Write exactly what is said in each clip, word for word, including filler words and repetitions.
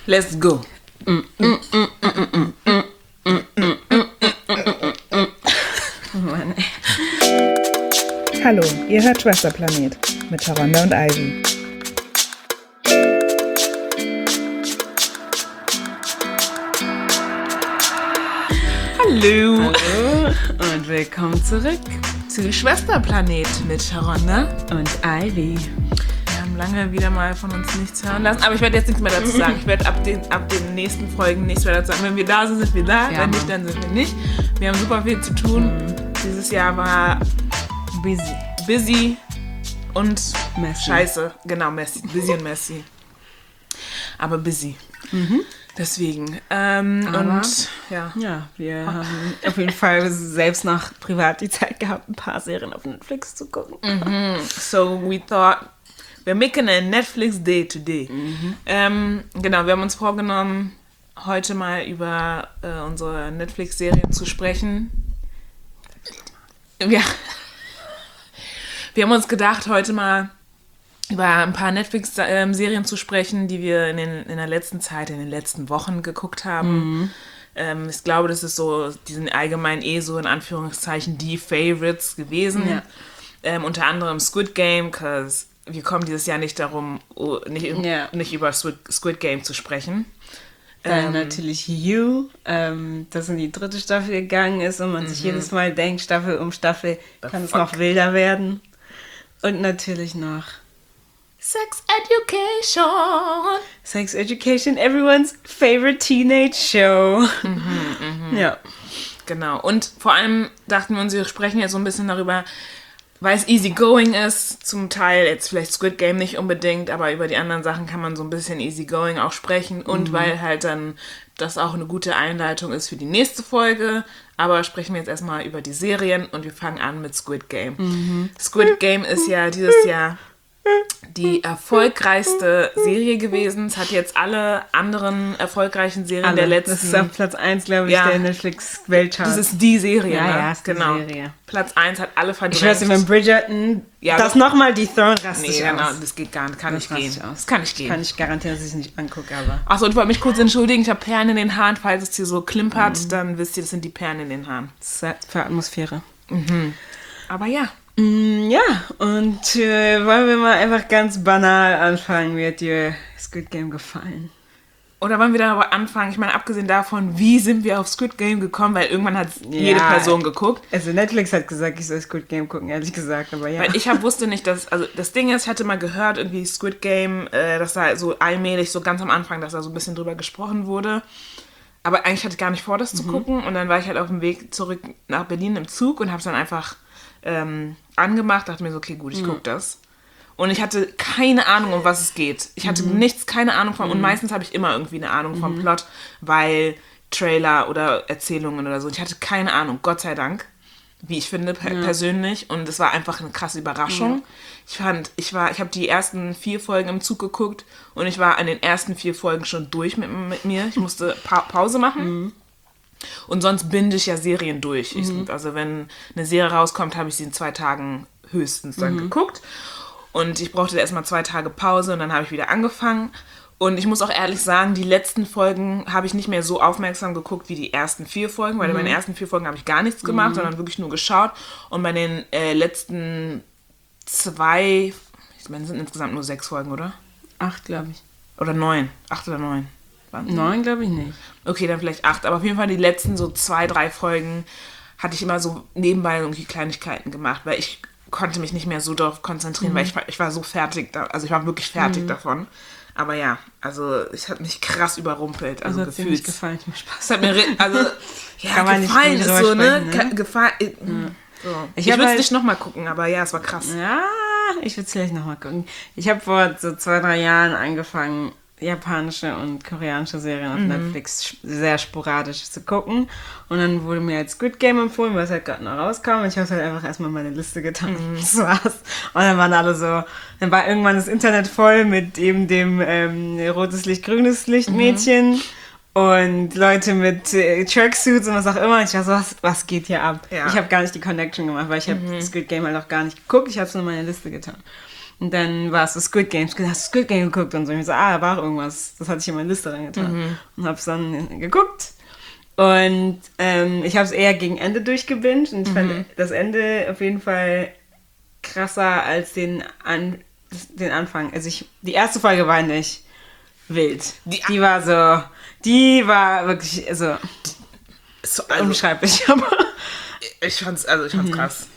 Let's go. Mm, mm, mm, mm, mm, mm, mm, mm, mm. Oh Mann, ey. Hallo, ihr hört Schwesterplanet mit Sharonda und Ivy. Hallo. Hallo und willkommen zurück zu Schwesterplanet mit Sharonda und Ivy. Wir haben lange wieder mal von uns nichts hören lassen, aber ich werde jetzt nichts mehr dazu sagen. Ich werde ab den, ab den nächsten Folgen nichts mehr dazu sagen. Wenn wir da sind, sind wir da. Ja, wenn nicht, dann sind wir nicht. Wir haben super viel zu tun. Mhm. Dieses Jahr war busy. Busy und messy. Scheiße. Genau, messy. Busy und messy. Aber busy. Mhm. Deswegen. Ähm, Aber, und ja. Ja, wir haben auf jeden Fall selbst noch privat die Zeit gehabt, ein paar Serien auf Netflix zu gucken. Mhm. So we thought, we're making a Netflix day today. Mhm. Ähm, genau, wir haben uns vorgenommen, heute mal über äh, unsere Netflix-Serien zu sprechen. Ja. Wir haben uns gedacht, heute mal über ein paar Netflix-Serien zu sprechen, die wir in, den, in der letzten Zeit, in den letzten Wochen geguckt haben. Mhm. Ähm, ich glaube, das ist so, die sind allgemein eh so in Anführungszeichen die Favorites gewesen. Ja. Ähm, unter anderem Squid Game, because wir kommen dieses Jahr nicht darum, nicht, ja. nicht über Squid Game zu sprechen. Dann ähm, natürlich You, ähm, das in die dritte Staffel gegangen ist und man mhm. sich jedes Mal denkt, Staffel um Staffel The kann fuck. es noch wilder werden. Und natürlich noch Sex Education. Sex Education, everyone's favorite teenage show. Mhm, mh. Ja. Genau. Und vor allem dachten wir uns, wir sprechen jetzt so ein bisschen darüber, weil es easy going ist, zum Teil jetzt vielleicht Squid Game nicht unbedingt, aber über die anderen Sachen kann man so ein bisschen easy going auch sprechen und mhm. weil halt dann das auch eine gute Einleitung ist für die nächste Folge. Aber sprechen wir jetzt erstmal über die Serien und wir fangen an mit Squid Game. Mhm. Squid Game ist ja dieses Jahr die erfolgreichste Serie gewesen. Es hat jetzt alle anderen erfolgreichen Serien alle. der letzten... Das ist auf Platz eins, glaube ich, ja, der Netflix-Weltchart. Das ist die Serie, ja, ne? Ja, ist die genau. Serie. Platz eins hat alle verdrängt. Ich weiß nicht, wenn Bridgerton ja, das nochmal die Throne rastet nee, aus. Genau, das geht gar nicht. Kann das nicht gehen. Aus. Das kann nicht gehen. Kann ich garantieren, dass ich es nicht angucke, aber... Achso, und ich wollte mich kurz entschuldigen. Ich habe Perlen in den Haaren. Falls es hier so klimpert, mhm. dann wisst ihr, das sind die Perlen in den Haaren. Das ist für Atmosphäre. Mhm. Aber ja. Ja, und äh, wollen wir mal einfach ganz banal anfangen. Wie hat dir Squid Game gefallen? Oder wollen wir da anfangen? Ich meine, abgesehen davon, wie sind wir auf Squid Game gekommen? Weil irgendwann hat ja, jede Person geguckt. Also Netflix hat gesagt, ich soll Squid Game gucken, ehrlich gesagt, aber ja. Weil ich hab, wusste nicht, dass, also das Ding ist, ich hatte mal gehört, irgendwie Squid Game, äh, dass da so allmählich, so ganz am Anfang, dass da so ein bisschen drüber gesprochen wurde. Aber eigentlich hatte ich gar nicht vor, das mhm. zu gucken. Und dann war ich halt auf dem Weg zurück nach Berlin im Zug und hab's dann einfach ähm, angemacht, dachte mir so, okay, gut, ich mhm. guck das. Und ich hatte keine Ahnung, um was es geht. Ich hatte mhm. nichts, keine Ahnung von, mhm. und meistens habe ich immer irgendwie eine Ahnung vom mhm. Plot, weil Trailer oder Erzählungen oder so. Ich hatte keine Ahnung, Gott sei Dank, wie ich finde, per- ja. persönlich. Und es war einfach eine krasse Überraschung. Ja. Ich fand, ich war, ich habe die ersten vier Folgen im Zug geguckt und ich war an den ersten vier Folgen schon durch mit, mit mir. Ich musste pa- Pause machen. Mhm. Und sonst binde ich ja Serien durch. Mhm. Ich, also wenn eine Serie rauskommt, habe ich sie in zwei Tagen höchstens dann mhm. geguckt. Und ich brauchte erstmal zwei Tage Pause und dann habe ich wieder angefangen. Und ich muss auch ehrlich sagen, die letzten Folgen habe ich nicht mehr so aufmerksam geguckt wie die ersten vier Folgen, weil mhm. bei den ersten vier Folgen habe ich gar nichts gemacht, mhm. sondern wirklich nur geschaut. Und bei den äh, letzten zwei, ich meine, es sind insgesamt nur sechs Folgen, oder? Acht, glaube ich. Oder neun. Acht oder neun. Neun, glaube ich nicht. Okay, dann vielleicht acht. Aber auf jeden Fall die letzten so zwei, drei Folgen hatte ich immer so nebenbei irgendwie Kleinigkeiten gemacht, weil ich konnte mich nicht mehr so darauf konzentrieren, mhm. weil ich war, ich war so fertig, da, also ich war wirklich fertig mhm. davon. Aber ja, also es hat mich krass überrumpelt, also, also gefühlt. Hat dir gefallen, mir Spaß. Es hat mir, also, ja, kann man gefallen nicht ist so, ne? ne? Gefallen, ja. so. Ich, ich würde es halt nicht nochmal gucken, aber ja, es war krass. Ja, ich würde es vielleicht nochmal gucken. Ich habe vor so zwei, drei Jahren angefangen, japanische und koreanische Serien auf mhm. Netflix sehr sporadisch zu gucken. Und dann wurde mir halt Squid Game empfohlen, weil es halt gerade noch rauskam. Und ich habe halt einfach erstmal meine Liste getan. Mhm. Das war's. Und dann waren alle so, dann war irgendwann das Internet voll mit eben dem ähm, rotes Licht, grünes Licht Mädchen. Mhm. Und Leute mit äh, Tracksuits und was auch immer. Ich war so, was, was geht hier ab? Ja. Ich habe gar nicht die Connection gemacht, weil ich habe mhm. Squid Game halt auch gar nicht geguckt. Ich habe es nur in meine Liste getan. Und dann war es so Squid Game. Ich hast du Squid Game geguckt? Und so. Und ich so, ah, da war auch irgendwas. Das hatte ich in meine Liste reingetan. Mhm. Und hab's dann geguckt. Und ähm, ich habe es eher gegen Ende durchgebinged. Und ich mhm. fand das Ende auf jeden Fall krasser als den, An- den Anfang. Also ich, die erste Folge war nicht wild. Die, die war so, die war wirklich, also, so, also unbeschreiblich. Aber ich fand's, also ich fand's mhm. krass.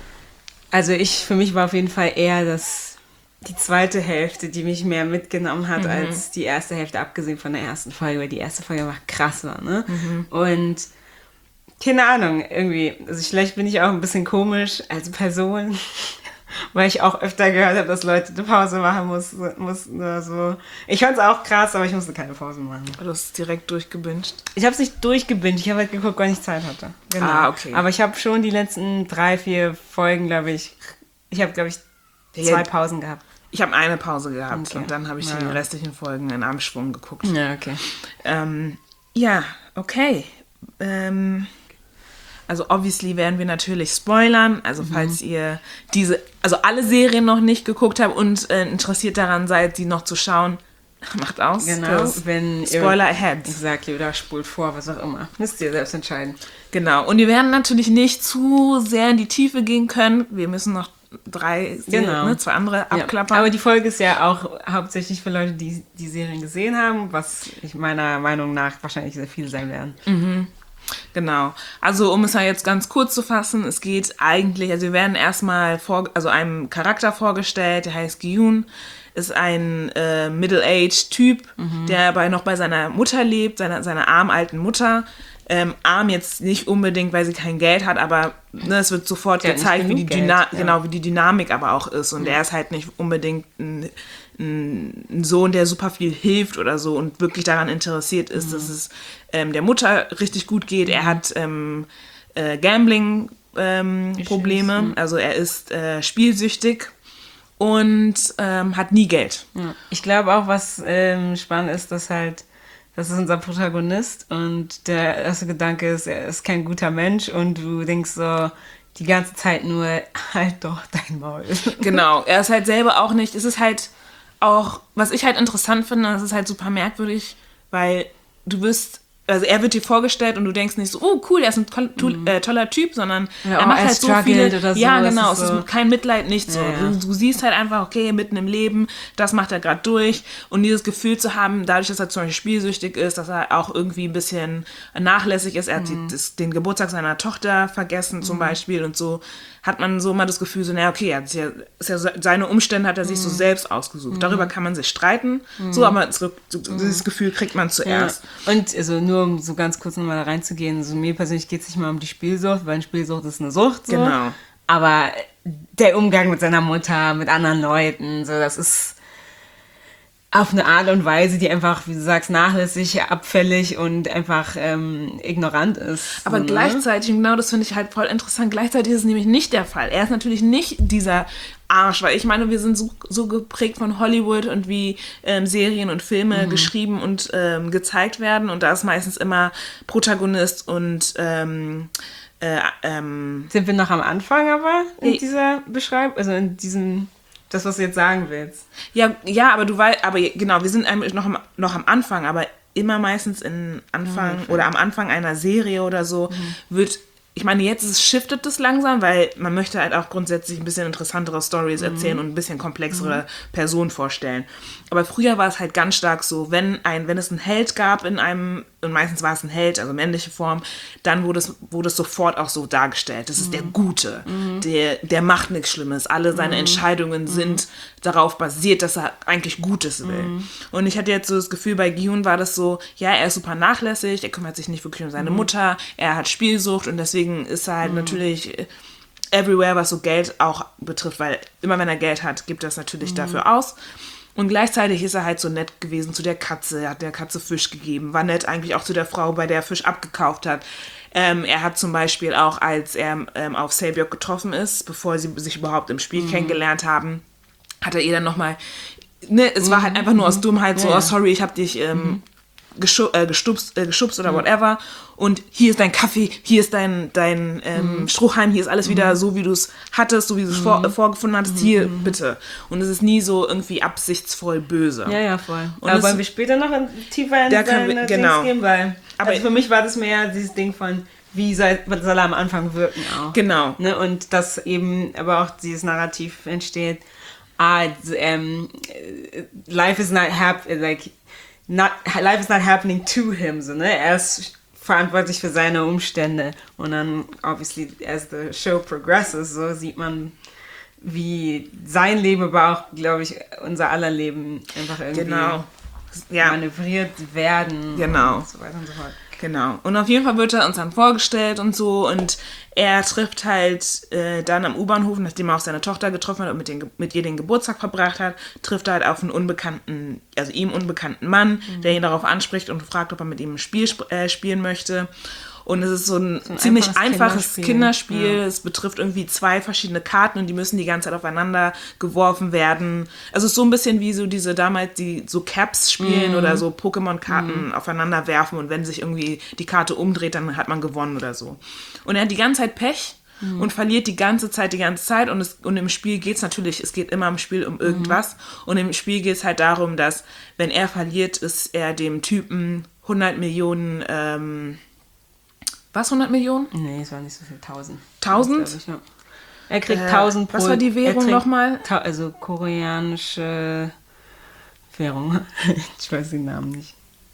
Also ich, für mich war auf jeden Fall eher das, die zweite Hälfte, die mich mehr mitgenommen hat mhm. als die erste Hälfte, abgesehen von der ersten Folge, weil die erste Folge war krass war, ne? Mhm. Und keine Ahnung, irgendwie, also vielleicht bin ich auch ein bisschen komisch als Person, weil ich auch öfter gehört habe, dass Leute eine Pause machen mussten. mussten oder so. Ich fand es auch krass, aber ich musste keine Pause machen. Du hast es direkt durchgebinged? Ich habe es nicht durchgebinged, ich habe halt geguckt, wann ich Zeit hatte. Genau. Ah, okay. Aber ich habe schon die letzten drei, vier Folgen, glaube ich, ich habe, glaube ich, zwei Pausen gehabt. Ich habe eine Pause gehabt okay. und dann habe ich ja. die restlichen Folgen in einem Schwung geguckt. Ja, okay. Ähm, ja, okay. Ähm... Also obviously werden wir natürlich spoilern, also mhm. falls ihr diese, also alle Serien noch nicht geguckt habt und äh, interessiert daran seid, die noch zu schauen, macht aus. Genau, wenn Spoiler ihr, ahead. Exactly, oder spult vor, was auch immer. Müsst ihr selbst entscheiden. Genau, und wir werden natürlich nicht zu sehr in die Tiefe gehen können. Wir müssen noch drei, Serien, genau. ne, zwei andere ja. abklappern. Aber die Folge ist ja auch hauptsächlich für Leute, die die Serien gesehen haben, was ich meiner Meinung nach wahrscheinlich sehr viel sein werden. Mhm. Genau. Also um es ja jetzt ganz kurz zu fassen, es geht eigentlich, also wir werden erstmal vor, also einem Charakter vorgestellt, der heißt Gi-Yoon, ist ein äh, Middle-aged Typ, mhm. der bei, noch bei seiner Mutter lebt, seiner, seiner armen alten Mutter. Ähm, arm jetzt nicht unbedingt, weil sie kein Geld hat, aber ne, es wird sofort der gezeigt, wie die, Dyna- Geld, ja. genau, wie die Dynamik aber auch ist. Und mhm. er ist halt nicht unbedingt ein, ein Sohn, der super viel hilft oder so und wirklich daran interessiert ist, mhm. dass es ähm, der Mutter richtig gut geht. Er hat ähm, äh, Gambling-Probleme, ähm, also er ist äh, spielsüchtig und ähm, hat nie Geld. Ja. Ich glaube auch, was ähm, spannend ist, dass halt das ist unser Protagonist und der erste Gedanke ist, er ist kein guter Mensch und du denkst so die ganze Zeit nur, halt doch dein Maul. Genau, er ist halt selber auch nicht, es ist halt auch, was ich halt interessant finde, das ist halt super merkwürdig, weil du wirst, also er wird dir vorgestellt und du denkst nicht so, oh cool, er ist ein to- to- mhm. äh, toller Typ, sondern ja, er macht er halt so viele, oder so, ja genau, ist es so. ist kein Mitleid, nicht so. Ja, ja. Du, du siehst halt einfach, okay, mitten im Leben, das macht er gerade durch und dieses Gefühl zu haben, dadurch, dass er zum Beispiel spielsüchtig ist, dass er auch irgendwie ein bisschen nachlässig ist, er hat mhm. die, das, den Geburtstag seiner Tochter vergessen zum mhm. Beispiel und so, hat man so mal das Gefühl, so, naja, okay, er hat ja, ist ja seine Umstände hat er sich mhm. so selbst ausgesucht. Mhm. Darüber kann man sich streiten, mhm. so, aber das, dieses Gefühl kriegt man zuerst. Ja. Und also nur um so ganz kurz nochmal da reinzugehen, so mir persönlich geht es nicht mal um die Spielsucht, weil eine Spielsucht ist eine Sucht. So. Genau. Aber der Umgang mit seiner Mutter, mit anderen Leuten, so, das ist auf eine Art und Weise, die einfach, wie du sagst, nachlässig, abfällig und einfach ähm, ignorant ist. Aber so, ne? gleichzeitig, genau das finde ich halt voll interessant, gleichzeitig ist es nämlich nicht der Fall. Er ist natürlich nicht dieser Arsch, weil ich meine, wir sind so, so geprägt von Hollywood und wie ähm, Serien und Filme mhm. geschrieben und ähm, gezeigt werden und da ist meistens immer Protagonist und ähm, äh, ähm, sind wir noch am Anfang aber in nee. dieser Beschreibung, also in diesem... Das, was du jetzt sagen willst. Ja, ja, aber du weißt, aber genau, wir sind noch am, noch am Anfang, aber immer meistens in Anfang okay. oder am Anfang einer Serie oder so mhm. wird, ich meine, jetzt ist, shiftet es langsam, weil man möchte halt auch grundsätzlich ein bisschen interessantere Storys erzählen mhm. und ein bisschen komplexere mhm. Personen vorstellen. Aber früher war es halt ganz stark so, wenn ein, wenn es einen Held gab in einem, und meistens war es ein Held, also männliche Form, dann wurde es, wurde es sofort auch so dargestellt. Das ist mhm. der Gute, mhm. der, der macht nichts Schlimmes. Alle seine mhm. Entscheidungen sind mhm. darauf basiert, dass er eigentlich Gutes will. Mhm. Und ich hatte jetzt so das Gefühl, bei Gi-Yoon war das so, ja, er ist super nachlässig, er kümmert sich nicht wirklich um seine mhm. Mutter, er hat Spielsucht und deswegen ist er halt mhm. natürlich everywhere, was so Geld auch betrifft, weil immer wenn er Geld hat, gibt er es natürlich mhm. dafür aus. Und gleichzeitig ist er halt so nett gewesen zu der Katze. Er hat der Katze Fisch gegeben. War nett eigentlich auch zu der Frau, bei der er Fisch abgekauft hat. Ähm, er hat zum Beispiel auch, als er ähm, auf Saebyok getroffen ist, bevor sie sich überhaupt im Spiel mhm. kennengelernt haben, hat er ihr dann nochmal... Ne, es mhm. war halt einfach nur aus Dummheit so, ja, ja. oh sorry, ich hab dich... Ähm, geschu- äh, gestupst, äh, geschubst oder whatever. Und hier ist dein Kaffee, hier ist dein, dein ähm, mhm. Strohhalm, hier ist alles wieder so, wie du es hattest, so wie du es mhm. vor, äh, vorgefunden hattest, mhm. hier, bitte. Und es ist nie so irgendwie absichtsvoll böse. Ja, ja, voll. Und aber wollen wir später noch tiefer in seine genau. Dings gehen? Weil, aber also für mich war das mehr dieses Ding von, wie soll, soll er am Anfang wirken auch. Genau. Ne? Und dass eben aber auch dieses Narrativ entsteht, ah, um, life is not hap- like, not, life is not happening to him, so, ne? Er ist verantwortlich für seine Umstände. Und dann, obviously, as the show progresses, so sieht man, wie sein Leben, aber auch, glaube ich, unser aller Leben einfach irgendwie genau. ja. manövriert werden. Genau. Und so weiter und so fort. Genau. Und auf jeden Fall wird er uns dann vorgestellt und so. Und er trifft halt äh, dann am U-Bahnhof, nachdem er auch seine Tochter getroffen hat und mit, den, mit ihr den Geburtstag verbracht hat, trifft er halt auf einen unbekannten, also ihm unbekannten Mann, mhm. der ihn darauf anspricht und fragt, ob er mit ihm ein Spiel sp- äh, spielen möchte. Und es ist so ein, so ein ziemlich einfaches, einfaches Kinderspiel. Kinderspiel. Ja. Es betrifft irgendwie zwei verschiedene Karten und die müssen die ganze Zeit aufeinander geworfen werden. Also es ist so ein bisschen wie so diese damals, die so Caps spielen mm. oder so Pokémon-Karten mm. aufeinander werfen und wenn sich irgendwie die Karte umdreht, dann hat man gewonnen oder so. Und er hat die ganze Zeit Pech mm. und verliert die ganze Zeit, die ganze Zeit. Und, es, und im Spiel geht es natürlich, es geht immer im Spiel um irgendwas. Mm. Und im Spiel geht es halt darum, dass wenn er verliert, ist er dem Typen hundert Millionen... Ähm, Was, hundert Millionen? Nee, es war nicht so viel, tausend. tausend? Ich, ja. Er kriegt äh, tausend pro... Was war die Währung nochmal? Ta- also koreanische Währung. Ich weiß den Namen nicht.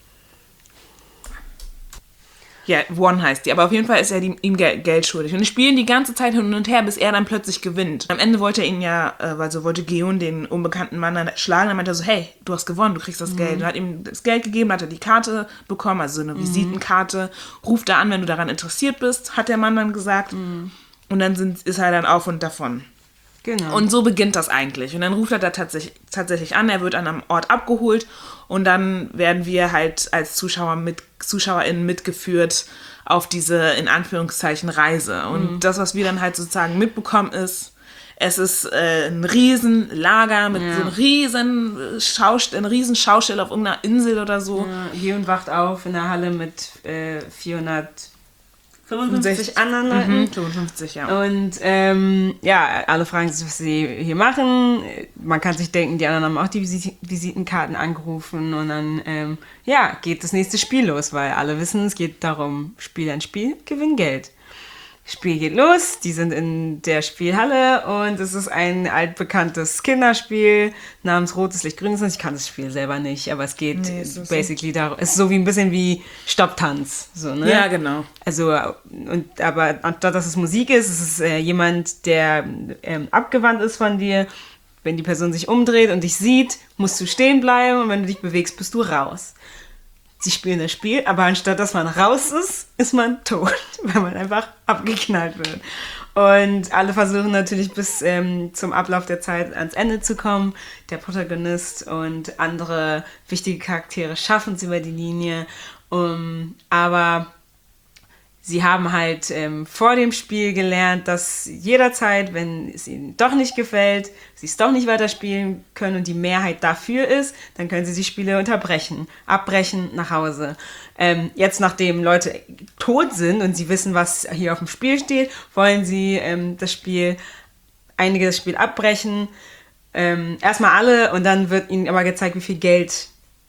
Ja, Won heißt die. Aber auf jeden Fall ist er die, ihm Geld schuldig. Und die spielen die ganze Zeit hin und her, bis er dann plötzlich gewinnt. Am Ende wollte er ihn ja, äh, also wollte Geun den unbekannten Mann dann schlagen. Dann meinte er so, hey, du hast gewonnen, du kriegst das mhm. Geld. Und hat ihm das Geld gegeben, hat er die Karte bekommen, also so eine mhm. Visitenkarte. Ruf da an, wenn du daran interessiert bist, hat der Mann dann gesagt. Mhm. Und dann sind, ist er dann auf und davon. Genau. Und so beginnt das eigentlich. Und dann ruft er da tatsächlich, tatsächlich an, er wird an einem Ort abgeholt und dann werden wir halt als Zuschauer mit, ZuschauerInnen mitgeführt auf diese, in Anführungszeichen, Reise. Und mhm. das, was wir dann halt sozusagen mitbekommen, ist, es ist äh, ein Riesenlager mit ja. so einem riesen Schaust- ein riesen Schaustell auf irgendeiner Insel oder so. Ja, Geun wacht auf in der Halle mit äh, vierhundertfünfundfünfzig anderen Leuten. Mhm, fünfundfünfzig, ja. Und ähm, ja, alle fragen sich, was sie hier machen. Man kann sich denken, die anderen haben auch die Visit- Visitenkarten angerufen und dann ähm, ja, geht das nächste Spiel los, weil alle wissen, es geht darum, Spiel ein Spiel, gewinn Geld. Spiel geht los, die sind in der Spielhalle und es ist ein altbekanntes Kinderspiel namens Rotes Licht, Grünes Licht. Ich kann das Spiel selber nicht, aber es geht nee, es basically so. darum, es ist so wie ein bisschen wie Stopptanz, so, ne? Ja, genau. Also, und, aber anstatt dass es Musik ist, ist es äh, jemand, der ähm, abgewandt ist von dir. Wenn die Person sich umdreht und dich sieht, musst du stehen bleiben und wenn du dich bewegst, bist du raus. Sie spielen das Spiel, aber anstatt dass man raus ist, ist man tot, weil man einfach abgeknallt wird. Und alle versuchen natürlich bis ähm, zum Ablauf der Zeit ans Ende zu kommen. Der Protagonist und andere wichtige Charaktere schaffen es über die Linie. Um, aber sie haben halt ähm, vor dem Spiel gelernt, dass jederzeit, wenn es ihnen doch nicht gefällt, sie es doch nicht weiterspielen können und die Mehrheit dafür ist, dann können sie die Spiele unterbrechen, abbrechen, nach Hause. Ähm, jetzt, nachdem Leute tot sind und sie wissen, was hier auf dem Spiel steht, wollen sie ähm, das Spiel, einige das Spiel abbrechen, ähm, erstmal alle und dann wird ihnen aber gezeigt, wie viel Geld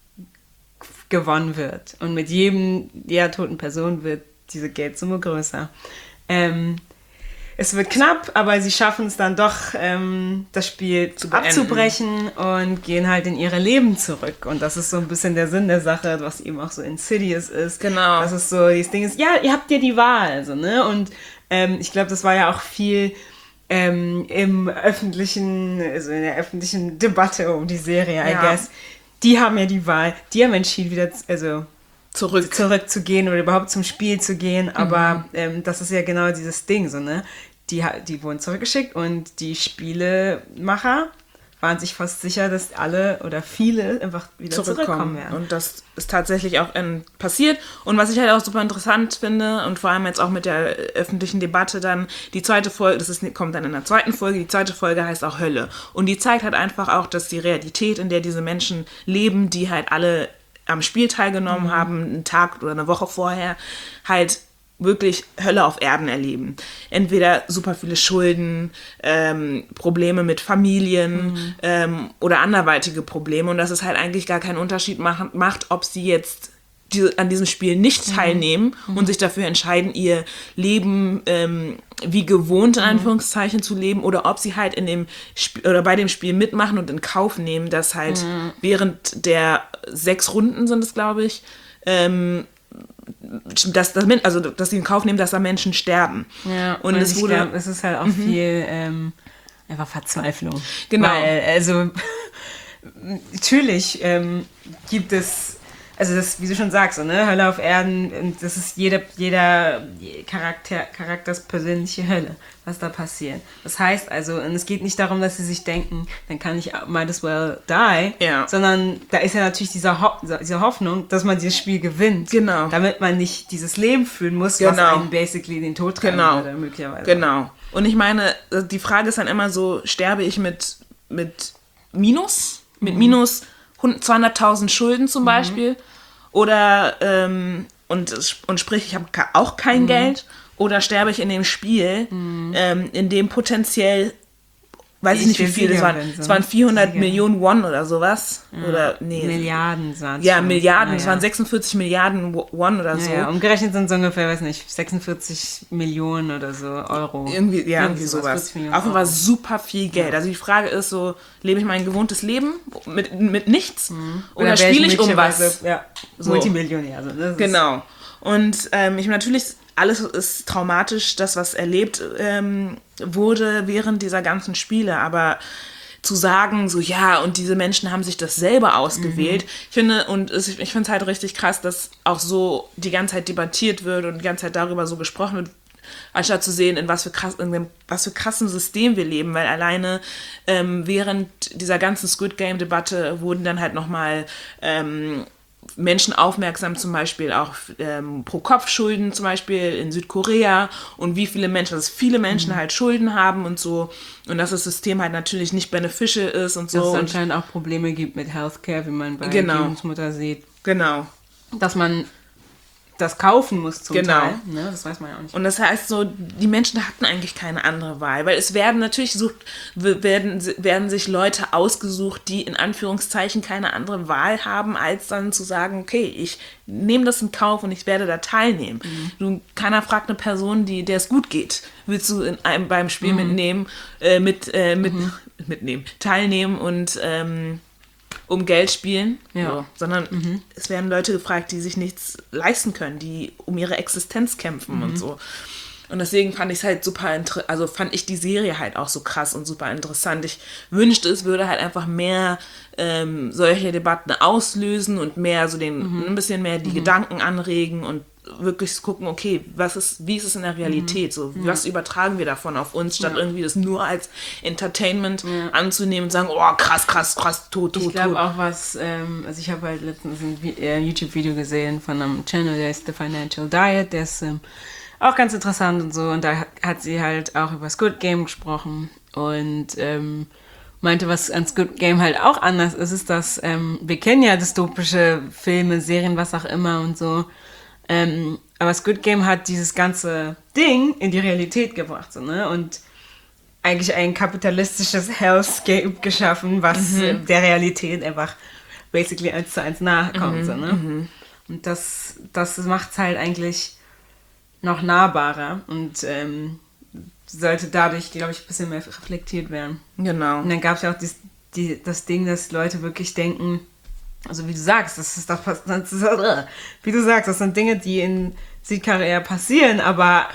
gewonnen wird. Und mit jedem der toten Person wird diese Geldsumme größer. Ähm, es wird knapp, aber sie schaffen es dann doch, ähm, das Spiel zu abzubrechen und gehen halt in ihre Leben zurück. Und das ist so ein bisschen der Sinn der Sache, was eben auch so Insidious ist. Genau. Das ist so, dieses Ding ist, ja, ihr habt ja die Wahl. So, ne? Und ähm, ich glaube, das war ja auch viel ähm, im öffentlichen, also in der öffentlichen Debatte um die Serie, I ja. guess. Die haben ja die Wahl. Die haben entschieden, wieder, also Zurück. zurückzugehen oder überhaupt zum Spiel zu gehen, aber mhm. ähm, das ist ja genau dieses Ding, so, ne? Die, die wurden zurückgeschickt und die Spielemacher waren sich fast sicher, dass alle oder viele einfach wieder zurückkommen werden. Und das ist tatsächlich auch ähm, passiert. Und was ich halt auch super interessant finde und vor allem jetzt auch mit der öffentlichen Debatte dann, die zweite Folge, das ist, kommt dann in der zweiten Folge, die zweite Folge heißt auch Hölle. Und die zeigt halt einfach auch, dass die Realität, in der diese Menschen leben, die halt alle am Spiel teilgenommen mhm. haben, einen Tag oder eine Woche vorher, halt wirklich Hölle auf Erden erleben. Entweder super viele Schulden, ähm, Probleme mit Familien mhm. ähm, oder anderweitige Probleme und dass es halt eigentlich gar keinen Unterschied macht, macht ob sie jetzt die, an diesem Spiel nicht teilnehmen mhm. und sich dafür entscheiden, ihr Leben ähm, wie gewohnt in Anführungszeichen mhm. zu leben oder ob sie halt in dem Sp- oder bei dem Spiel mitmachen und in Kauf nehmen, dass halt mhm. während der sechs Runden sind es, glaube ich, ähm, dass, dass, also, dass sie in Kauf nehmen, dass da Menschen sterben. Ja, und es wurde, glaub, es ist halt auch mhm. viel ähm, einfach Verzweiflung. Genau. Weil, also natürlich ähm, gibt es also das, wie du schon sagst, so, ne, Hölle auf Erden, und das ist jeder, jeder Charakter, Charakters persönliche Hölle, was da passiert. Das heißt also, und es geht nicht darum, dass sie sich denken, dann kann ich might as well die, ja. sondern da ist ja natürlich diese, Ho- diese Hoffnung, dass man dieses Spiel gewinnt, genau. damit man nicht dieses Leben führen muss, genau. was einen basically den Tod treiben genau. würde, möglicherweise. Genau. Und ich meine, die Frage ist dann immer so, sterbe ich mit, mit Minus? Mit mhm. Minus zweihunderttausend Schulden zum mhm. Beispiel oder ähm, und, und sprich, ich habe auch kein mhm. Geld oder sterbe ich in dem Spiel, mhm. ähm, in dem potenziell, weiß ich, ich nicht wie viel, es waren, so. es waren vierhundert Sieger. Millionen Won oder sowas. Ja. Oder, nee. Milliarden waren es. Ja, Milliarden, ja, es ja. waren sechsundvierzig Milliarden Won oder so. Ja, ja, umgerechnet sind es ungefähr, weiß nicht, sechsundvierzig Millionen oder so Euro. Irgendwie, ja, irgendwie sowas. Auf jeden Fall super viel Geld. Ja. Also die Frage ist so, lebe ich mein gewohntes Leben mit, mit nichts mhm. oder, oder spiele ich um was? Ja, so. Multimillionär. Also das genau. Und ähm, ich natürlich, alles ist traumatisch, das, was erlebt ähm, wurde während dieser ganzen Spiele, aber zu sagen, so ja, und diese Menschen haben sich das selber ausgewählt. Mhm. Ich finde, und es, ich finde es halt richtig krass, dass auch so die ganze Zeit debattiert wird und die ganze Zeit darüber so gesprochen wird, anstatt zu sehen, in was für, krass, in dem, was für krassen System wir leben, weil alleine ähm, während dieser ganzen Squid Game-Debatte wurden dann halt nochmal ähm, Menschen aufmerksam, zum Beispiel auch ähm, Pro-Kopf-Schulden zum Beispiel in Südkorea und wie viele Menschen, dass viele Menschen mhm. halt Schulden haben und so und dass das System halt natürlich nicht beneficial ist und so. Dass es anscheinend auch Probleme gibt mit Healthcare, wie man bei genau. Kindesmutter sieht. Genau. Dass man das kaufen muss zum genau. Teil. Ne? Das weiß man ja auch nicht. Und das heißt so, die Menschen hatten eigentlich keine andere Wahl, weil es werden natürlich sucht, werden, werden sich Leute ausgesucht, die in Anführungszeichen keine andere Wahl haben, als dann zu sagen, okay, ich nehme das in Kauf und ich werde da teilnehmen. Mhm. Du, keiner fragt eine Person, die, der es gut geht, willst du in einem, beim Spiel mhm. mitnehmen, äh, mit, äh, mit, mhm. mitnehmen, teilnehmen und ähm, um Geld spielen, ja. so, sondern mhm. es werden Leute gefragt, die sich nichts leisten können, die um ihre Existenz kämpfen mhm. und so. Und deswegen fand ich es halt super, inter- also fand ich die Serie halt auch so krass und super interessant. Ich wünschte, es würde halt einfach mehr ähm, solche Debatten auslösen und mehr so den, mhm. ein bisschen mehr die mhm. Gedanken anregen und wirklich gucken, okay, was ist, wie ist es in der Realität? So, ja. was übertragen wir davon auf uns, statt ja. irgendwie das nur als Entertainment ja. anzunehmen und sagen, oh, krass, krass, krass, tot, tot, Ich glaube tot. auch was, ähm, also ich habe halt letztens ein Vi- äh, YouTube-Video gesehen von einem Channel, der ist The Financial Diet, der ist ähm, auch ganz interessant und so, und da hat, hat sie halt auch über Squid Game gesprochen und ähm, meinte, was an Squid Game halt auch anders ist, ist, dass ähm, wir kennen ja dystopische Filme, Serien, was auch immer und so, Ähm, aber Squid Game hat dieses ganze Ding in die Realität gebracht, so, ne? Und eigentlich ein kapitalistisches Hellscape geschaffen, was mhm. der Realität einfach basically eins zu eins nahe kommt, mhm. so, ne? Mhm. Und das, das macht es halt eigentlich noch nahbarer und ähm, sollte dadurch, glaube ich, ein bisschen mehr reflektiert werden. Genau. Und dann gab es ja auch dies, die, das Ding, dass Leute wirklich denken, also wie du sagst, das ist, das, das ist, wie du sagst, das sind Dinge, die in Südkorea passieren, aber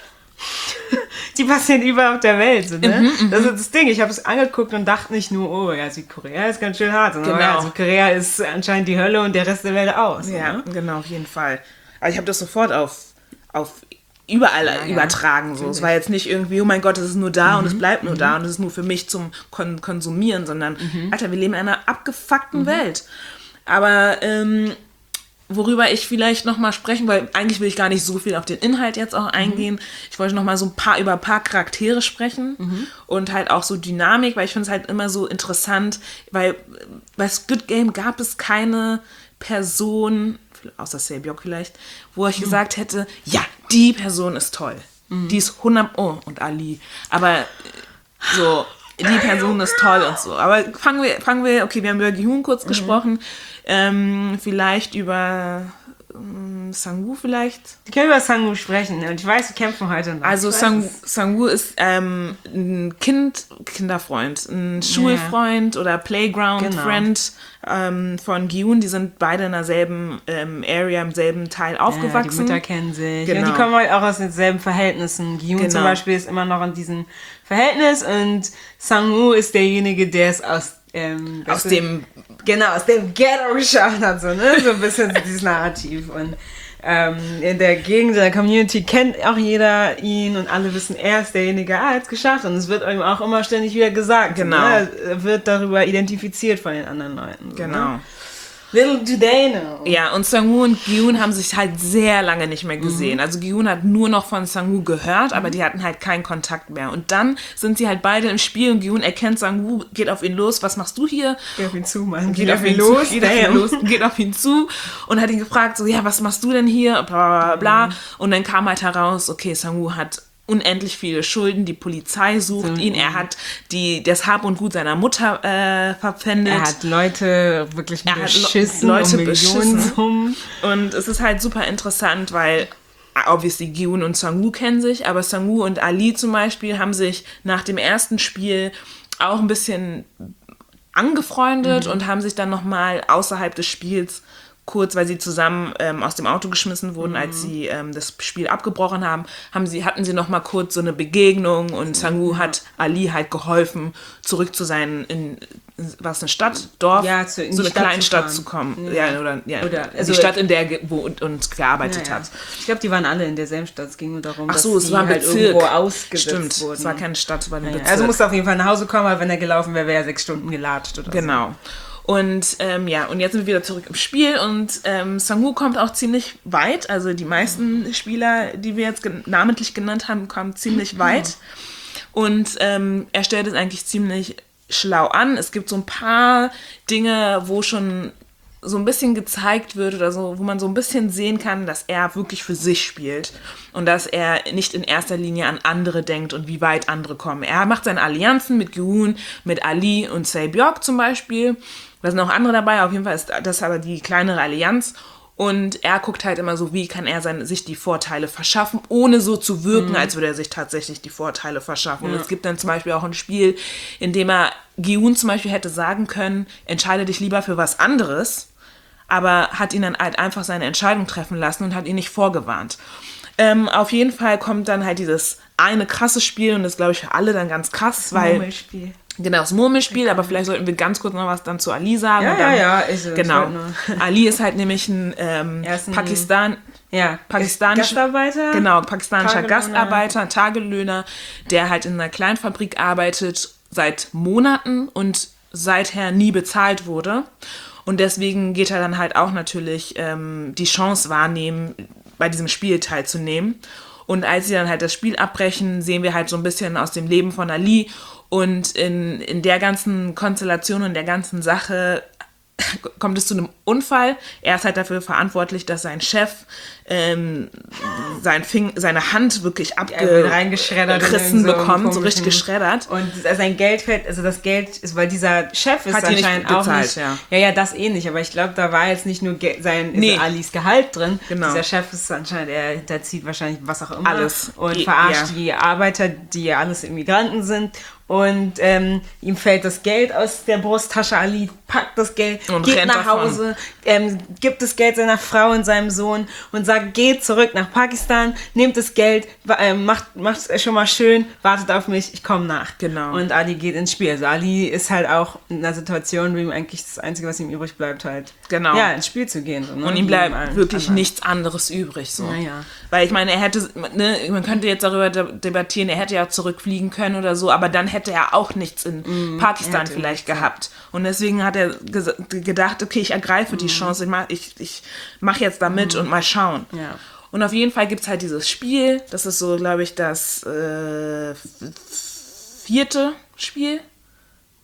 die passieren überall auf der Welt. So, ne? Mhm, das ist das Ding. Ich habe es angeguckt und dachte nicht nur, oh ja, Südkorea ist ganz schön hart, sondern genau. ja, Südkorea ist anscheinend die Hölle und der Rest der Welt aus. Ja, ne? genau, auf jeden Fall. Aber ich habe das sofort auf, auf überall ja, übertragen. So. Es war jetzt nicht irgendwie, oh mein Gott, es ist nur da mhm. und es bleibt nur mhm. da und es ist nur für mich zum Kon- Konsumieren, sondern, mhm. Alter, wir leben in einer abgefuckten mhm. Welt. Aber ähm, worüber ich vielleicht nochmal sprechen, weil eigentlich will ich gar nicht so viel auf den Inhalt jetzt auch eingehen. Mhm. Ich wollte nochmal so ein paar über ein paar Charaktere sprechen mhm. und halt auch so Dynamik, weil ich finde es halt immer so interessant, weil bei Squid Game gab es keine Person, außer Sae-byeok vielleicht, wo ich mhm. gesagt hätte, ja, die Person ist toll. Mhm. Die ist hundert, oh, und Ali. Aber so, die Person ist toll und so. Aber fangen wir, fangen wir, okay, wir haben über Gi-hun kurz mhm. gesprochen, ähm, vielleicht über ähm, Sang-woo vielleicht. Wir können über Sang-woo sprechen und ich weiß, wir kämpfen heute noch. Also Sang- Sang-woo ist ähm, ein Kind, Kinderfreund, ein Schulfreund yeah. oder Playground-Friend genau. ähm, von Gi-hun. Die sind beide in derselben ähm, Area, im selben Teil aufgewachsen. Ja, die Mütter kennen sich. Genau. Ja, die kommen halt auch aus denselben Verhältnissen. Gi-hun genau. zum Beispiel ist immer noch in diesem Verhältnis und Sang-woo ist derjenige, der es aus Ähm, aus dem genau, aus dem Ghetto geschafft hat, so, ne? So ein bisschen dieses Narrativ. Und ähm, in der Gegend, der Community kennt auch jeder ihn und alle wissen, er ist derjenige, ah, er hat es geschafft. Und es wird ihm auch immer ständig wieder gesagt. Genau. Ne? Er wird darüber identifiziert von den anderen Leuten. So, genau. Ne? Little do they know. Ja, und Sang-woo und Gi-hun haben sich halt sehr lange nicht mehr gesehen. Mhm. Also Gi-hun hat nur noch von Sang-woo gehört, aber mhm. die hatten halt keinen Kontakt mehr. Und dann sind sie halt beide im Spiel und Gi-hun erkennt Sang-woo, geht auf ihn los, was machst du hier? Geht auf ihn zu, Mann. Geht, geht auf ihn los, zu, geht, auf ihn los geht auf ihn zu und hat ihn gefragt, so, ja, was machst du denn hier? Bla, bla, bla. Mhm. Und dann kam halt heraus, okay, Sang-woo hat unendlich viele Schulden, die Polizei sucht mhm. ihn, er hat die, das Hab und Gut seiner Mutter äh, verpfändet. Er hat Leute wirklich er beschissen, hat Leute um beschissen. Und es ist halt super interessant, weil obviously Gi-hun und Sang-woo kennen sich, aber Sang-woo und Ali zum Beispiel haben sich nach dem ersten Spiel auch ein bisschen angefreundet mhm. und haben sich dann nochmal außerhalb des Spiels kurz, weil sie zusammen ähm, aus dem Auto geschmissen wurden, mhm. als sie ähm, das Spiel abgebrochen haben, haben sie, hatten sie noch mal kurz so eine Begegnung und Sang-woo mhm. hat Ali halt geholfen, zurück zu sein, in, was, eine Stadt, Dorf? Ja, zu, in so eine Stadt kleine zu Stadt zu kommen. Ja, ja oder, ja, oder also die Stadt, in der ge- wo und, und gearbeitet ja, ja. hat. Ich glaube, die waren alle in derselben Stadt. Es ging nur darum, Ach so, dass es war ein halt Bezirk. irgendwo ausgesetzt Stimmt, wurden. es war keine Stadt, es war ein ja, Bezirk. Also musste auf jeden Fall nach Hause kommen, weil wenn er gelaufen wäre, wäre er sechs Stunden gelatscht oder genau. so. Und ähm, ja, und jetzt sind wir wieder zurück im Spiel und ähm, Sang-woo kommt auch ziemlich weit. Also die meisten Spieler, die wir jetzt gen- namentlich genannt haben, kommen ziemlich weit. Und ähm, er stellt es eigentlich ziemlich schlau an. Es gibt so ein paar Dinge, wo schon so ein bisschen gezeigt wird oder so, wo man so ein bisschen sehen kann, dass er wirklich für sich spielt und dass er nicht in erster Linie an andere denkt und wie weit andere kommen. Er macht seine Allianzen mit Gi-hun, mit Ali und Sae-byeok zum Beispiel. Da sind auch andere dabei, auf jeden Fall ist das aber die kleinere Allianz. Und er guckt halt immer so, wie kann er seine, sich die Vorteile verschaffen, ohne so zu wirken, mhm. als würde er sich tatsächlich die Vorteile verschaffen. Ja. Und es gibt dann zum Beispiel auch ein Spiel, in dem er Gi-hun zum Beispiel hätte sagen können, entscheide dich lieber für was anderes, aber hat ihn dann halt einfach seine Entscheidung treffen lassen und hat ihn nicht vorgewarnt. Ähm, auf jeden Fall kommt dann halt dieses eine krasse Spiel und das glaube ich für alle dann ganz krass, weil... Murmelspiel. Genau, das Murmelspiel, aber vielleicht sollten wir ganz kurz noch was dann zu Ali sagen. Ja, dann, ja, ja. Ist es genau. Ali ist halt nämlich ein, ähm, ein Pakistan, ja, pakistanischer Gastarbeiter. Genau, pakistanischer Tagelöhner. Gastarbeiter, Tagelöhner, der halt in einer Kleinfabrik arbeitet seit Monaten und seither nie bezahlt wurde. Und deswegen geht er dann halt auch natürlich ähm, die Chance wahrnehmen, bei diesem Spiel teilzunehmen. Und als sie dann halt das Spiel abbrechen, sehen wir halt so ein bisschen aus dem Leben von Ali. Und in, in der ganzen Konstellation und der ganzen Sache kommt es zu einem Unfall. Er ist halt dafür verantwortlich, dass sein Chef ähm, sein Fing, seine Hand wirklich abgerissen so bekommt, so richtig geschreddert. Und sein Geld fällt, also das Geld ist, weil dieser Chef ist Hat anscheinend nicht bezahlt, auch nicht, ja. ja, ja, das eh nicht, aber ich glaube, da war jetzt nicht nur Ge- sein, nee. also Alis Gehalt drin. Genau. Dieser Chef ist anscheinend, er hinterzieht wahrscheinlich was auch immer. Alles. Und I- verarscht ja. die Arbeiter, die ja alles Immigranten sind. Und ähm, ihm fällt das Geld aus der Brusttasche. Ali packt das Geld, und geht rennt nach davon. Hause, ähm, gibt das Geld seiner Frau und seinem Sohn und sagt, geht zurück nach Pakistan, nehmt das Geld, ähm, macht macht es schon mal schön, wartet auf mich, ich komme nach. Genau. Und Ali geht ins Spiel. Also Ali ist halt auch in einer Situation, wo ihm eigentlich das Einzige, was ihm übrig bleibt, halt genau. ja, ins Spiel zu gehen. So, ne? Und ihm bleibt Wie wirklich anderen. nichts anderes übrig. So. Naja. Weil ich meine, er hätte, ne, man könnte jetzt darüber de- debattieren, er hätte ja zurückfliegen können oder so, aber dann hätte er auch nichts in mm, Pakistan vielleicht nichts, gehabt. Und deswegen hat er ges- gedacht, okay, ich ergreife mm. die Chance, ich mache ich, ich mach jetzt da mit mm. und mal schauen. Ja. Und auf jeden Fall gibt es halt dieses Spiel, das ist so, glaube ich, das äh, vierte Spiel.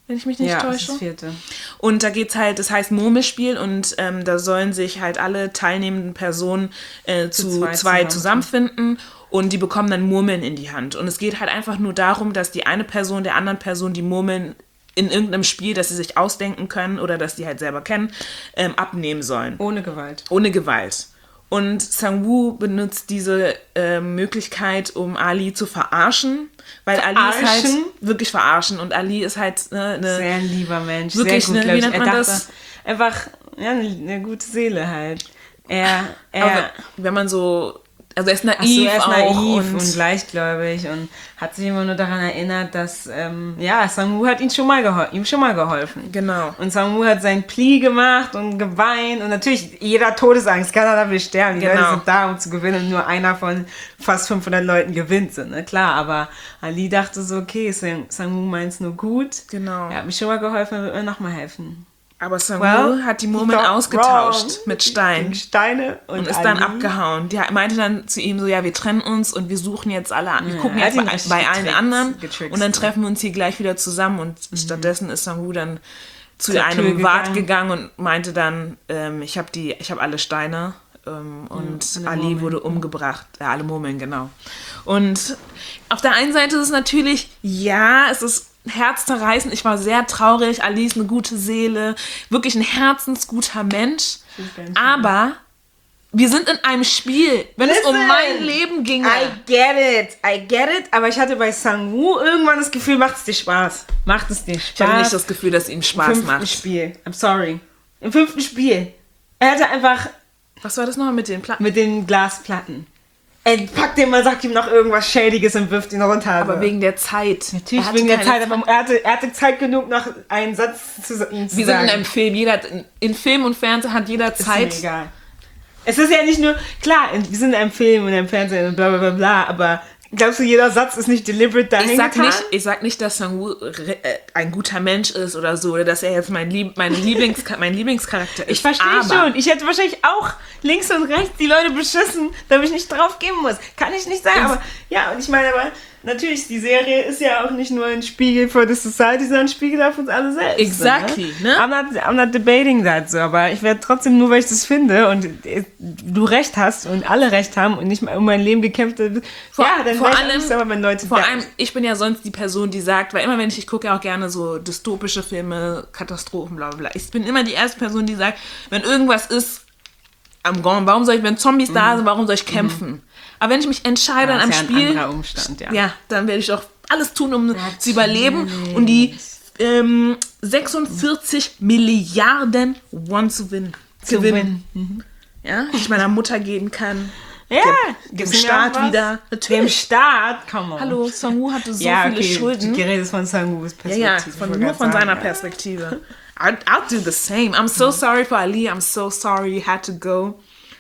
wenn ich mich nicht ja, täusche. das ist das vierte. Und da geht's halt, das heißt Murmelspiel und ähm, da sollen sich halt alle teilnehmenden Personen äh, zu, zu zwei, zwei zusammenfinden und die bekommen dann Murmeln in die Hand. Und es geht halt einfach nur darum, dass die eine Person der anderen Person die Murmeln in irgendeinem Spiel, das sie sich ausdenken können oder das die halt selber kennen, ähm, abnehmen sollen. Ohne Gewalt. Ohne Gewalt. Und Sang-woo benutzt diese äh, Möglichkeit, um Ali zu verarschen, weil verarschen? Ali ist halt wirklich verarschen und Ali ist halt ne, ne sehr ein lieber Mensch, wirklich sehr gut, ne, wie nennt er man dachte, das? Einfach ja, eine, eine gute Seele halt. Er, er Aber wenn man so, also er ist naiv, Ach so, er ist auch naiv und, und gleichgläubig und hat sich immer nur daran erinnert, dass ähm, ja, Sang-woo hat ihm schon mal gehol- ihm schon mal geholfen. Genau. Und Sang-woo hat sein Pli gemacht und geweint und natürlich jeder Todesangst kann er dafür sterben. Die Genau. Leute sind da, um zu gewinnen und nur einer von fast fünfhundert Leuten gewinnt. So, ne? Klar, aber Ali dachte so, okay, Sang- Sang-woo meint's nur gut. Genau. Er hat mir schon mal geholfen, er wird mir nochmal helfen. Aber Sang-woo Well, hat die he Murmeln got ausgetauscht wrong. mit Stein. Gegen Steine und, Und ist Ali. dann abgehauen. Die meinte dann zu ihm so, ja, wir trennen uns und wir suchen jetzt alle an. Wir Ja, gucken er hat jetzt ihn bei, richtig bei allen getrickst- anderen getrickst, und dann ja. treffen wir uns hier gleich wieder zusammen. Und stattdessen ist Sang-woo dann zu Zur einem Tür Wart gegangen. gegangen und meinte dann, ähm, ich habe die, ich habe alle Steine ähm, und alle Ali Murmeln. wurde umgebracht. Ja, alle Murmeln, genau. Und auf der einen Seite ist es natürlich, ja, es ist herzzerreißend. Ich war sehr traurig. Ali ist eine gute Seele, wirklich ein herzensguter Mensch. Aber wir sind in einem Spiel. Wenn es um Listen, mein Leben ginge. I get it, I get it, aber ich hatte bei Sang-woo irgendwann das Gefühl, macht es dir Spaß. Macht es dir Spaß. Ich hatte nicht das Gefühl, dass es ihm Im Spaß fünften macht. Spiel, I'm sorry. Im fünften Spiel. Er hatte einfach Was war das nochmal mit den Platten? mit den Glasplatten. Ey, packt den mal, sagt ihm noch irgendwas Schädiges und wirft ihn runter. Aber wegen der Zeit. Natürlich Er hatte wegen der keine Zeit, aber er hatte, er hatte Zeit genug, noch einen Satz zu, zu Wir sagen. sind in einem Film. Jeder hat, in, in Film und Fernsehen hat jeder Ist Zeit. mir egal. Es ist ja nicht nur, klar, wir sind in einem Film und im Fernsehen und bla bla bla bla, aber glaubst du, jeder Satz ist nicht deliberate dahin Ich sag, getan? nicht, ich sag nicht, dass Sang-woo re- äh, ein guter Mensch ist oder so, oder dass er jetzt mein, Lieb, mein, Lieblings, mein Lieblingscharakter ist. Ich verstehe aber schon. Ich hätte wahrscheinlich auch links und rechts die Leute beschissen, damit ich nicht drauf geben muss. Kann ich nicht sagen, aber ja, und ich meine, aber natürlich, die Serie ist ja auch nicht nur ein Spiegel for the society, sondern ein Spiegel auf uns alle selbst. Exactly, ne? ne? I'm not, I'm not debating that so, aber ich werde trotzdem, nur weil ich das finde und äh, du recht hast und alle recht haben und nicht mal um mein Leben gekämpft habe, ja, dann vor wäre ich allem, auch nicht sauer, wenn Leute vor da- allem, ich bin ja sonst die Person, die sagt, weil immer wenn ich, ich gucke ja auch gerne so dystopische Filme, Katastrophen, bla bla bla. Ich bin immer die erste Person, die sagt, wenn irgendwas ist, am Gone, warum soll ich, wenn Zombies da sind, warum soll ich kämpfen? Aber wenn ich mich entscheide Ja, an einem ist ja ein Spiel, anderer Umstand, ja. ja, dann werde ich auch alles tun, um zu überleben und die ähm, sechsundvierzig Milliarden Won zu gewinnen. Zu gewinnen. gewinnen. Ja, die ich meiner Mutter geben kann. Ja, Dem gibt's mir Staat auch was? wieder. Dem Natürlich. Staat, come on. Hallo, Sang-woo hatte so ja, viele okay, Schulden. du redest von Sang-woos Ja, Perspektive. ja, ich von, wollte nur grad von sagen, seiner ja. Perspektive. I'll, I'll do the same. I'm so sorry for Ali. I'm so sorry you had to go.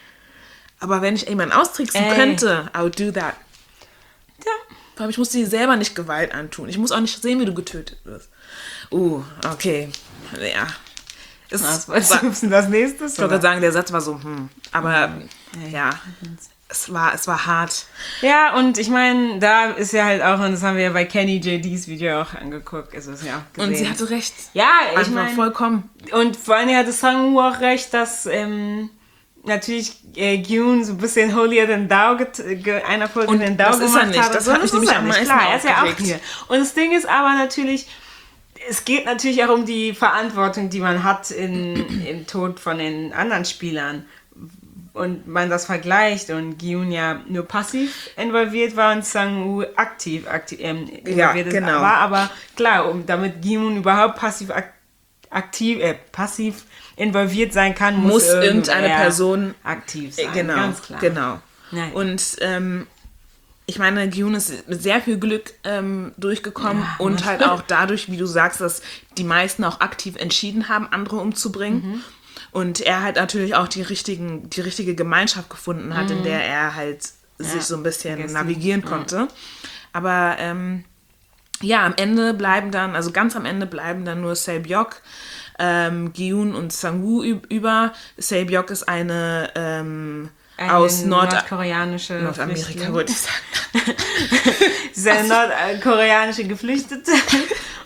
Aber wenn ich jemanden austricksen Ey. könnte, I would do that. Ja. Vor allem, ich muss dir selber nicht Gewalt antun. Ich muss auch nicht sehen, wie du getötet wirst. Uh, okay. Ja. Es Was war, wolltest ich du wissen, das nächste? wollte gerade sagen, der Satz war so, hm. Aber ja, es war, es war hart. Ja, und ich meine, da ist ja halt auch, und das haben wir ja bei Kenny J Ds Video auch angeguckt, also ist ja auch gesehen. Und sie hatte recht. ja, ich Einfach meine, vollkommen. und vor allem hatte Sang-woo auch recht, dass ähm, natürlich äh, Gyun so ein bisschen holier than thou, get, ge, einer Folge Und than thou das ist er gemacht nicht. hat. Das und hat mich so, nämlich ist er am nicht. meisten Klar, er ist ja auch aufgeregt. hier. Und das Ding ist aber natürlich, es geht natürlich auch um die Verantwortung, die man hat in, im Tod von den anderen Spielern. Und man das vergleicht und Gyun ja nur passiv involviert war und Sang-woo aktiv, aktiv ähm, Ja, involviert genau. war. Aber klar, um, damit Gyun überhaupt passiv ak aktiv, äh, passiv involviert sein kann, muss, Muss irgendeine irgendwer Person aktiv sein. Genau, Ganz klar. genau. Nein. Und ähm, ich meine, Gyun ist mit sehr viel Glück ähm, durchgekommen Ja, und das halt stimmt. auch dadurch, wie du sagst, dass die meisten auch aktiv entschieden haben, andere umzubringen. Mhm. Und er halt natürlich auch die, richtigen, die richtige Gemeinschaft gefunden hat, in der er halt sich Mhm. Ja, so ein bisschen vergessen. navigieren konnte. Aber ähm, ja, am Ende bleiben dann, also ganz am Ende bleiben dann nur Sae-byeok, ähm, Gyun und Sang-woo üb- über. Sae-byeok ist eine ähm, Eine aus Nord nordkoreanische Nordamerika, Flüchtling. wollte ich sagen. Sie ist eine nordkoreanische Geflüchtete.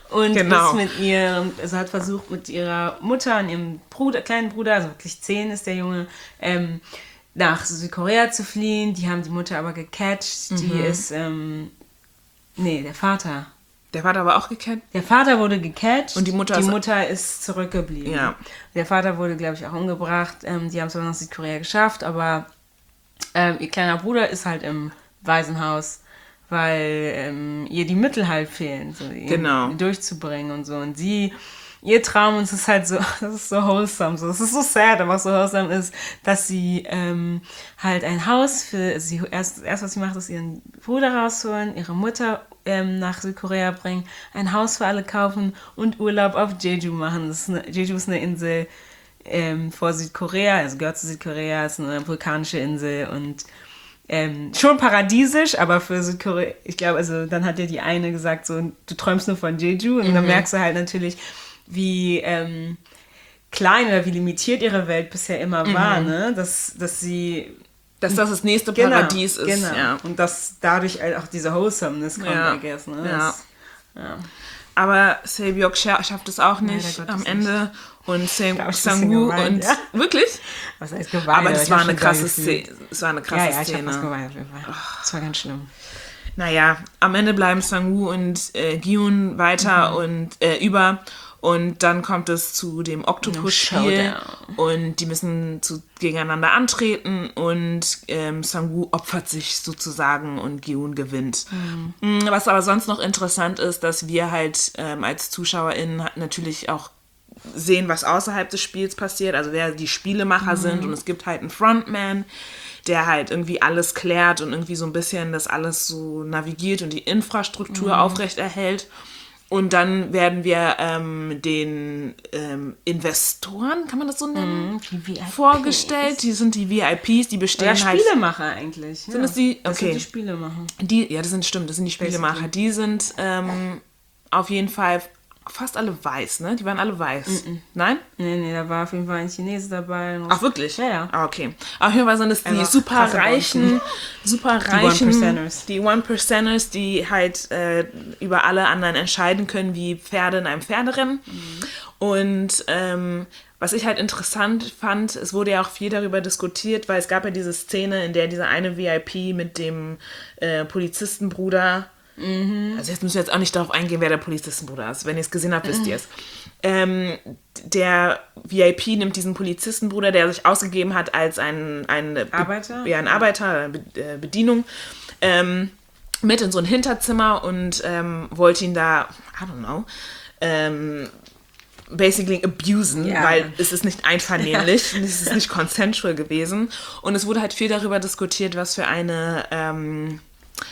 und Genau. ist mit ihrem, also hat versucht mit ihrer Mutter und ihrem Bruder, kleinen Bruder, also wirklich zehn ist der Junge, ähm, nach Südkorea zu fliehen. Die haben die Mutter aber gecatcht. Die Mhm. ist, ähm, nee, der Vater. Der Vater war auch gekannt. Der Vater wurde gecatcht. Und die Mutter die ist- Mutter ist zurückgeblieben. Ja. Der Vater wurde, glaube ich, auch umgebracht. Ähm, die haben es zwar nach Südkorea geschafft, aber ähm, ihr kleiner Bruder ist halt im Waisenhaus, weil ähm, ihr die Mittel halt fehlen, so ihn Genau. durchzubringen und so. Und sie, ihr Traum, und es ist halt so, das ist so wholesome, so, es ist so sad, aber so wholesome ist, dass sie ähm, halt ein Haus für, sie erst, erst was sie macht, ist ihren Bruder rausholen, ihre Mutter ähm, nach Südkorea bringen, ein Haus für alle kaufen und Urlaub auf Jeju machen. Das ist eine, Jeju ist eine Insel ähm, vor Südkorea, also gehört zu Südkorea, ist eine vulkanische Insel und ähm, schon paradiesisch, aber für Südkorea, ich glaube, also dann hat ja die eine gesagt, so, du träumst nur von Jeju und dann merkst du halt natürlich, wie ähm, klein oder wie limitiert ihre Welt bisher immer war, ne? Dass, dass sie Dass das das nächste Paradies ist. Genau. Ja. Und dass dadurch halt auch diese Wholesomeness kommt, Ja. I guess, ne? Ja. Das, ja. Aber Sae-byeok scha- schafft es auch Nein, nicht der Gott am ist Ende. Und Sam- Da hab ich ein bisschen Sang-woo geweint, und... ja. Wirklich? Was heißt geweint? Aber das ich war hab eine schon krasse sehr gefühlt. Szene. Es war eine krasse Ja, ja, ich habe was Szene. geweint auf jeden Fall. Das war ganz schlimm. Naja, am Ende bleiben Sang-woo und äh, Gyun weiter Mhm. und äh, über. Und dann kommt es zu dem Octopus-Spiel. Showdown. Und die müssen zu, gegeneinander antreten. Und ähm, Sang-woo opfert sich sozusagen und Gyun gewinnt. Mhm. Was aber sonst noch interessant ist, dass wir halt ähm, als ZuschauerInnen natürlich auch sehen, was außerhalb des Spiels passiert, also wer die Spielemacher sind, und es gibt halt einen Frontman, der halt irgendwie alles klärt und irgendwie so ein bisschen das alles so navigiert und die Infrastruktur aufrechterhält. Und dann werden wir ähm, den ähm, Investoren, kann man das so nennen, Die V I Ps. vorgestellt. Die sind die V I Ps, die bestehen Oder halt... Spielemacher eigentlich. Sind ja. das die? Das sind Okay. die Spielemacher. Die, ja, das sind stimmt, das sind die Spielemacher. Die sind ähm, auf jeden Fall fast alle weiß, ne? Die waren alle weiß. Nein? Nee, nee, da war auf jeden Fall ein Chinese dabei. noch- Ach, wirklich? Ja, ja. Ah, okay. Auf jeden Fall sind es die Einfach super krasse reichen, super reichen, One-Percenters. die One-Percenters, die halt äh, über alle anderen entscheiden können, wie Pferde in einem Pferderennen. Mhm. Und ähm, was ich halt interessant fand, es wurde ja auch viel darüber diskutiert, weil es gab ja diese Szene, in der dieser eine V I P mit dem äh, Polizistenbruder, also jetzt müssen wir jetzt auch nicht darauf eingehen, wer der Polizistenbruder ist. Wenn ihr es gesehen habt, wisst ihr es. Ähm, der V I P nimmt diesen Polizistenbruder, der sich ausgegeben hat als ein, ein Be- Arbeiter? Ja, ein Arbeiter, eine Be äh, Bedienung, ähm, mit in so ein Hinterzimmer und ähm, wollte ihn da, I don't know, ähm, basically abusen, Ja. weil es ist nicht einvernehmlich, und es ist nicht consensual gewesen. Und es wurde halt viel darüber diskutiert, was für eine... Ähm,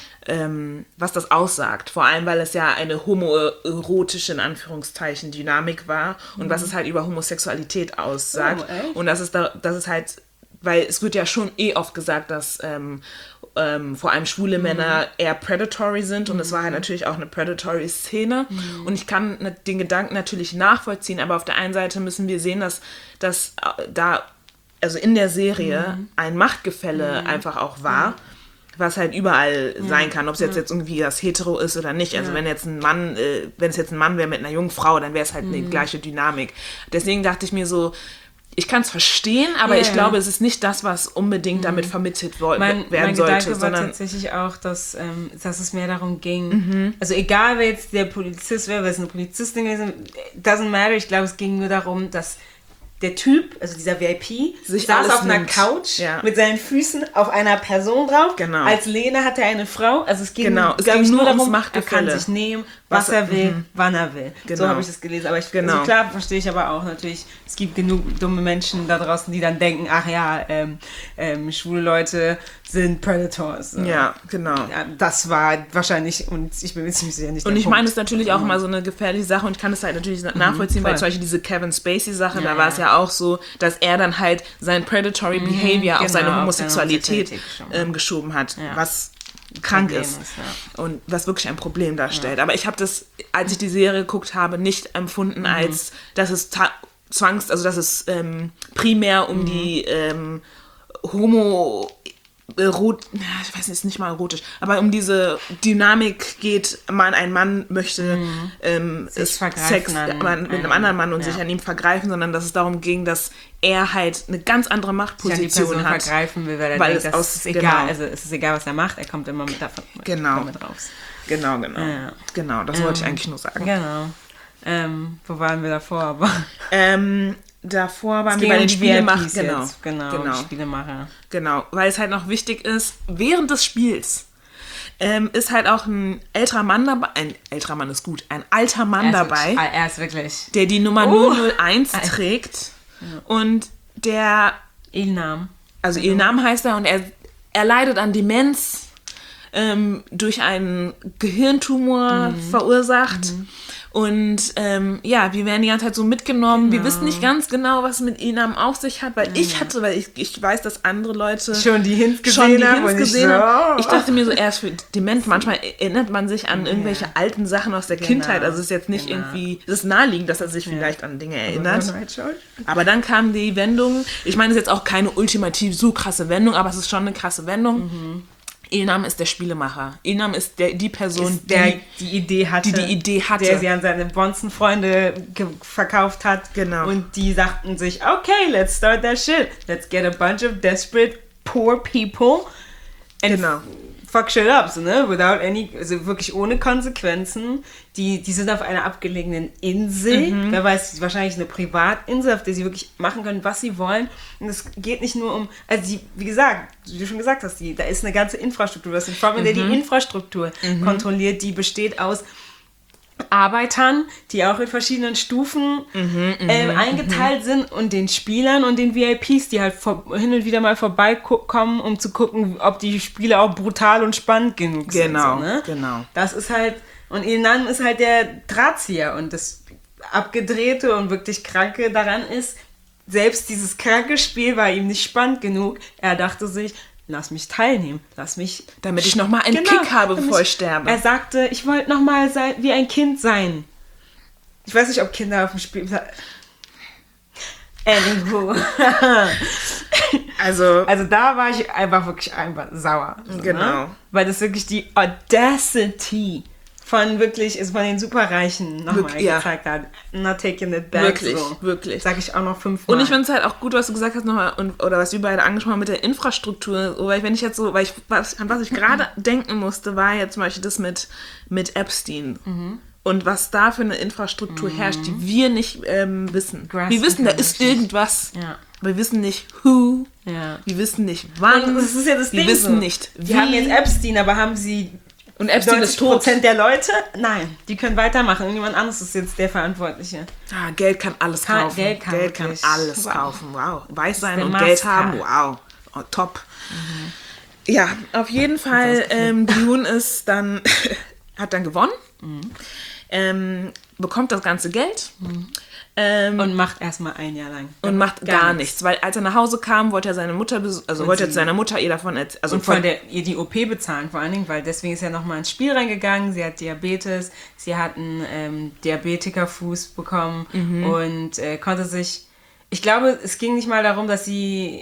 ähm, was das aussagt. Vor allem, weil es ja eine homoerotische, in Anführungszeichen, Dynamik war und was es halt über Homosexualität aussagt. Oh, echt? Und das ist, da, das ist halt, weil es wird ja schon eh oft gesagt, dass ähm, ähm, vor allem schwule Männer eher predatory sind und es war halt natürlich auch eine predatory Szene. Und ich kann ne- den Gedanken natürlich nachvollziehen, aber auf der einen Seite müssen wir sehen, dass, dass äh, da, also in der Serie, ein Machtgefälle einfach auch war. Was halt überall sein kann, ob es jetzt, jetzt irgendwie das Hetero ist oder nicht. Also wenn jetzt ein Mann, äh, wenn es jetzt ein Mann wäre mit einer jungen Frau, dann wäre es halt eine gleiche Dynamik. Deswegen dachte ich mir so, ich kann es verstehen, aber Ja, ich ja. glaube, es ist nicht das, was unbedingt damit vermittelt wo- Mein, werden mein sollte, Gedanke war sondern tatsächlich auch, dass, ähm, dass es mehr darum ging, Mhm. also egal wer jetzt der Polizist wäre, wer ist eine Polizistin gewesen, doesn't matter, ich glaube, es ging nur darum, dass der Typ, also dieser V I P, Sich saß alles auf einer nimmt. Couch Ja. mit seinen Füßen auf einer Person drauf. Genau. Als Lehne hatte er eine Frau. Also es ging, Genau, es glaub ging ich, nur ums darum, er Machtgefälle. kann sich nehmen, was, Was- er will, mhm. wann er will. Genau. So habe ich das gelesen. Aber ich, Genau. also klar verstehe ich aber auch natürlich, es gibt genug dumme Menschen da draußen, die dann denken, ach ja, ähm, ähm, schwule Leute sind Predators. So. ja, genau. Ja, das war wahrscheinlich, und ich bin mir ziemlich sicher nicht Und der ich meine, Punkt. es ist natürlich auch immer so eine gefährliche Sache und ich kann es halt natürlich nachvollziehen, weil voll. zum Beispiel diese Kevin Spacey-Sache, Ja, da war es ja. ja auch so, dass er dann halt sein predatory Behavior auf genau, seine auf seine Homosexualität Homosexualität geschoben. ähm, geschoben hat, Ja. was krank Problem ist. ist, ja. Und was wirklich ein Problem darstellt. Aber ich habe das, als ich die Serie geguckt habe, nicht empfunden, als dass es ta- zwangs, also dass es ähm, primär um die ähm, Homo Erot, ich weiß nicht, ist nicht mal erotisch, aber um diese Dynamik geht, man, ein Mann möchte Mhm. ähm, Sich es- vergreifen Sex an mit einem einem, anderen Mann und ja. sich an ihm vergreifen, sondern dass es darum ging, dass er halt eine ganz andere sich an die Machtposition Person hat. vergreifen will, weil er Weil denkt, es das aus- ist egal, genau. also es ist egal, was er macht, er kommt immer mit davon mit, Genau. damit raus. Genau, genau. Ja. Genau, das wollte ich eigentlich nur sagen. Genau. Ähm, wo waren wir davor? Aber Ähm, davor waren es wir ging bei um den die Spielemachern. V I Ps Genau, jetzt. Genau, genau. die Spielemacher. Genau, weil es halt noch wichtig ist, während des Spiels ähm, ist halt auch ein älterer Mann dabei, ein älterer Mann ist gut, ein alter Mann Er ist dabei, wirklich- Er ist wirklich der die Nummer Uh. null null eins trägt und der, Ilnam. also Ilnam heißt er und er, er leidet an Demenz ähm, durch einen Gehirntumor verursacht. Und ähm, ja, wir werden die ganze Zeit so mitgenommen. Wir wissen nicht ganz genau, was mit Ilnam auf sich hat, weil ich hatte, weil ich, ich weiß, dass andere Leute Schon die Hints gesehen schon die haben Hints und ich gesehen so, haben. Ich oh. dachte mir so, er ist für dement. Manchmal erinnert man sich an irgendwelche alten Sachen aus der Kindheit. Also es ist jetzt nicht genau. irgendwie, es ist naheliegend, dass er sich vielleicht an Dinge erinnert. Schon. Aber dann kam die Wendung. Ich meine, es ist jetzt auch keine ultimativ so krasse Wendung, aber es ist schon eine krasse Wendung. Mhm. Ilnam ist der Spielemacher. Ilnam ist der, die Person, Der die, die Idee hatte. die die Idee hatte. Der sie an seine Bonzen-Freunde ge- verkauft hat. Genau. Und die sagten sich, okay, let's start that shit. Let's get a bunch of desperate, poor people and Genau. fuck shit up, so, ne? Without any, also wirklich ohne Konsequenzen. Die, die sind auf einer abgelegenen Insel. Mhm. Wer weiß, wahrscheinlich eine Privatinsel, auf der sie wirklich machen können, was sie wollen. Und es geht nicht nur um, also die, wie gesagt, wie du schon gesagt hast, die, da ist eine ganze Infrastruktur. Das ist ein Firma, der Mhm. die Infrastruktur kontrolliert, die besteht aus Arbeitern, die auch in verschiedenen Stufen Mhm, ähm, eingeteilt sind und den Spielern und den V I Ps, die halt vor, hin und wieder mal vorbeikommen, um zu gucken, ob die Spiele auch brutal und spannend genug Genau, sind. So, ne? genau. Das ist halt, und Ilnam ist halt der Drahtzieher und das Abgedrehte und wirklich Kranke daran ist, selbst dieses kranke Spiel war ihm nicht spannend genug. Er dachte sich, lass mich teilnehmen, lass mich... Damit ich nochmal einen Genau, Kick habe, damit bevor ich sterbe. Er sagte, ich wollte nochmal sein, wie ein Kind sein. Ich weiß nicht, ob Kinder auf dem Spiel... Anywho. Also, Also da war ich einfach wirklich einfach sauer. So, Genau. Ne? Weil das wirklich die Audacity von wirklich, ist von den Superreichen nochmal Wirklich, ja. gezeigt hat. Not taking it back. Wirklich, so. wirklich. Sag ich auch noch fünfmal. und ich finde es halt auch gut, was du gesagt hast nochmal, und, oder was wir beide angesprochen haben mit der Infrastruktur. So, weil wenn ich jetzt so, weil ich, was, an was ich gerade denken musste, war jetzt zum Beispiel das mit, mit Epstein. Mhm. Und was da für eine Infrastruktur herrscht, die wir nicht ähm, wissen. Graspen Wir wissen, da können ist wir nicht. irgendwas. Ja. Wir wissen nicht who. Ja. Wir wissen nicht wann. Und das ist ja das wir Ding wissen so. nicht wie. Die haben jetzt Epstein, aber haben sie und Epstein ist tot. Prozent der Leute? Nein, die können weitermachen. Irgendjemand anderes ist jetzt der Verantwortliche. Ah, Geld kann alles Kann- kaufen. Geld kann wirklich. alles Wow. kaufen. Wow. Weiß sein der und Geld Maßstab. haben. Wow. Oh, top. Ja, auf jeden Fall, ähm, Dune ist dann, hat dann gewonnen. Ähm, bekommt das ganze Geld. Ähm, Und macht erstmal ein Jahr lang. und macht gar, nichts. Weil als er nach Hause kam, wollte er seine Mutter, besu- also Und wollte er sie- zu seiner Mutter ihr davon erzählen. Also Und von der, ihr die O P bezahlen vor allen Dingen, weil deswegen ist er nochmal ins Spiel reingegangen. Sie hat Diabetes, sie hat einen ähm, Diabetikerfuß bekommen und äh, konnte sich, ich glaube, es ging nicht mal darum, dass sie,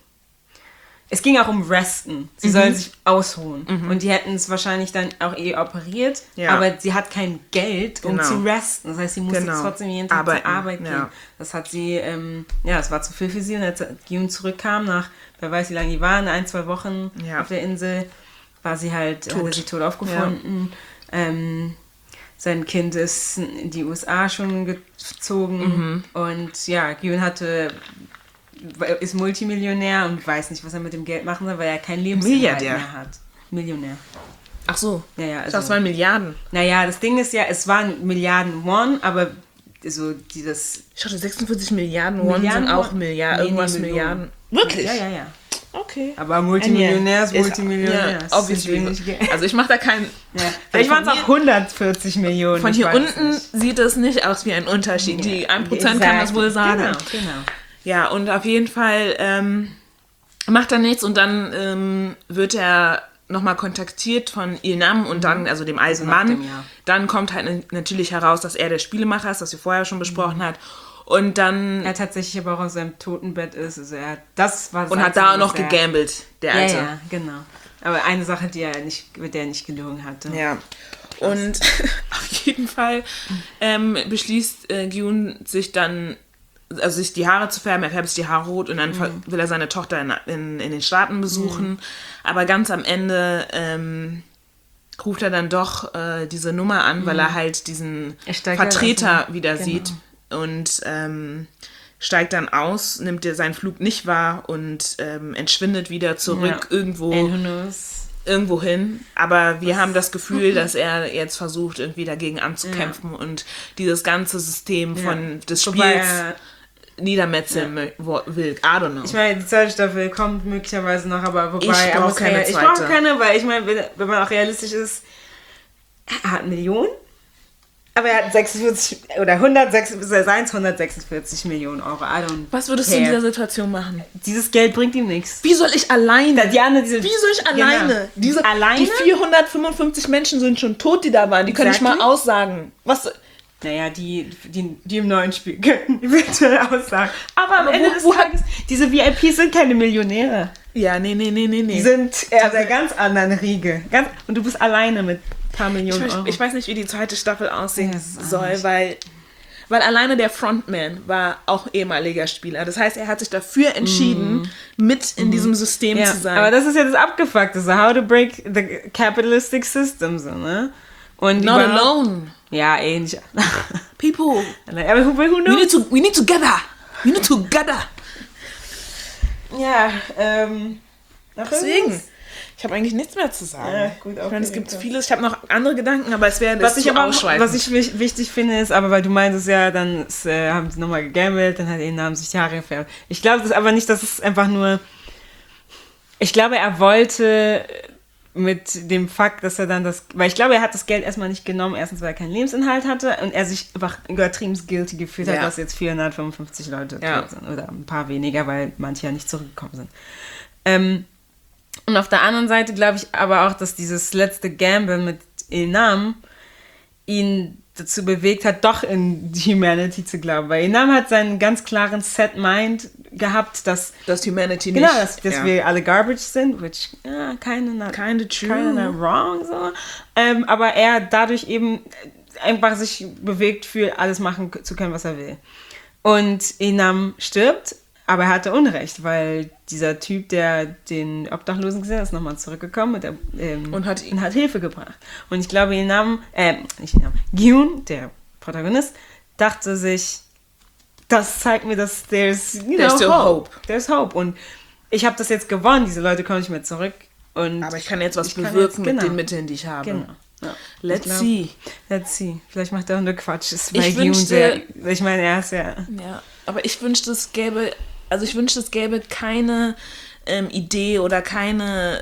es ging auch um Resten. Sie soll sich ausruhen. Und die hätten es wahrscheinlich dann auch eh operiert, Ja. aber sie hat kein Geld, um Genau. zu resten. Das heißt, sie musste Genau. trotzdem jeden Tag Arbeiten, zur Arbeit gehen. ja. Das hat sie, ähm, ja, das war zu viel für sie. Und als Gyun zurückkam, nach, wer weiß wie lange die waren, ein, zwei Wochen Ja. auf der Insel, war sie halt, Tot. hat er sie tot aufgefunden. Ähm, sein Kind ist in die U S A schon gezogen. Mhm. Und ja, Gyun hatte, ist Multimillionär und weiß nicht, was er mit dem Geld machen soll, weil er kein Lebensinhalt Milliardär. mehr hat. Millionär. Ach so. Ja, ja, Ich dachte, also- es waren Milliarden. Naja, das Ding ist ja, es waren Milliarden Won, aber so dieses... Ich dachte, sechsundvierzig Milliarden Won Milliarden sind auch Won? Milliarden. Nee, nee, irgendwas Millionen. Milliarden. Wirklich? Ja, ja, ja. Okay. Aber Multimillionär ist Ist- Multimillionär. Ja, Das ist obviously. wenig Geld. Also ich mache da keinen... Ja. Vielleicht waren es von auch hundertvierzig Millionen. Von ich hier weiß unten nicht. sieht es nicht aus wie ein Unterschied. Die ein Prozent kann das wohl sagen. Genau, genau. Ja, und auf jeden Fall ähm, macht er nichts und dann ähm, wird er nochmal kontaktiert von Ilnam und dann, also dem alten nach Mann. dem Jahr. Dann kommt halt natürlich heraus, dass er der Spielemacher ist, das wir vorher schon besprochen hat. Und dann... Er tatsächlich aber auch aus seinem Totenbett ist. Also er, das war Und hat da noch gegambelt, der Ja, Alte. ja, genau. Aber eine Sache, die er nicht, mit der er nicht gelogen hatte. Ja. Und auf jeden Fall ähm, beschließt äh, Gyun sich dann, also sich die Haare zu färben. Er färbt sich die Haare rot und dann mhm. will er seine Tochter in, in, in den Staaten besuchen. Mhm. Aber ganz am Ende ähm, ruft er dann doch äh, diese Nummer an, mhm. weil er halt diesen er Vertreter halt wieder genau. sieht. Und ähm, steigt dann aus, nimmt dir seinen Flug nicht wahr und ähm, entschwindet wieder zurück ja. irgendwo, irgendwo hin. Aber wir das haben das Gefühl, dass er jetzt versucht, irgendwie dagegen anzukämpfen ja. und dieses ganze System von ja. des Spiels er, niedermetzeln ja. will. I don't know. Ich meine, die zweite Staffel kommt möglicherweise noch, aber wobei... Ich brauche keine keine, Ich brauche keine, weil ich meine, wenn, wenn man auch realistisch ist, er hat Millionen. Aber er hat sechsundvierzig oder hundertsechsundvierzig Millionen Euro. I don't Was würdest care. du in dieser Situation machen? Dieses Geld bringt ihm nichts. Wie soll ich alleine? Die andere, diese, Wie soll ich alleine? Genau. Diese, alleine? Die vierhundertfünfundfünfzig Menschen sind schon tot, die da waren. Die können exactly. nicht mal aussagen. Was? Naja, die, die, die im neuen Spiel können eventuell aussagen. Aber am Aber Ende wo, des wo Tages, diese V I Ps sind keine Millionäre. Ja, nee, nee, nee, nee, nee. Die sind eher der ganz anderen Riege. Ganz, und du bist alleine mit ein paar Millionen ich weiß, Euro. Ich weiß nicht, wie die zweite Staffel aussehen ja, soll, weil, weil alleine der Frontman war auch ehemaliger Spieler. Das heißt, er hat sich dafür entschieden, mm. mit in mm. diesem System ja, zu sein. Aber das ist ja das Abgefuckte, so how to break the capitalistic system, so, ne? Und Not alone. Ja, ähnlich. People. Aber who, who knows? We need, to, we need together. We need together. Ja, ähm... Deswegen. Ich habe eigentlich nichts mehr zu sagen. Ja, gut, okay, ich meine, es gibt vieles. Ich habe noch andere Gedanken, aber es wäre was ich zu aber ausschweifend. Was ich w- wichtig finde, ist, aber weil du meintest ja, dann ist, äh, haben sie nochmal gegambelt, dann hat er den Namen sich die Haare gefärbt. Ich glaube das aber nicht, dass es einfach nur... Ich glaube, er wollte mit dem Fakt, dass er dann das... Weil ich glaube, er hat das Geld erstmal nicht genommen, erstens, weil er keinen Lebensinhalt hatte und er sich einfach übertrieben guilty gefühlt hat, ja. dass jetzt vierhundertfünfundfünfzig Leute ja. tot sind. Oder ein paar weniger, weil manche ja nicht zurückgekommen sind. Ähm... Und auf der anderen Seite glaube ich aber auch, dass dieses letzte Gamble mit Enam ihn dazu bewegt hat, doch in die Humanity zu glauben. Weil Enam hat seinen ganz klaren Set-Mind gehabt, dass... Dass Humanity genau, nicht... Genau, dass, dass ja. wir alle garbage sind, which yeah, kind of not... Kind of true. Kind of wrong, so. Ähm, aber er dadurch eben einfach sich bewegt, für alles machen zu können, was er will. Und Enam stirbt, aber er hatte Unrecht, weil dieser Typ, der den Obdachlosen gesehen hat, ist nochmal zurückgekommen und, der, ähm, und, hat, und hat Hilfe gebracht. Und ich glaube, Enam, äh, nicht Enam, Gyun, der Protagonist, dachte sich, das zeigt mir, dass there's, you there's know, hope. hope. There's hope. Und ich habe das jetzt gewonnen, diese Leute kommen nicht mehr zurück. Und aber ich kann jetzt was bewirken jetzt, genau, mit den Mitteln, die ich habe. Genau. Ja. Let's glaub, see. Let's see. Vielleicht macht er auch nur Quatsch. Ist ich Gyun wünschte, sehr, ich meine, er ist ja... Ja, aber ich wünschte, es gäbe... Also ich wünschte, es gäbe keine ähm, Idee oder keine...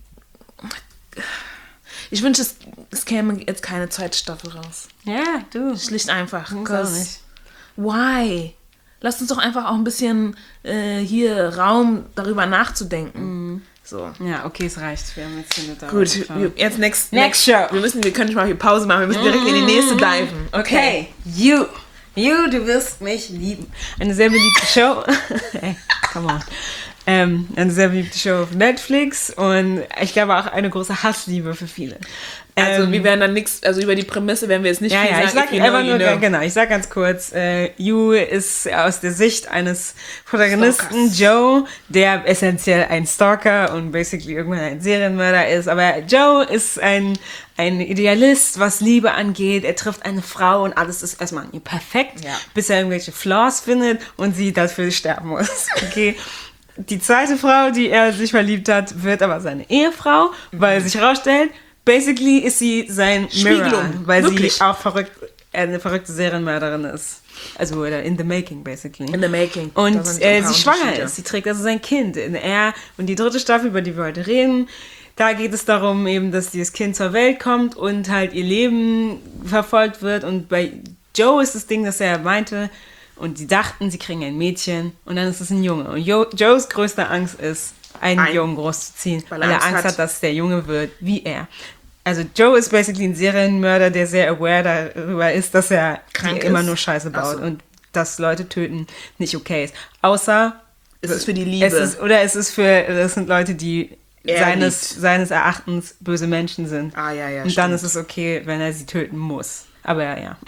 Ich wünschte, es, es käme jetzt keine zweite Staffel raus. Ja, du. Schlicht einfach. Auch nicht. Why? Lasst uns doch einfach auch ein bisschen äh, hier Raum darüber nachzudenken. Mm. So. Ja, okay, es reicht. Wir haben jetzt hier eine Gut, wir, jetzt next, next show. Wir müssen, wir können nicht mal hier Pause machen. Wir müssen direkt mm. in die nächste diven. Okay. okay. You. You, du wirst mich lieben. Eine sehr beliebte Show. Hey, come on. Ähm, eine sehr beliebte Show auf Netflix und ich glaube auch eine große Hassliebe für viele. Also ähm, wir werden dann nichts, also über die Prämisse werden wir jetzt nicht ja, viel ja, sagen. Ich sag einfach nur, know. genau, ich sag ganz kurz, äh, You ist aus der Sicht eines Protagonisten, Stalkers. Joe, der essentiell ein Stalker und basically irgendwann ein Serienmörder ist, aber Joe ist ein, ein Idealist, was Liebe angeht, er trifft eine Frau und alles ist erstmal an ihr perfekt, ja. bis er irgendwelche Flaws findet und sie dafür sterben muss, okay. Die zweite Frau, die er sich verliebt hat, wird aber seine Ehefrau, weil sich herausstellt, basically ist sie sein Mirror, weil Wirklich? sie auch verrückt, eine verrückte Serienmörderin ist. Also oder in the making, basically. In the making. Und äh, sie schwanger ist. Sie trägt also sein Kind. In er und die dritte Staffel, über die wir heute reden, da geht es darum, eben, dass dieses Kind zur Welt kommt und halt ihr Leben verfolgt wird. Und bei Joe ist das Ding, dass er meinte, und sie dachten, sie kriegen ein Mädchen und dann ist es ein Junge. Und jo- Joes größte Angst ist, einen ein, Jungen großzuziehen, weil er Angst hat, hat, dass der Junge wird wie er. Also Joe ist basically ein Serienmörder, der sehr aware darüber ist, dass er krank immer ist. nur Scheiße baut. So. Und dass Leute töten nicht okay ist. Außer Es ist für die Liebe. Es ist, oder es ist für, das sind Leute, die Er seines, liebt. seines Erachtens böse Menschen sind. Ah, ja, ja, Und dann stimmt. ist es okay, wenn er sie töten muss. Aber ja, ja.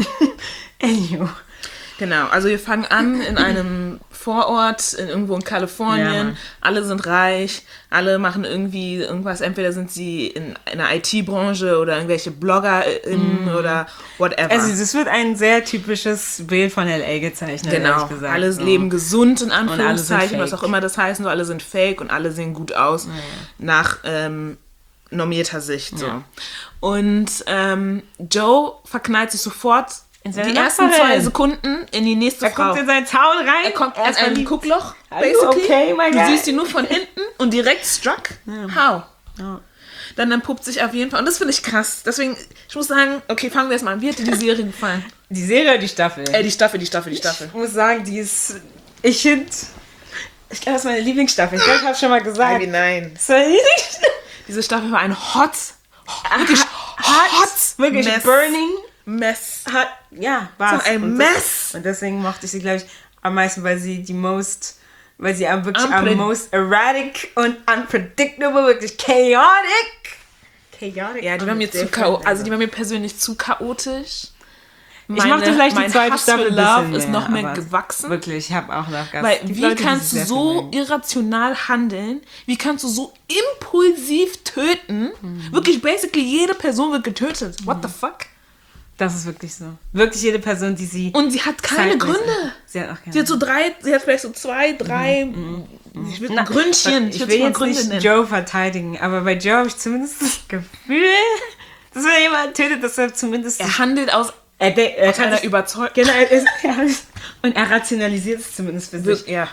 Anywho. Genau, also wir fangen an in einem Vorort, in, irgendwo in Ja, Kalifornien. Mann. Alle sind reich, alle machen irgendwie irgendwas. Entweder sind sie in, in der I T-Branche oder irgendwelche BloggerInnen oder whatever. Also es wird ein sehr typisches Bild von L A gezeichnet, genau, ehrlich gesagt. alle so. leben gesund in alle sind Anführungszeichen, was fake. auch immer das heißt. So, alle sind fake und alle sehen gut aus Ja, ja. nach ähm, normierter Sicht. So. Ja. Und ähm, Joe verknallt sich sofort In seine die ersten Nachbarin. zwei Sekunden in die nächste Er Frau. kommt in sein Zaun rein. Er kommt er in ist ein verliebt. Guckloch, Are you basically. okay, my Du guy? siehst ihn nur von hinten und direkt struck. How? Ja. Dann entpuppt sich auf jeden Fall, und das finde ich krass. Deswegen, ich muss sagen, okay, fangen wir erst mal an. Wie hat dir die Serie gefallen? Die Serie oder die Staffel? Äh, die Staffel, die Staffel, die Staffel. Ich muss sagen, die ist... Ich finde... Ich glaube, das ist meine Lieblingsstaffel. Ich glaube, ich habe schon mal gesagt. Ivy, nein. Das war meine Lieblingsstaffel. Diese Staffel war ein hot, wirklich hot, Wirklich Mess. burning. Mess. Hat, ja, war So ein Mess. Und deswegen mochte ich sie, glaube ich, am meisten, weil sie die most, weil sie am wirklich Unpred- am most erratic und unpredictable, wirklich chaotic. Chaotic. Ja, die war mir zu chaotisch. Also die war mir persönlich zu chaotisch. ich mochte vielleicht die mein zweite Hass Staffel für ein Love bisschen ist noch mehr aber gewachsen. Wirklich, ich habe auch noch Gas. Weil Die wie Leute, die kannst sie du sehr so viel mögen. irrational handeln? Wie kannst du so impulsiv töten? Mhm. Wirklich, basically jede Person wird getötet. What the fuck? Das ist wirklich so. Wirklich jede Person, die sie... Und sie hat keine zeitlich- Gründe. Sie hat auch keine Sie hat so drei, sie hat vielleicht so zwei, drei, ich will ein Gründchen. Ich würd's will mal jetzt Gründe nicht nennen. Joe verteidigen, aber bei Joe habe ich zumindest das Gefühl, dass wenn jemand tötet, dass er zumindest... Er handelt aus, er, de- er aus kann einer sich- Überzeugung. Genau, er ist, er ist, und er rationalisiert es zumindest für sich. Ja.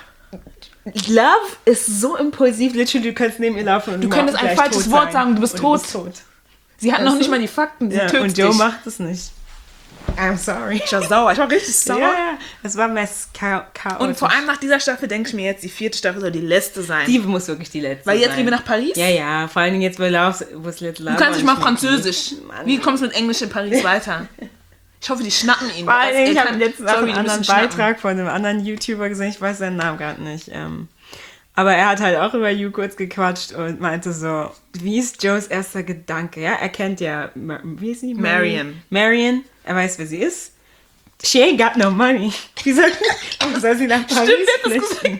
Love ist so impulsiv, literally, du kannst neben ihr laufen und Du könntest ein falsches Wort sagen, du bist tot. tot. Sie hat Weißt noch du? nicht mal die Fakten. Sie Ja, tötet und Joe dich. macht es nicht. I'm sorry. Ich war sauer. Ich war richtig sauer. Ja, ja, es war mess cha chaotisch. Und vor allem nach dieser Staffel denke ich mir jetzt, die vierte Staffel soll die letzte sein. die muss wirklich die letzte Weil jetzt sein. gehen wir nach Paris. Ja, ja, vor allen Dingen jetzt bei Love, wo es Little Love Du kannst nicht war, mal ich mag Französisch. die. Mann. Wie kommst du mit Englisch in Paris weiter? Ich hoffe, die schnappen ihn. Vor allen Dingen, ich Er habe kann- letztens auch sorry, einen die anderen müssen schnappen. Beitrag von einem anderen YouTuber gesehen, ich weiß seinen Namen gerade nicht. Ähm, aber er hat halt auch über You kurz gequatscht und meinte so, wie ist Joes erster Gedanke? Ja, er kennt ja, Ma- wie ist sie? Marion. Marion, er weiß, wer sie ist. She ain't got no money. Wie soll, warum soll sie nach Paris flüchten?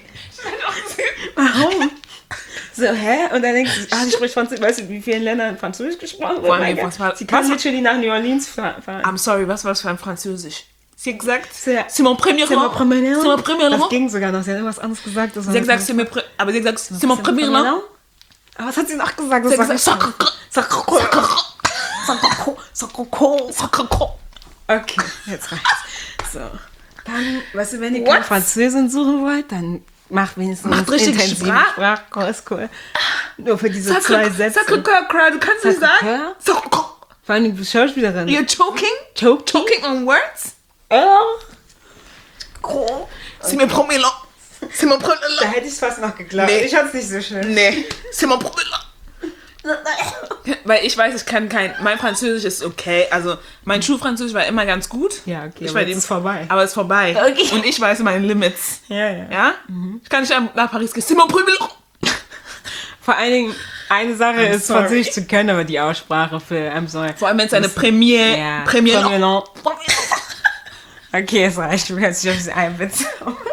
Warum? So, hä? Und dann denkst du, ah, sie spricht Französisch. Weißt du, in wie vielen Ländern Französisch gesprochen wird? Vor allem, Mein Gott. was war- Sie kann was war- literally nach New Orleans fahren. I'm sorry, was war das für ein Französisch? Sie hat gesagt, C'est- c'est mon premier C'est mon roman. premier nom. C'est mon premier Das roman. ging sogar noch. Sie hat irgendwas anderes gesagt. Das Sie hat gesagt, c'est mes pre- aber sie hat gesagt, c'est mon premier roman. Aber was hat sie noch gesagt? Das Sie hat war gesagt, Sakoko. Sakoko. Sakoko. Sakoko. Okay, jetzt reicht's. So. Dann, weißt du, wenn ihr What? keine Französin suchen wollt, dann macht wenigstens Macht richtig intensiven Sprach- Sprachkurs. Cool. Nur für diese zwei Sätze. Sakoko, du kannst nicht sagen. Sakoko? Sakoko. Vor allem die Schauspielerin. You're choking? Choking? Choking on words? Oh. C'est mes premiers langues. C'est mon premier Da langue. hätte ich es fast noch geglaubt. Nee. Ich fand's nicht so schlimm. Nee, c'est mon premier langue. Weil ich weiß, ich kann kein. Mein Französisch ist okay. Also, mein Schulfranzösisch war immer ganz gut. Ja, okay, Ich aber war jetzt ist vorbei. Aber es ist vorbei. Okay. Und ich weiß meine Limits. Ja, ja. Ja? Ich kann nicht nach Paris gehen. C'est mon premier langue. Vor allen Dingen, eine Sache I'm ist, sorry. Französisch zu können, aber die Aussprache für I'm sorry. Vor allem, wenn es eine Premiere. Ja, Premiere. Premier Lang. Okay, es reicht. Du kannst dich auf diese einen Witz.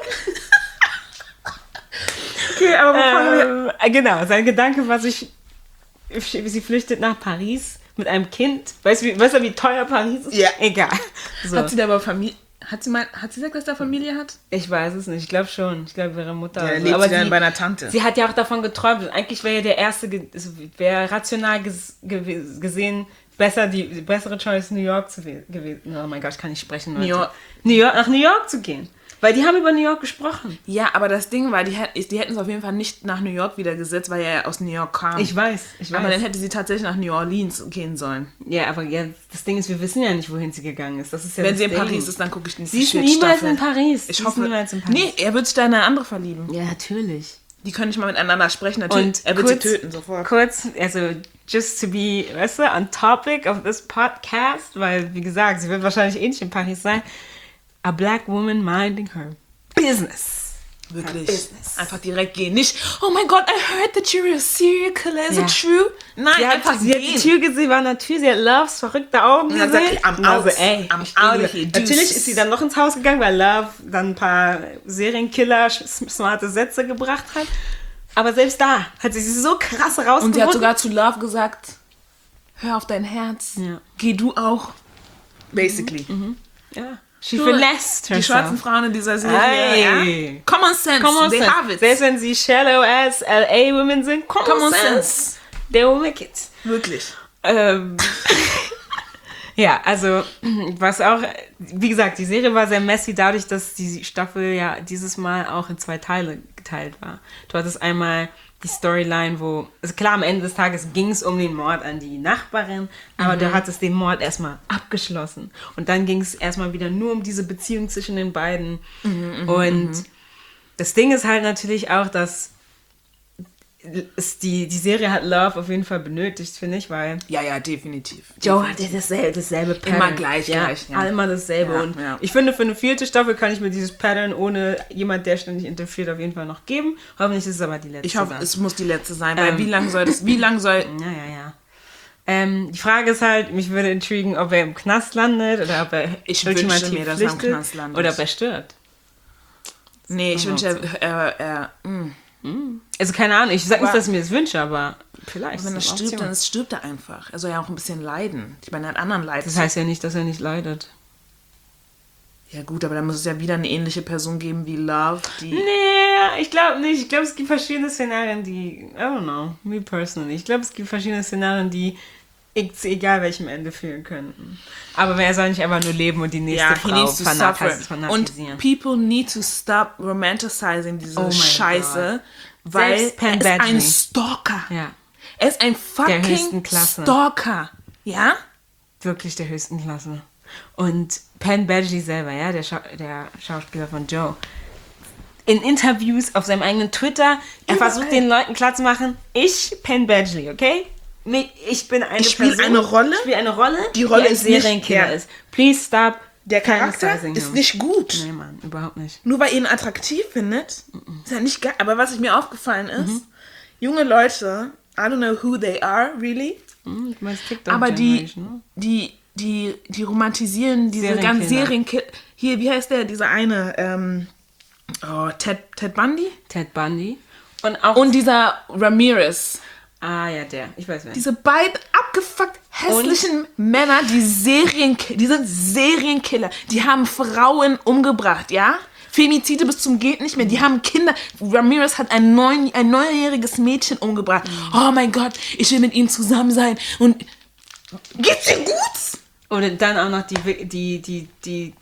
Okay, aber wovon wir. ähm, genau, sein Gedanke war sich, sie flüchtet nach Paris mit einem Kind. Weißt du, wie, weißt du, wie teuer Paris ist? Ja. Egal. So. Hat sie da aber Familie. Hat sie, mal, hat sie gesagt, dass da Familie hat? Ich weiß es nicht. Ich glaube schon. Ich glaube, ihre Mutter. Ja, oder so. lebt Aber sie dann sie- bei einer Tante. Sie hat ja auch davon geträumt. Eigentlich wäre ja der erste, ge- also wäre rational ges gew- gesehen besser, die, die bessere Choice New York zu we- gewesen. Oh mein Gott, ich kann nicht sprechen. Leute. New York. New York, nach New York zu gehen. Weil die haben über New York gesprochen. Ja, aber das Ding war, die, hätt- die hätten es auf jeden Fall nicht nach New York wieder gesetzt, weil er ja aus New York kam. Ich weiß, ich weiß. Aber dann hätte sie tatsächlich nach New Orleans gehen sollen. ja, aber ja, das Ding ist, wir wissen ja nicht, wohin sie gegangen ist. Das ist ja Wenn das sie in Ding. Paris ist, dann gucke ich nicht Sie ist niemals in Paris. Ich Sie hoffe, ist niemals in Paris. nee, er wird sich da in eine andere verlieben. Ja, natürlich. Die können nicht mal miteinander sprechen. Natürlich, Und er wird kurz, sie töten sofort. Kurz, also just to be, weißt du, on topic of this podcast, weil, wie gesagt, sie wird wahrscheinlich eh nicht in Paris sein. a black woman minding her business. Wirklich. Business. Einfach direkt gehen. Nicht, oh mein Gott, I heard that you're a serial killer. Is ja. it true? Nein, sie einfach hat, sie gehen. hat die Tür gesehen, war natürlich, sie hat Loves verrückte Augen und dann gesehen. sagt, I'm also, out. ey, I'm out of here. Natürlich ist sie dann noch ins Haus gegangen, weil Love dann ein paar Serienkiller smarte Sätze gebracht hat. Aber selbst da hat sie sich so krass rausgefunden. Und sie hat sogar zu Love gesagt, hör auf dein Herz. Ja. Geh du auch. Basically. Mhm. Mhm. Ja. She finessed herself. Die schwarzen Frauen in dieser Serie. Ja? Common sense, Common they sense. have it. Selbst wenn sie shallow ass L A Women sind, common, common sense. sense. They will make it. Wirklich. Ähm, ja, also, was auch, wie gesagt, die Serie war sehr messy dadurch, dass die Staffel ja dieses Mal auch in zwei Teile geteilt war. Du hattest einmal die Storyline, wo, also klar, am Ende des Tages ging es um den Mord an die Nachbarin, aber mhm. du hattest den Mord erstmal abgeschlossen. Und dann ging es erstmal wieder nur um diese Beziehung zwischen den beiden. Mhm, und mhm. das Ding ist halt natürlich auch, dass es die, die Serie hat Love auf jeden Fall benötigt, finde ich, weil... Ja, ja, definitiv. Joe hatte dasselbe, dasselbe Pattern. Immer gleich, ja, gleich. Ja. Immer dasselbe. Ja, und ja. ich finde, für eine vierte Staffel kann ich mir dieses Pattern ohne jemand, der ständig interferiert, auf jeden Fall noch geben. Hoffentlich ist es aber die letzte. Ich hoffe, dann. es muss die letzte sein, weil ähm, wie lange soll das... Wie lange soll... Ja, ja, ja. Ähm, die Frage ist halt, mich würde intrigen, ob er im Knast landet oder ob er ich wünsche mir, dass er im Knast landet. Oder ob er stirbt. Nee, ich wünsche, er... er, er mm. Also keine Ahnung, ich sag nicht, dass ich mir das wünsche, aber vielleicht. Aber wenn er stirbt, dann stirbt er einfach. Er soll ja auch ein bisschen leiden. Ich meine, er hat anderen Leid. Das heißt ja nicht, dass er nicht leidet. Ja gut, aber dann muss es ja wieder eine ähnliche Person geben wie Love, die... Nee, ich glaube nicht. Ich glaube, es gibt verschiedene Szenarien, die... I don't know, me personally. Ich glaube, es gibt verschiedene Szenarien, die egal welchem Ende führen könnten. Aber er soll nicht einfach nur leben und die nächste ja, Frau fanatisieren. Und people need to stop romanticizing diese oh Scheiße, God. Weil er ist ein Stalker. Ja. Er ist ein fucking Stalker. Ja? Wirklich der höchsten Klasse. Und Penn Badgley selber, ja, der, Scha- der Schauspieler von Joe, in Interviews auf seinem eigenen Twitter, er Überall. versucht den Leuten klarzumachen, ich, Penn Badgley, okay? Ich bin eine ich spiele eine Rolle. Ich spiele eine Rolle, die Rolle die ist ein Serienkiller nicht, ist. Please stop. Der Charakter ist him. nicht gut. Nee, Mann, überhaupt nicht. Nur weil ihr ihn attraktiv findet, mm-mm. ist ja nicht geil. Aber was mir aufgefallen ist, mhm. junge Leute, I don't know who they are, really. Mhm, aber die, die, die, die romantisieren diese ganzen Serienkiller. Hier, wie heißt der, dieser eine, ähm, oh, Ted, Ted Bundy? Ted Bundy. Und auch Und dieser Ramirez. Ah, ja, der. Ich weiß nicht. Diese beiden abgefuckt hässlichen und? Männer, die Serienkiller, die sind Serienkiller. Die haben Frauen umgebracht, ja? Femizide bis zum geht nicht mehr. Die haben Kinder. Ramirez hat ein, neun, ein neunjähriges Mädchen umgebracht. Mhm. Oh mein Gott, ich will mit ihnen zusammen sein. Und geht's dir gut? Und dann auch noch die, die, die, die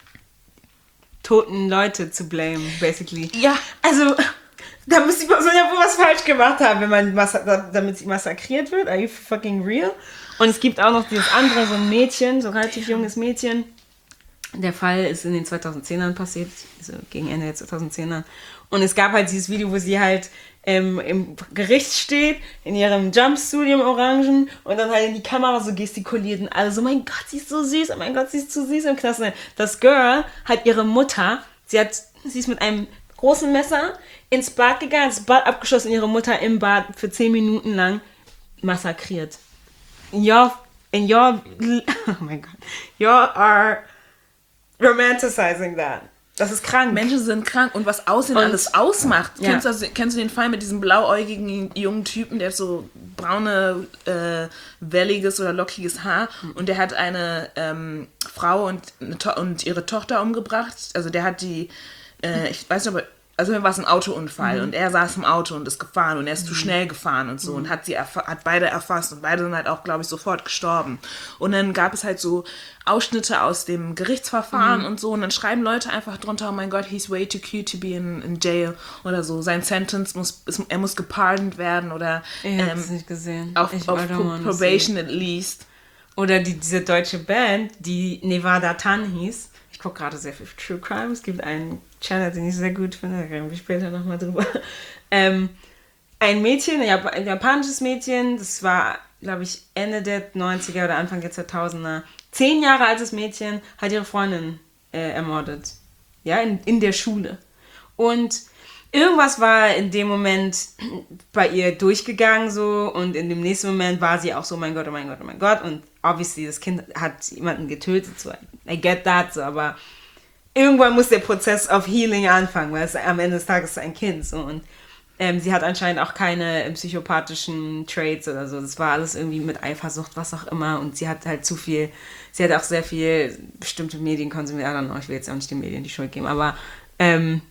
toten Leute zu blame, basically. Ja. Also... Da muss die Person ja wohl was falsch gemacht haben, wenn man massa- damit sie massakriert wird. Are you fucking real? Und es gibt auch noch dieses andere, so ein Mädchen, so ein relativ junges Mädchen. Der Fall ist in den zweitausendzehnern passiert, also gegen Ende der zweitausendzehnern. Und es gab halt dieses Video, wo sie halt ähm, im Gericht steht, in ihrem Jumpsuit, im Orangen, und dann halt in die Kamera so gestikuliert und alle so, mein Gott, sie ist so süß, oh mein Gott, sie ist zu süß im Knast. Das Girl hat ihre Mutter, sie hat, sie ist mit einem großen Messer ins Bad gegangen, das Bad abgeschossen, ihre Mutter im Bad für zehn Minuten lang massakriert. Your, in your, oh mein Gott, you are romanticizing that. Das ist krank. Menschen sind krank und was Aussehen und, alles ausmacht. Ja. Kennst, du, also, kennst du den Fall mit diesem blauäugigen jungen Typen, der hat so braune, äh, welliges oder lockiges Haar mhm. und der hat eine ähm, Frau und, eine to- und ihre Tochter umgebracht. Also der hat die Äh, ich weiß nicht, aber also mir war es ein Autounfall mhm. und er saß im Auto und ist gefahren und er ist mhm. zu schnell gefahren und so mhm. und hat sie erfa- hat beide erfasst und beide sind halt auch, glaube ich, sofort gestorben. Und dann gab es halt so Ausschnitte aus dem Gerichtsverfahren mhm. und so und dann schreiben Leute einfach drunter, oh mein Gott, he's way too cute to be in, in jail oder so. Sein Sentence muss, ist, er muss gepardoned werden oder ich ähm, hab's nicht gesehen. auf, ich auf Pro- Probation at least. Oder die, diese deutsche Band, die Nevada Tan hieß. Ich gucke gerade sehr viel True Crime. Es gibt einen Channel, den ich sehr gut finde, da reden wir später nochmal drüber. Ähm, ein Mädchen, ein japanisches Mädchen, das war, glaube ich, Ende der neunziger oder Anfang der zweitausender, zehn Jahre altes Mädchen, hat ihre Freundin äh, ermordet. Ja, in, in der Schule. Und irgendwas war in dem Moment bei ihr durchgegangen so und in dem nächsten Moment war sie auch so, mein Gott, oh mein Gott, oh mein Gott. Und obviously, das Kind hat jemanden getötet, so, I get that, so, aber irgendwann muss der Prozess of Healing anfangen, weil es am Ende des Tages ist ein Kind, so, und ähm, sie hat anscheinend auch keine psychopathischen Traits oder so, das war alles irgendwie mit Eifersucht, was auch immer, und sie hat halt zu viel, sie hat auch sehr viel bestimmte Medien konsumiert, I don't know, ich will jetzt auch nicht den Medien die Schuld geben, aber ähm,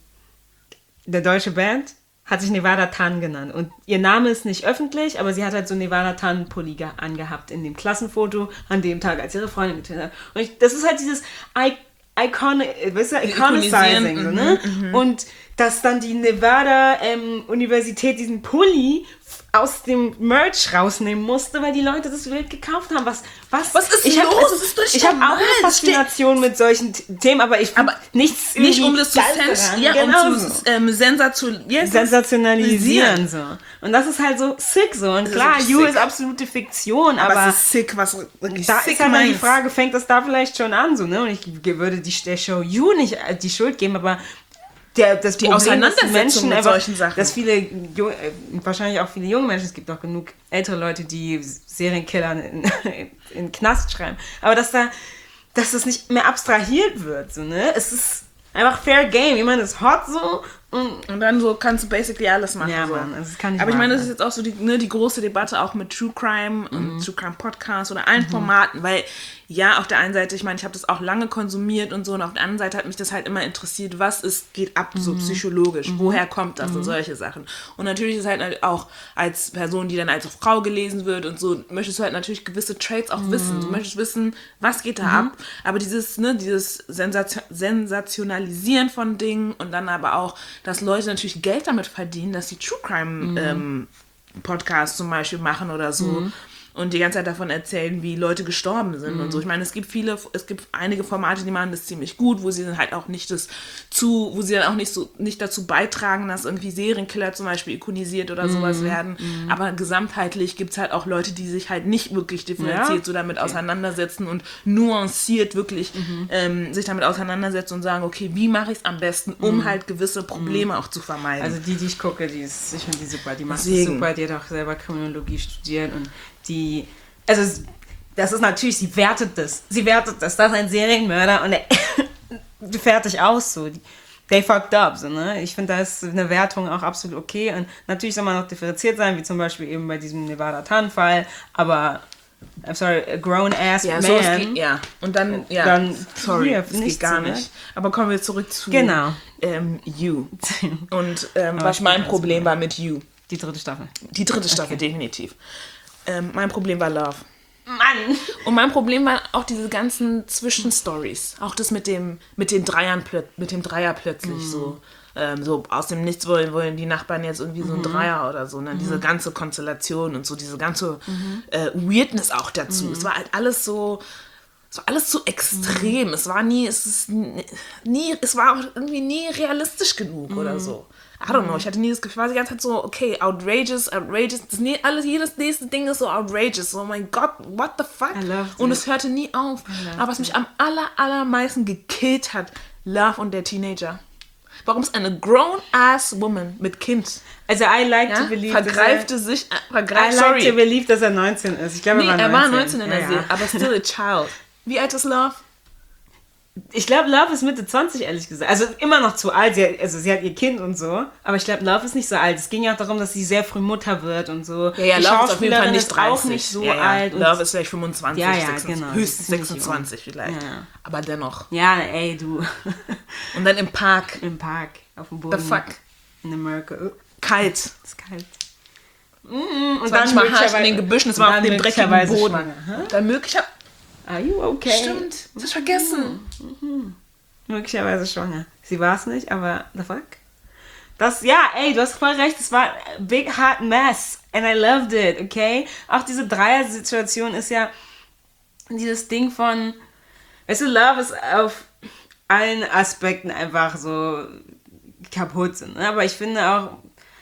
der deutsche Band hat sich Nevada Tan genannt. Und ihr Name ist nicht öffentlich, aber sie hat halt so Nevada Tan-Pulli ge- angehabt in dem Klassenfoto an dem Tag, als ihre Freundin getötet hat. Und ich, das ist halt dieses I- Icon, weißt du, Iconicizing. So, ne? Mhm, und dass dann die Nevada-Universität ähm, diesen Pulli aus dem Merch rausnehmen musste, weil die Leute das wild gekauft haben. Was, was, was ist ich los? Hab, also, das ist doch ich habe auch eine Faszination mit solchen T- Themen, aber ich aber nichts nicht um das zu sens- ja, genau um zu so. ähm, sensation- yes, sensationalisieren. So. Und das ist halt so sick so. Und klar, ist You sick. ist absolute Fiktion, aber, aber es ist sick, was wirklich da sick ist halt dann die meins. Frage, fängt das da vielleicht schon an? So, ne? Und ich würde die, der Show You nicht die Schuld geben, aber Der, das die Problem, Auseinandersetzung Menschen mit einfach, solchen Sachen. dass viele, ju- äh, wahrscheinlich auch viele junge Menschen, es gibt auch genug ältere Leute, die Serienkiller in, in, in den Knast schreiben, aber dass da, dass das nicht mehr abstrahiert wird, so, ne? Es ist einfach fair game, jemand ist hot so und, und dann so kannst du basically alles machen. ja, so. Mann, also das kann nicht Aber ich wahr meine, das sein. ist jetzt auch so die, ne, die große Debatte auch mit True Crime und Mhm. True Crime Podcasts oder allen Formaten, weil ja, auf der einen Seite, ich meine, ich habe das auch lange konsumiert und so, und auf der anderen Seite hat mich das halt immer interessiert, was ist, geht ab, so psychologisch, woher kommt das und solche Sachen. Und natürlich ist halt auch als Person, die dann als Frau gelesen wird und so, möchtest du halt natürlich gewisse Traits auch wissen. Du möchtest wissen, was geht da ab, aber dieses, ne, dieses Sensation- Sensationalisieren von Dingen und dann aber auch, dass Leute natürlich Geld damit verdienen, dass sie True Crime ähm, Podcasts zum Beispiel machen oder so. Mhm. Und die ganze Zeit davon erzählen, wie Leute gestorben sind mhm. und so. Ich meine, es gibt viele, es gibt einige Formate, die machen das ziemlich gut, wo sie dann halt auch nicht das zu, wo sie dann auch nicht so nicht dazu beitragen, dass irgendwie Serienkiller zum Beispiel ikonisiert oder mhm. sowas werden. Mhm. Aber gesamtheitlich gibt es halt auch Leute, die sich halt nicht wirklich differenziert ja. so damit okay. auseinandersetzen und nuanciert wirklich mhm. ähm, sich damit auseinandersetzen und sagen, okay, wie mache ich es am besten, um mhm. halt gewisse Probleme mhm. auch zu vermeiden. Also die, die ich gucke, die ist, ich finde die super, die macht Deswegen. das super, die hat auch selber Kriminologie studiert und die, also das ist natürlich, sie wertet das, sie wertet das, das ist ein Serienmörder und er fertig aus, so, they fucked up, so, ne, ich finde, da ist eine Wertung auch absolut okay und natürlich soll man noch differenziert sein, wie zum Beispiel eben bei diesem Nevada Tan-Fall, aber, I'm sorry, a grown-ass ja, man. So, es geht, ja, und dann, ja, dann, sorry, ja, es geht gar so, nicht. Ne? Aber kommen wir zurück zu genau. ähm, You. Und ähm, was mein Problem war mit You. Die dritte Staffel. Die dritte Staffel, okay. definitiv. Ähm, mein Problem war Love. Mann! Und mein Problem waren auch diese ganzen Zwischenstories. Auch das mit dem, mit den Dreiern, mit dem Dreier plötzlich mm. so. Ähm, so aus dem Nichts wollen, wollen die Nachbarn jetzt irgendwie so ein mm-hmm. Dreier oder so. Ne? Mm-hmm. Diese ganze Konstellation und so, diese ganze mm-hmm. äh, Weirdness auch dazu. Mm-hmm. Es war halt alles so... Es war alles so extrem. Mm-hmm. Es war nie, es ist nie, es war auch irgendwie nie realistisch genug mm-hmm. oder so. I don't know, ich hatte nie das Gefühl, ich war die ganze Zeit so, okay, outrageous, outrageous, das nie, alles, jedes nächste Ding ist so outrageous, oh mein Gott, what the fuck? Und es hörte nie auf. Aber was mich am aller, allermeisten gekillt hat, Love und der Teenager. Warum ist eine grown-ass woman mit Kind? Also, I like ja? to believe, vergreifte er, sich, äh, vergreif, I sorry. like to believe, dass er neunzehn ist. Ich glaube, nee, er war neunzehn. er war neunzehn in der ja, Serie, ja. aber still a child. Wie alt ist Love? Ich glaube, Love ist Mitte zwanzig, ehrlich gesagt. Also immer noch zu alt. Sie hat, also sie hat ihr Kind und so. Aber ich glaube, Love ist nicht so alt. Es ging ja auch darum, dass sie sehr früh Mutter wird und so. Ja, ja, die Love ist auf jeden Fall nicht dreißig. Auch nicht so ja, ja. alt. Love ist vielleicht fünfundzwanzig, ja, ja, sechsundzwanzig, genau. höchstens sechsundzwanzig vielleicht. Ja, ja. Aber dennoch. Ja, ey, du. Und dann im Park. Im Park, auf dem Boden. The fuck? In America. Kalt. Es ist kalt. Mm, und es war dann nicht mal hart in den Gebüschen, es war auf dem dreckigen Boden. Huh? Dann möglicher... Are you okay? Stimmt, das hast du vergessen. Mhm. Möglicherweise schwanger. Sie war es nicht, aber the fuck? Das, ja, ey, du hast voll recht, es war a big hot mess and I loved it, okay? Auch diese Dreier-Situation ist ja dieses Ding von, weißt du, Love ist auf allen Aspekten einfach so kaputt sind, ne? Aber ich finde auch,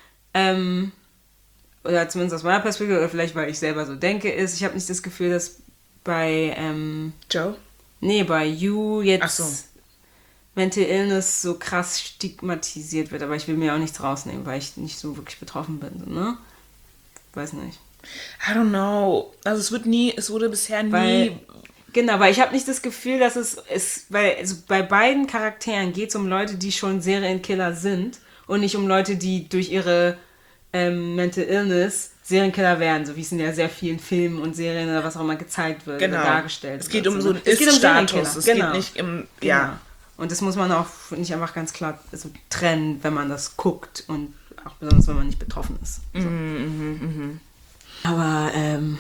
ähm, oder zumindest aus meiner Perspektive, oder vielleicht weil ich selber so denke, ist, ich habe nicht das Gefühl, dass bei, ähm, Joe? Nee, bei You jetzt... Ach so. Mental Illness so krass stigmatisiert wird. Aber ich will mir auch nichts rausnehmen, weil ich nicht so wirklich betroffen bin. Ne? Weiß nicht. I don't know. Also es wird nie, es wurde bisher nie... Weil, genau, weil ich habe nicht das Gefühl, dass es ist, weil also bei beiden Charakteren geht es um Leute, die schon Serienkiller sind und nicht um Leute, die durch ihre ähm, Mental Illness Serienkiller werden, so wie es in ja sehr vielen Filmen und Serien oder was auch immer gezeigt wird genau. oder dargestellt es geht wird. um so einen es geht um Ist-Status. Es genau. geht nicht im... Genau. Ja. Und das muss man auch nicht einfach ganz klar so trennen, wenn man das guckt und auch besonders, wenn man nicht betroffen ist. So. Mhm, mh, mh. Aber ähm,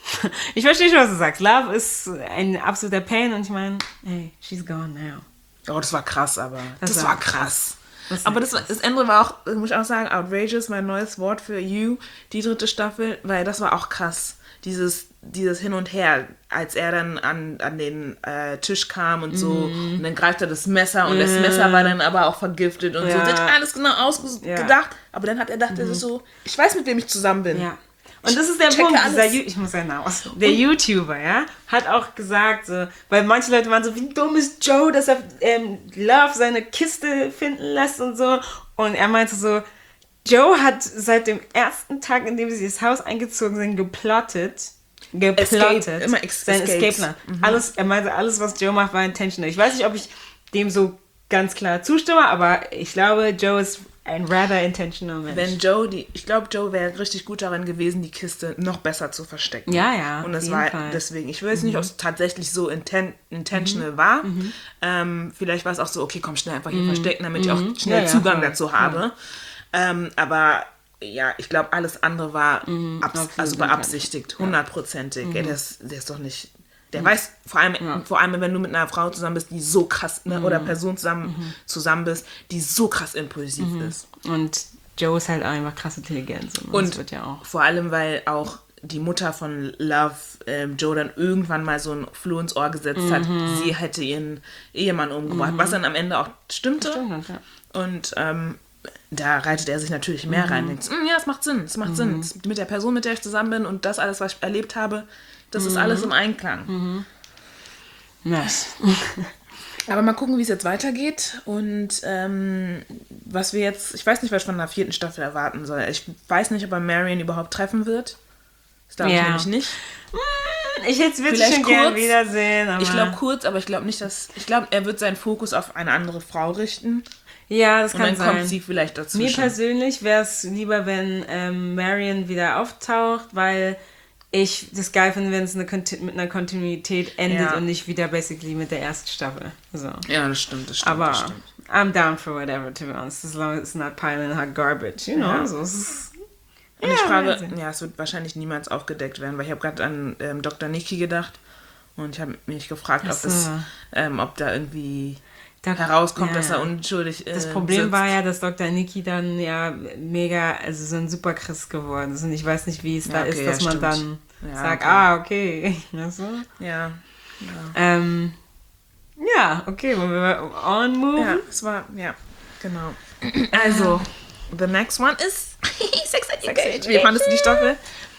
ich verstehe schon, was du sagst. Love ist ein absoluter Pain und ich meine, hey, she's gone now. Oh, das war krass, aber. Das, Das war war krass. Das aber das, war, das Ende war auch, muss ich auch sagen, outrageous, mein neues Wort für You, die dritte Staffel, weil das war auch krass. Dieses, dieses Hin und Her, als er dann an, an den äh, Tisch kam und so, mm. und dann greift er das Messer und mm. das Messer war dann aber auch vergiftet und ja. so. Sie hat alles genau ausgedacht, ja. aber dann hat er gedacht, mm. das ist so, ich weiß, mit wem ich zusammen bin. Ja. Und das ist der Checke Punkt, dieser, alles. ich muss ja hinaus. Der YouTuber, ja, hat auch gesagt, so, weil manche Leute waren so, wie dumm ist Joe, dass er ähm, Love seine Kiste finden lässt und so. Und er meinte so, Joe hat seit dem ersten Tag, in dem sie das Haus eingezogen sind, geplottet. Geplottet. Escape, immer ex- sein Escapes. Escape-Plan. Mhm. Alles, er meinte, alles, was Joe macht, war intentional. Ich weiß nicht, ob ich dem so ganz klar zustimme, aber ich glaube, Joe ist ein rather intentional Mensch. Wenn Joe, die, ich glaube, Joe wäre richtig gut darin gewesen, die Kiste noch besser zu verstecken. Ja, ja. Und das auf war jeden Fall. deswegen, ich weiß nicht, Mhm. ob es tatsächlich so inten intentional mhm. war. Mhm. Ähm, vielleicht war es auch so, okay, komm schnell einfach hier mhm. verstecken, damit ich auch schnell ja, Zugang ja, dazu habe. Ja. Ähm, aber ja, ich glaube, alles andere war Mhm, abs also beabsichtigt, hundertprozentig. Ja. Ja, der, ist, der ist doch nicht... Der mhm. weiß, vor allem, ja. vor allem, wenn du mit einer Frau zusammen bist, die so krass, ne, mhm. oder Person zusammen, mhm. zusammen bist, die so krass impulsiv mhm. ist. Und Joe ist halt einfach krass Intelligenz. Und, und das wird ja auch. Vor allem, weil auch die Mutter von Love ähm, Joe dann irgendwann mal so ein Floh ins Ohr gesetzt mhm. hat, sie hätte ihren Ehemann umgebracht, mhm. was dann am Ende auch stimmte. Stimmt, ja. Und ähm, da reitet er sich natürlich mehr mhm. rein. Denkt, ja, es macht Sinn, es macht mhm. Sinn. Das mit der Person, mit der ich zusammen bin und das alles, was ich erlebt habe, das mhm. ist alles im Einklang. Mhm. Nice. Aber mal gucken, wie es jetzt weitergeht und ähm, was wir jetzt, ich weiß nicht, was ich von der vierten Staffel erwarten soll. Ich weiß nicht, ob er Marion überhaupt treffen wird. Das glaube ja. ich nämlich nicht. Ich hätte es wirklich schon gerne wiedersehen. Aber ich glaube kurz, aber ich glaube nicht, dass, ich glaube, er wird seinen Fokus auf eine andere Frau richten. Ja, das und kann dann sein. kommt sie vielleicht dazwischen. Mir persönlich wäre es lieber, wenn ähm, Marion wieder auftaucht, weil ich das geil finde, wenn es eine Konti- mit einer Kontinuität endet ja. und nicht wieder basically mit der ersten Staffel. So. Ja, das stimmt, das stimmt. Aber das stimmt. I'm down for whatever, to be honest, as long as it's not piling hot garbage, you know. Ja. So, es ist, und ja, ich frage, ja, es wird wahrscheinlich niemals aufgedeckt werden, weil ich habe gerade an ähm, Doktor Nikki gedacht und ich habe mich gefragt, ob, so. es, ähm, ob da irgendwie Da, herauskommt, ja. dass er unschuldig ist. Das Problem sitzt. war ja, dass Doktor Nikki dann ja mega, also so ein Superchrist geworden ist. Und ich weiß nicht, wie es ja, da okay, ist, dass ja, man stimmt. dann ja, sagt, okay. ah, okay. Weißt du? Ja. Ja, ähm, ja okay, wollen wir on move? ja, es war, ja, genau. Also, the next one is Sex Education. Wie fandest du die Staffel?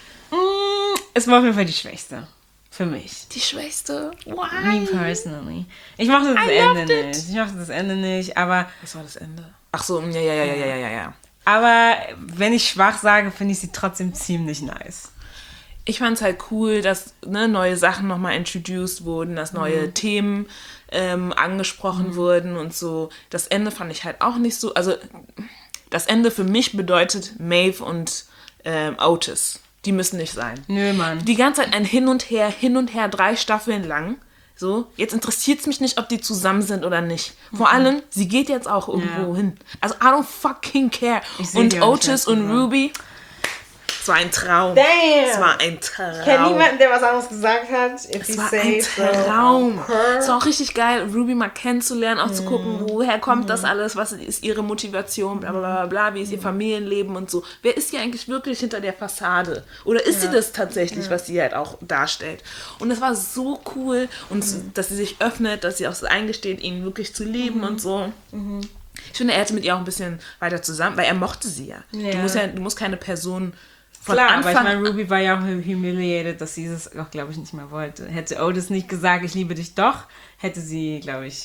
Mm, es war auf jeden Fall die schwächste. Für mich. Die schwächste? Why? Me personally. Ich mochte das I Ende loved it. nicht. Ich mochte das Ende nicht, aber... Was war das Ende? Ach so, ja, ja, ja, ja, ja, ja, ja. Aber wenn ich schwach sage, finde ich sie trotzdem ziemlich nice. Ich fand es halt cool, dass ne, neue Sachen nochmal introduced wurden, dass neue mhm. Themen ähm, angesprochen mhm. wurden und so. Das Ende fand ich halt auch nicht so... Also, das Ende für mich bedeutet Maeve und ähm, Otis. Die müssen nicht sein. Nö, Mann. Die ganze Zeit ein Hin und Her, Hin und Her, drei Staffeln lang. So, jetzt interessiert es mich nicht, ob die zusammen sind oder nicht. Vor mhm. allem, sie geht jetzt auch irgendwo ja. hin. Also, I don't fucking care. Und Otis und Ruby, es war ein Traum. Damn. Es war ein Traum. Ich kenne niemanden, der was anderes gesagt hat. Es war ein Traum. So, es war auch richtig geil, Ruby mal kennenzulernen, auch mm. zu gucken, woher kommt mm. das alles, was ist ihre Motivation, bla bla bla, bla wie ist ihr Familienleben und so. Wer ist sie eigentlich wirklich hinter der Fassade? Oder ist ja. sie das tatsächlich, ja. was sie halt auch darstellt? Und das war so cool, und mm. dass sie sich öffnet, dass sie auch so eingesteht, ihn wirklich zu lieben mm. und so. Mm. Ich finde, er hätte mit ihr auch ein bisschen weiter zusammen, weil er mochte sie ja. ja. Du musst ja, du musst keine Person... Von Klar, Anfang aber ich meine, Ruby war ja auch humiliated, dass sie das auch, glaube ich, nicht mehr wollte. Hätte Otis nicht gesagt, ich liebe dich doch, hätte sie, glaube ich,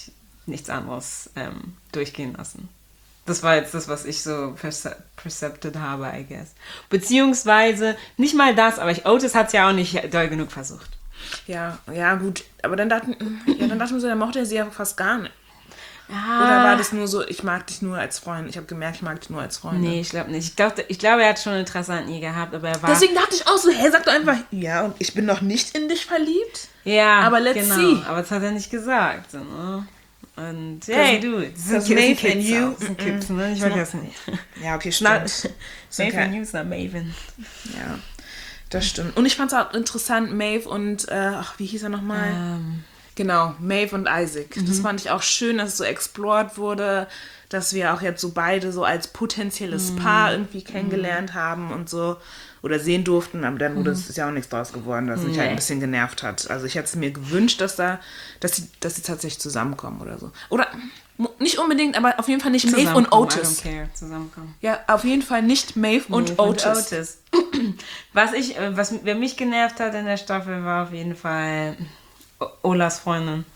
nichts anderes ähm, durchgehen lassen. Das war jetzt das, was ich so perce- percepted habe, I guess. Beziehungsweise, nicht mal das, aber ich, Otis hat es ja auch nicht doll genug versucht. Ja, ja, gut. Aber dann dachten, ja, dann dachten wir so, dann mochte er sie ja fast gar nicht. Ja. Oder war das nur so, ich mag dich nur als Freund? Ich habe gemerkt, ich mag dich nur als Freund. Nee, ich glaube nicht. Ich glaube, ich glaub, er hat schon Interesse an ihr gehabt, aber er war... Deswegen dachte ich auch so, hey, sag doch einfach, ja, und ich bin noch nicht in dich verliebt. Ja, aber let's genau. see. Aber das hat er nicht gesagt. So, ne? Und hey, du, das sind Maeve and Kids, you, das sind Kids, ne? Ich weiß das nicht. Ja, okay, Not, stimmt. Maeve and you ist not Maven. Ja, das stimmt. Und ich fand es auch interessant, Maeve und, äh, ach, wie hieß er nochmal? Ähm, Genau, Maeve und Isaac. Mhm. Das fand ich auch schön, dass es so explored wurde, dass wir auch jetzt so beide so als potenzielles mhm. Paar irgendwie kennengelernt mhm. haben und so. Oder sehen durften, aber dann wurde es ist ja auch nichts draus geworden, was mich nee. halt ein bisschen genervt hat. Also ich hätte es mir gewünscht, dass da, dass sie, dass sie tatsächlich zusammenkommen oder so. Oder nicht unbedingt, aber auf jeden Fall nicht Maeve und Otis. I don't care. Zusammenkommen. Ja, auf jeden Fall nicht Maeve und Otis. Und Otis. Was ich, was wer mich genervt hat in der Staffel, war auf jeden Fall Olas Freundin.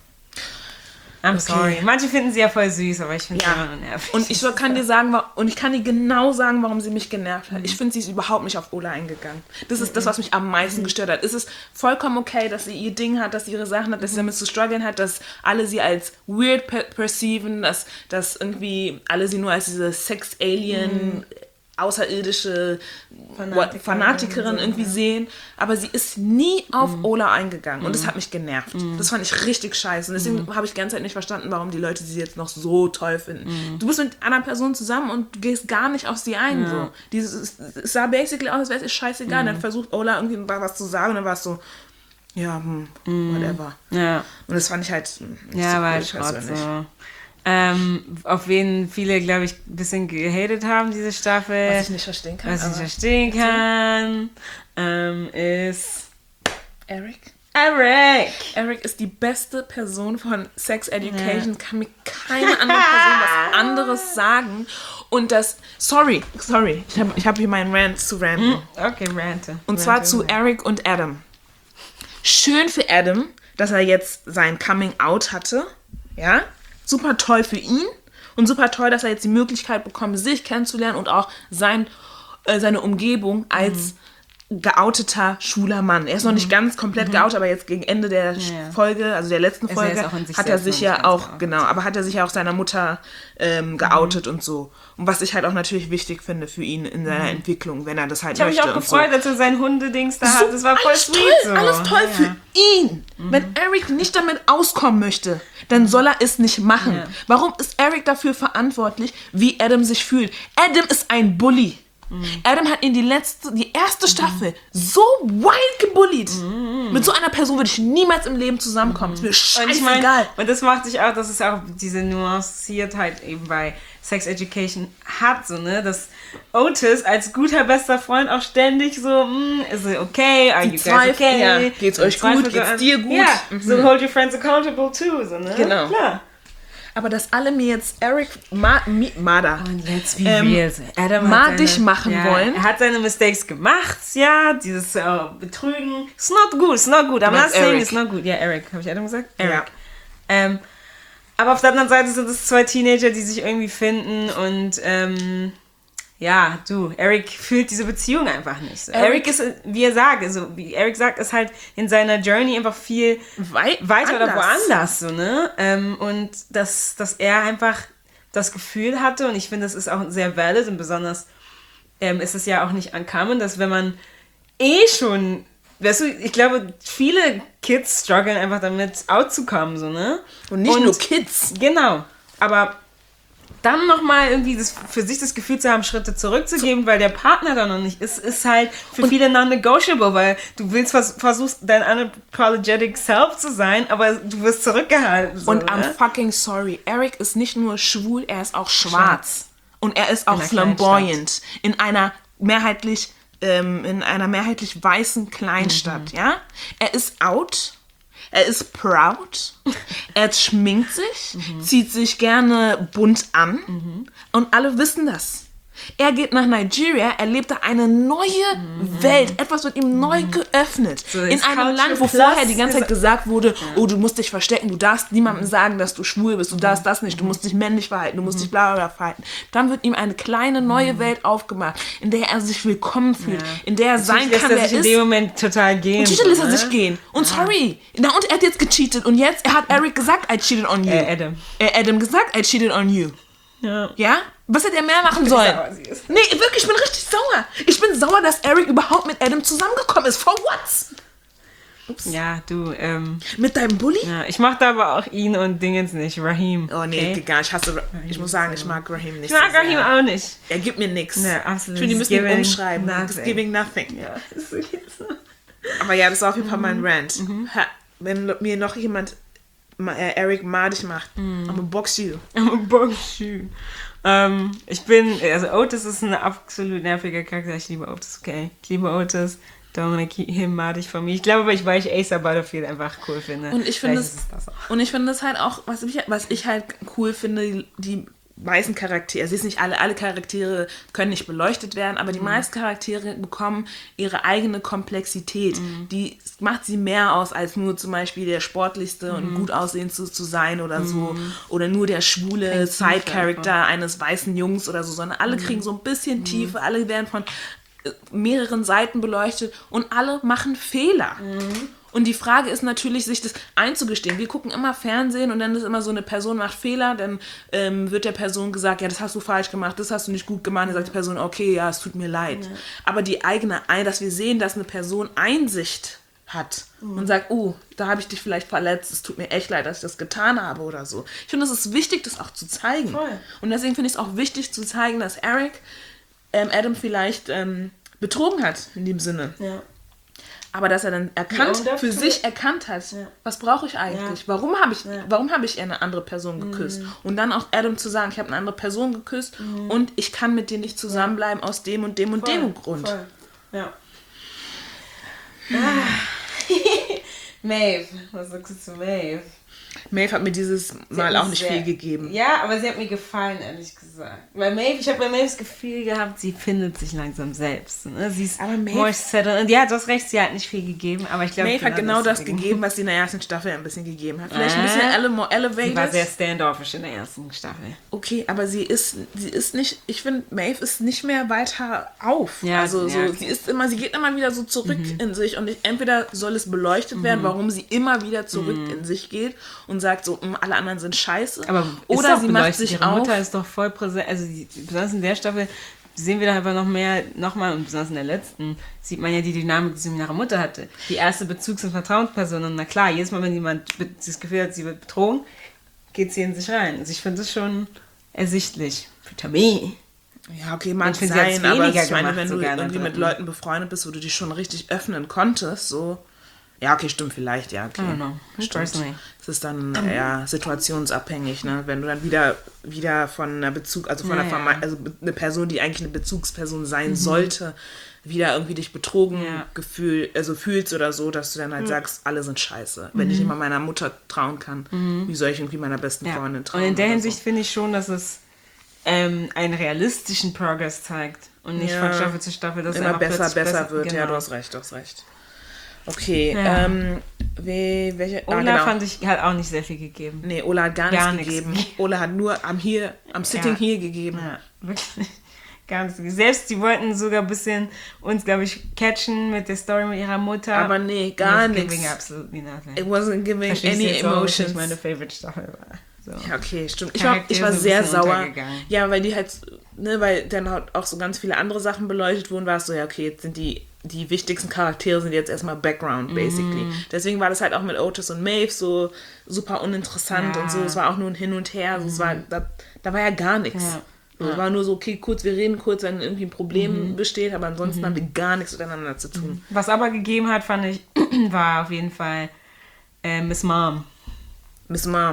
I'm okay. sorry. Manche finden sie ja voll süß, aber ich finde sie ja. immer nur nervig. Und ich kann dir sagen, und ich kann dir genau sagen, warum sie mich genervt hat. Ich finde, sie ist überhaupt nicht auf Ola eingegangen. Das ist das, was mich am meisten gestört hat. Es ist vollkommen okay, dass sie ihr Ding hat, dass sie ihre Sachen hat, dass sie damit zu strugglen hat, dass alle sie als weird per- perceiven, dass, dass irgendwie alle sie nur als diese Sex-Alien- mhm. außerirdische Fanatikerin, Fanatikerin irgendwie ja. sehen, aber sie ist nie auf mm. Ola eingegangen und mm. das hat mich genervt. Mm. Das fand ich richtig scheiße und deswegen mm. habe ich die ganze Zeit nicht verstanden, warum die Leute sie jetzt noch so toll finden. Mm. Du bist mit einer Person zusammen und du gehst gar nicht auf sie ein. Ja. So. Dieses, es sah basically aus, als wäre es scheißegal. Mm. Dann versucht Ola irgendwie was zu sagen und dann war es so, ja, hm, mm. whatever. Ja. Und das fand ich halt nicht ja, so war cool, halt so. Ähm, auf wen viele, glaube ich, ein bisschen gehatet haben, diese Staffel. Was ich nicht verstehen kann. Was ich nicht verstehen kann, ähm, ist Eric. Eric! Eric ist die beste Person von Sex Education. Ja. Kann mir keine andere Person was anderes sagen. Und das, sorry, sorry, ich habe ich hab hier meinen Rant zu ranten. Okay, rante. Und rante, zwar zu Eric und Adam. Schön für Adam, dass er jetzt sein Coming Out hatte. Ja, super toll für ihn und super toll, dass er jetzt die Möglichkeit bekommt, sich kennenzulernen und auch sein, äh, seine Umgebung als mhm. geouteter, schwuler Mann. Er ist noch nicht ganz komplett mhm. geoutet, aber jetzt gegen Ende der ja. Folge, also der letzten also Folge, hat er sich ja auch, geoutet. genau, aber hat er sich ja auch seiner Mutter ähm, geoutet mhm. und so. Und was ich halt auch natürlich wichtig finde für ihn in seiner mhm. Entwicklung, wenn er das halt ich möchte. Ich habe mich auch gefreut, so. als er sein Hundedings da so, hat. Das war voll sweet toll, so. Alles toll ja. für ihn. Mhm. Wenn Eric nicht damit auskommen möchte, dann soll er es nicht machen. Ja. Warum ist Eric dafür verantwortlich, wie Adam sich fühlt? Adam ist ein Bully. Mhm. Adam hat ihn die letzte, die erste Staffel mhm. so wild gebullied. Mhm. Mit so einer Person würde ich niemals im Leben zusammenkommen. Mhm. Ist mir scheißegal. Und, ich mein, und das macht sich auch, das ist auch diese Nuanciertheit eben bei Sex Education hat, so, ne, dass Otis als guter bester Freund auch ständig so, mm, ist it okay, are die you guys okay? Ja. Geht's euch gut, geht's dir gut? Ja, mhm. so hold your friends accountable too, so, ne? Genau. Klar. Aber dass alle mir jetzt Eric Ma, Mi, Mada und let's be ähm, real. Adam Ma dich machen ja, wollen. Er hat seine Mistakes gemacht, ja, dieses uh, Betrügen. It's not good, it's not good. I'm not saying it's not good. Ja, Eric, habe ich Adam gesagt? Eric. Ja. Ähm, aber auf der anderen Seite sind es zwei Teenager, die sich irgendwie finden und ähm, ja, du, Eric fühlt diese Beziehung einfach nicht so. Eric, Eric ist, wie er sagt, also wie Eric sagt, ist halt in seiner Journey einfach viel Wei- weiter anders. oder woanders, so, ne? Ähm, und dass, dass er einfach das Gefühl hatte, und ich finde, das ist auch sehr valid und besonders ähm, ist es ja auch nicht uncommon, dass wenn man eh schon, weißt du, ich glaube, viele Kids strugglen einfach damit, out zu kommen, so, ne? Und nicht und, nur Kids. Genau, aber dann nochmal irgendwie das, für sich das Gefühl zu haben, Schritte zurückzugeben, weil der Partner da noch nicht ist, ist halt für und viele non-negotiable, weil du willst vers- versuchst, dein unapologetic self zu sein, aber du wirst zurückgehalten. So, und I'm ne? fucking sorry. Eric ist nicht nur schwul, er ist auch schwarz. schwarz. Und er ist auch flamboyant. In einer mehrheitlich, ähm, in einer mehrheitlich weißen Kleinstadt, mhm. ja? Er ist out. Er ist proud, er schminkt sich, mhm. zieht sich gerne bunt an mhm. und alle wissen das. Er geht nach Nigeria, erlebt da eine neue mhm. Welt. Etwas wird ihm neu mhm. geöffnet. So, in einem Land, wo vorher die ganze Zeit gesagt wurde, ja. oh, du musst dich verstecken, du darfst niemandem sagen, dass du schwul bist, du mhm. darfst das nicht, du musst dich männlich verhalten, du musst mhm. dich bla bla verhalten. Dann wird ihm eine kleine neue mhm. Welt aufgemacht, in der er sich willkommen fühlt, ja. in der er sein kann, wer er ist. in dem Moment total gehen. Natürlich lässt er sich gehen. Und ja. sorry, na, und er hat jetzt gecheatet und jetzt, er hat Eric gesagt, I cheated on you. Äh, Adam. Er Adam gesagt, I cheated on you. Ja. Ja? Was hätte er mehr machen sollen? Nee, wirklich, ich bin richtig sauer. Ich bin sauer, dass Eric überhaupt mit Adam zusammengekommen ist. For what? Ups. Ja, du, ähm... Mit deinem Bully? Ja, ich mochte aber auch ihn und Dingens nicht, Raheem. Oh nee, okay? gar nicht. Ich hasse... Raheem ich muss sagen, ich mag Raheem nicht. Ich mag so Raheem auch nicht. Er gibt mir nichts. Nee, absolut. Ich finde, die müssen ihn umschreiben. Nothing. It's giving nothing. Ja, ist wirklich so. Aber ja, das war auf jeden Fall mein Rant. Mhm. Ha, wenn mir noch jemand äh, Eric madig macht, mhm. I'm a box you. I'm a box you. Ähm, ich bin, also Otis ist ein absolut nerviger Charakter. Ich liebe Otis, okay. Ich liebe Otis. Dominic him madig von mir. Ich glaube, weil ich, weil ich Ace Butterfield einfach cool finde. Und ich finde es, und ich finde es halt auch, was ich, was ich halt cool finde, die, die meisten Charaktere, es ist nicht alle, alle Charaktere können nicht beleuchtet werden, aber die mhm. meisten Charaktere bekommen ihre eigene Komplexität. Mhm. Die macht sie mehr aus, als nur zum Beispiel der sportlichste mhm. und gut aussehend zu, zu sein oder mhm. so. Oder nur der schwule Side-Character eines weißen Jungs oder so, sondern alle mhm. kriegen so ein bisschen Tiefe, alle werden von mehreren Seiten beleuchtet und alle machen Fehler. Mhm. Und die Frage ist natürlich, sich das einzugestehen. Wir gucken immer Fernsehen und dann ist immer so, eine Person macht Fehler, dann ähm, wird der Person gesagt, ja, das hast du falsch gemacht, das hast du nicht gut gemacht. Dann sagt die Person, okay, ja, es tut mir leid. Ja. Aber die eigene, dass wir sehen, dass eine Person Einsicht hat mhm. und sagt, oh, da habe ich dich vielleicht verletzt, es tut mir echt leid, dass ich das getan habe oder so. Ich finde, es ist wichtig, das auch zu zeigen. Voll. Und deswegen finde ich es auch wichtig zu zeigen, dass Eric ähm, Adam vielleicht ähm, betrogen hat, in dem Sinne. Ja. Aber dass er dann erkannt, ja, für sich erkannt hat, ja. was brauche ich eigentlich? Ja. Warum habe ich, ja. warum habe ich eine andere Person geküsst? Mhm. Und dann auch Adam zu sagen, ich habe eine andere Person geküsst mhm. und ich kann mit dir nicht zusammenbleiben ja. aus dem und dem und voll, dem Grund. Voll. Ja. Ah. Maeve, was sagst du zu Maeve? Maeve hat mir dieses Mal auch nicht sehr, viel gegeben. Ja, aber sie hat mir gefallen, ehrlich gesagt. Weil Maeve, ich habe bei Maeve das Gefühl gehabt, sie findet sich langsam selbst. Ne? Sie ist more settled. Und ja, du hast recht, sie hat nicht viel gegeben, aber ich glaube... Maeve hat genau das, das gegeben, was sie in der ersten Staffel ein bisschen gegeben hat. Vielleicht äh, ein bisschen ele- more elevated. Sie war sehr standoffish in der ersten Staffel. Okay, aber sie ist, sie ist nicht... Ich finde, Maeve ist nicht mehr weiter auf. Ja, also ja, so, okay. sie ist immer, sie geht immer wieder so zurück mhm. in sich und ich, entweder soll es beleuchtet mhm. werden, warum sie immer wieder zurück mhm. in sich geht und sagt so, alle anderen sind scheiße. Aber oder sie macht sich ihre auf. Mutter ist doch voll präsent. Also die, besonders in der Staffel sehen wir da einfach noch mehr, nochmal, und besonders in der letzten, sieht man ja die Dynamik, die sie mit ihrer Mutter hatte. Die erste Bezugs- und Vertrauensperson. Und na klar, jedes Mal, wenn jemand das Gefühl hat, sie wird betrogen, geht sie in sich rein. Also ich finde das schon ersichtlich. Für Tammy. Ja, okay, mag sein, aber ich meine, wenn du irgendwie mit Leuten befreundet bist, wo du dich schon richtig öffnen konntest, so... Ja, okay, stimmt, vielleicht, ja, okay. Stimmt. Es ist dann eher situationsabhängig, ne? Wenn du dann wieder, wieder von einer Bezug, also von ja, einer Verme- ja. also eine Person, die eigentlich eine Bezugsperson sein mhm. sollte, wieder irgendwie dich betrogen ja. gefühl, also fühlst oder so, dass du dann halt mhm. sagst, alle sind scheiße. Wenn mhm. ich immer meiner Mutter trauen kann, mhm. wie soll ich irgendwie meiner besten ja. Freundin trauen? Und in der Hinsicht so. Finde ich schon, dass es ähm, einen realistischen Progress zeigt und nicht ja. von Staffel zu Staffel, dass immer er besser, besser, besser wird. Genau. Ja, du hast recht, du hast recht. Okay, ja. ähm, wie, welche... Ola ah, genau. fand ich, hat auch nicht sehr viel gegeben. Nee, Ola hat gar, gar nichts gegeben. Nichts. Ola hat nur am hier, am Sitting ja. hier gegeben. Ja, wirklich. Gar nichts. Selbst die wollten sogar ein bisschen uns, glaube ich, catchen mit der Story mit ihrer Mutter. Aber nee, gar nichts. Giving absolutely nothing. It wasn't giving any emotions. Auch, meine Favorite Staffel war. So. Ja, okay, stimmt. Ich war, ich war sehr sauer. Ja, weil die halt, ne, weil dann halt auch so ganz viele andere Sachen beleuchtet wurden, war es so, ja, okay, jetzt sind die die wichtigsten Charaktere sind jetzt erstmal Background, basically. Mm. Deswegen war das halt auch mit Otis und Maeve so super uninteressant ja. und so. Es war auch nur ein Hin und Her. Mm. Es war, da, da war ja gar nichts. Ja. So, ja. Es war nur so, okay, kurz, wir reden kurz, wenn irgendwie ein Problem mm. besteht, aber ansonsten mm. haben wir gar nichts miteinander zu tun. Was aber gegeben hat, fand ich, war auf jeden Fall äh, Miss Mom. Miss Mom.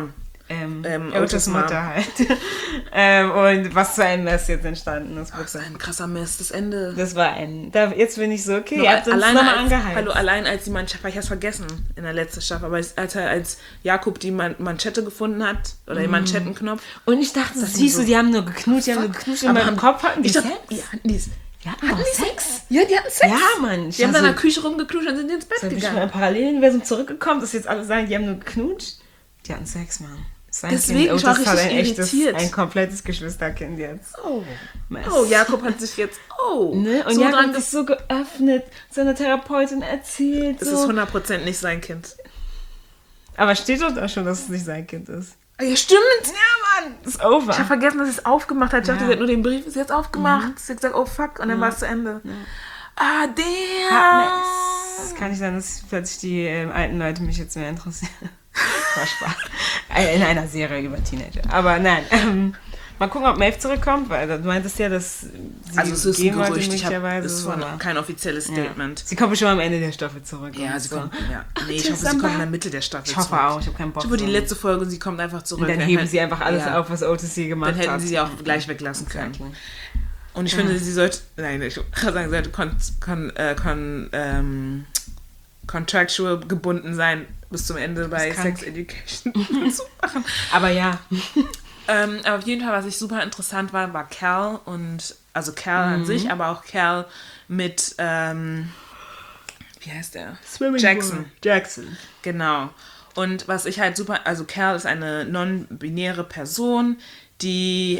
Ähm, Ähm, Otis Otis Mom. Mutter halt. ähm, und was für ein Mess jetzt entstanden ist. Das ist ein krasser Mess, das Ende. Das war ein... Da, jetzt bin ich so, okay, Nur ihr habt uns alleine nochmal als, angeheizt. hallo, allein als die Manschette, ich hab's vergessen in der letzten Staffel, aber als, er, als Jakob die Man- Manschette gefunden hat, oder den Manschettenknopf. Und ich dachte, Das siehst so, du, die haben nur geknutscht, die haben nur geknutscht in aber meinem haben- Kopf hatten die ich dachte, Sex. ja, hatten die, Die hatten doch Sex? Sex? Ja, die hatten Sex. Ja, Mann. Die haben dann in der Küche rumgeknutscht und sind ins Bett Bin ich gegangen. mal im Paralleluniversum zurückgekommen, dass jetzt alle sagen, die haben nur geknutscht. Die hatten Sex, Mann. Sein Deswegen, kind, ich war Otis hat ein richtig echtes, irritiert. ein komplettes Geschwisterkind jetzt. Oh. Mess. Oh, Jakob hat sich jetzt, oh, Ne? Und so Jakob dran hat sich so geöffnet, seiner Therapeutin erzählt. Es So. ist hundert Prozent nicht sein Kind. Aber steht doch da schon, dass es nicht sein Kind ist. Ja, stimmt. Ja, Mann, ist over. Ich habe vergessen, dass sie es aufgemacht hat. Ich dachte, Ja. sie hat nur den Brief ist jetzt aufgemacht. Sie hat gesagt, oh fuck, und dann war es zu Ende. Ah, damn. Es kann nicht sein, dass plötzlich die ähm, alten Leute mich jetzt mehr interessieren. War Spaß. Äh, In einer Serie über Teenager. Aber nein, ähm, mal gucken, ob Maeve zurückkommt, weil du meintest ja, dass sie Also es ist ein gehen wollte Gerücht, ich hab, möglicherweise. es so, war aber- noch kein offizielles Statement. Ja. Sie kommt bestimmt am Ende der Staffel zurück. Ja, und sie so. kommt, ja. Nee, ich Tschüss, hoffe, sie Samba. kommt in der Mitte der Staffel Ich hoffe zurück. auch, ich habe keinen Bock Ich hoffe, die drauf. letzte Folge und sie kommt einfach zurück. Und dann heben hätten- sie einfach alles ja. auf, was Otis hier gemacht Dann hätten hat. sie sie auch gleich weglassen können. Exactly. Und ich finde, sie sollte, nein, ich kann sagen, sie sollte kon, kon, äh, kon, ähm, contractual gebunden sein bis zum Ende bei krank. Sex Education zu machen. Aber ja. Ähm, aber auf jeden Fall, was ich super interessant war, war Cal und, also Cal an sich, aber auch Cal mit, ähm, wie heißt der? Jackson. Jackson. Genau. Und was ich halt super, also Cal ist eine non-binäre Person, die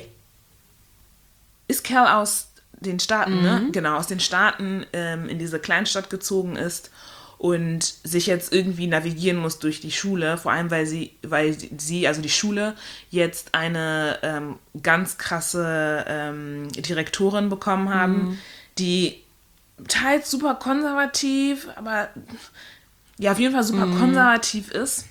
ist Cal aus den Staaten, ne? Genau, aus den Staaten ähm, in diese Kleinstadt gezogen ist und sich jetzt irgendwie navigieren muss durch die Schule, vor allem weil sie, weil sie, also die Schule, jetzt eine ähm, ganz krasse ähm, Direktorin bekommen haben, die teils super konservativ, aber ja, auf jeden Fall super konservativ ist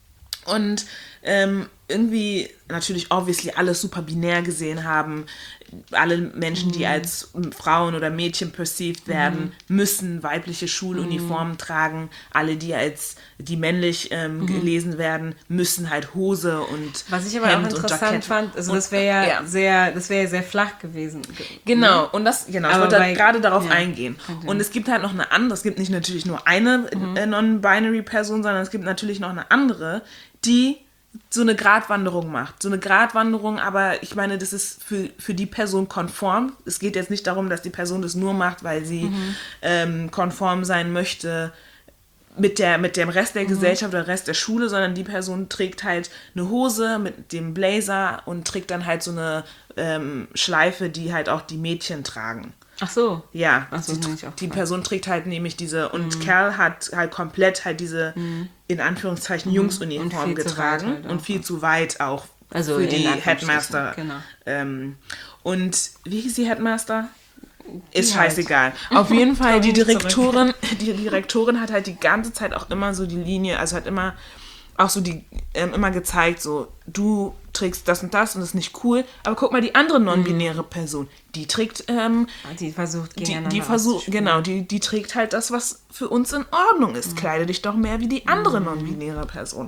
und ähm, irgendwie natürlich obviously alles super binär gesehen haben. Alle Menschen, die als Frauen oder Mädchen perceived werden, müssen weibliche Schuluniformen tragen. Alle, die als die männlich ähm, gelesen werden, müssen halt Hose und Was ich aber Hemd auch und interessant Jackett. fand, also Und- das wäre ja, ja. sehr, das wäre ja sehr flach gewesen. Genau, und das, genau, ich Aber wollte bei- halt gerade darauf ja, eingehen. okay. Und es gibt halt noch eine andere, es gibt nicht natürlich nur eine äh, Non-Binary-Person, sondern es gibt natürlich noch eine andere, die so eine Gratwanderung macht. So eine Gratwanderung, aber ich meine, das ist für, für die Person konform. Es geht jetzt nicht darum, dass die Person das nur macht, weil sie ähm, konform sein möchte mit, der, mit dem Rest der Gesellschaft oder Rest der Schule, sondern die Person trägt halt eine Hose mit dem Blazer und trägt dann halt so eine ähm, Schleife, die halt auch die Mädchen tragen. Ach so. Ja, Ach so, die, das bin ich auch die gefragt. Person trägt halt nämlich diese, und Kerl hat halt komplett halt diese, in Anführungszeichen, Jungsuniform Und viel zu getragen weit halt auch. und viel zu weit auch Also für in die Anführungsstrichen, Headmaster. genau. Ähm, und wie hieß die Headmaster? Ist Die halt. scheißegal. Auf jeden Fall, die Kommen wir Direktorin, die Direktorin hat halt die ganze Zeit auch immer so die Linie, also hat immer auch so die, ähm, immer gezeigt, so, du trägst das und das und das ist nicht cool, aber guck mal, die andere non-binäre Person, die trägt, ähm, Die versucht die, gegeneinander die versucht, auszuspielen. genau, die, die trägt halt das, was für uns in Ordnung ist. Kleide dich doch mehr wie die andere non-binäre Person.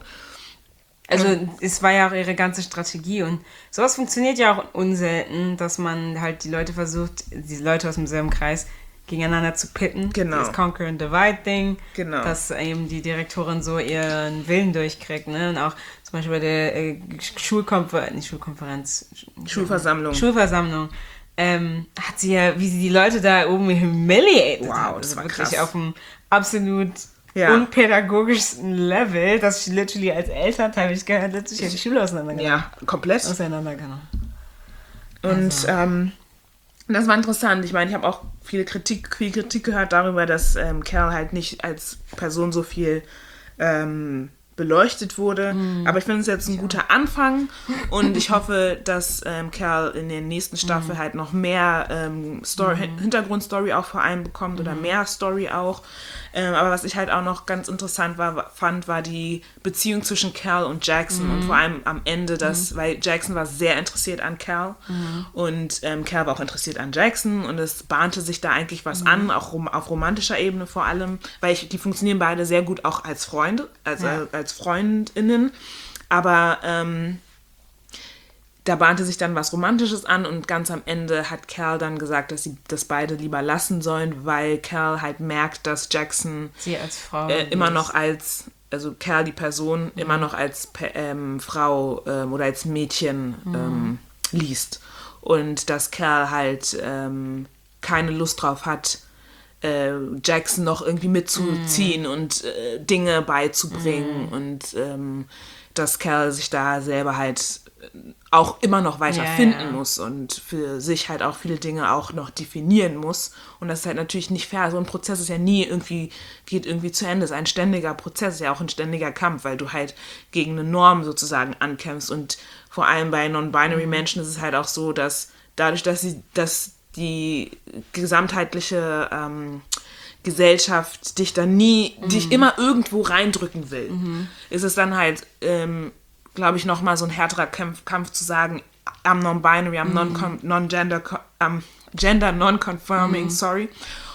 Also es war ja auch ihre ganze Strategie und sowas funktioniert ja auch unselten, dass man halt die Leute versucht, die Leute aus demselben Kreis gegeneinander zu pitten. Genau. Das Conquer and Divide Ding. Genau. Dass eben die Direktorin so ihren Willen durchkriegt. Ne? Und auch zum Beispiel bei der äh, Schulkonferenz, nicht Schulkonferenz, Schulversammlung. Schulversammlung. Ähm, hat sie ja, wie sie die Leute da oben humiliated Wow, hat. das Also war wirklich krass. auf einem absolut Ja. unpädagogischsten Level, dass ich literally als Elternteil, ich gehört letztlich die Schule auseinandergenommen. Ja, komplett. Auseinandergenommen. Und ähm, das war interessant. Ich meine, ich habe auch viele Kritik, viel Kritik gehört darüber, dass ähm, Cal halt nicht als Person so viel ähm, beleuchtet wurde. Aber ich finde es jetzt ein guter Anfang und ich hoffe, dass ähm, Cal in der nächsten Staffel halt noch mehr ähm, Story, Hin- Hintergrundstory auch vor allem bekommt oder mehr Story auch. Ähm, aber was ich halt auch noch ganz interessant war, fand, war die Beziehung zwischen Cal und Jackson und vor allem am Ende, das, weil Jackson war sehr interessiert an Cal und ähm, Cal war auch interessiert an Jackson und es bahnte sich da eigentlich was an, auch rom- auf romantischer Ebene vor allem, weil ich, die funktionieren beide sehr gut auch als Freunde, also Ja. als Freundinnen. Aber ähm, da bahnte sich dann was Romantisches an und ganz am Ende hat Cal dann gesagt, dass sie das beide lieber lassen sollen, weil Cal halt merkt, dass Jackson sie als Frau äh, immer noch als, also Cal die Person, mhm. immer noch als ähm, Frau ähm, oder als Mädchen mhm. ähm, liest. Und dass Cal halt ähm, keine Lust drauf hat, äh, Jackson noch irgendwie mitzuziehen mm. und äh, Dinge beizubringen mm. und ähm, dass Cal sich da selber halt auch immer noch weiter ja, finden ja. muss und für sich halt auch viele Dinge auch noch definieren muss. Und das ist halt natürlich nicht fair. So ein Prozess ist ja nie irgendwie, geht irgendwie zu Ende. Es ist ein ständiger Prozess, ist ja auch ein ständiger Kampf, weil du halt gegen eine Norm sozusagen ankämpfst. Und vor allem bei Non-Binary Menschen ist es halt auch so, dass dadurch, dass sie, dass die gesamtheitliche ähm, Gesellschaft dich dann nie, mhm. dich immer irgendwo reindrücken will, mhm. ist es dann halt, ähm, glaube ich, nochmal so ein härterer Kampf, Kampf zu sagen, I'm non-binary, I'm mhm. non-gender, I'm gender non-confirming, mhm. sorry.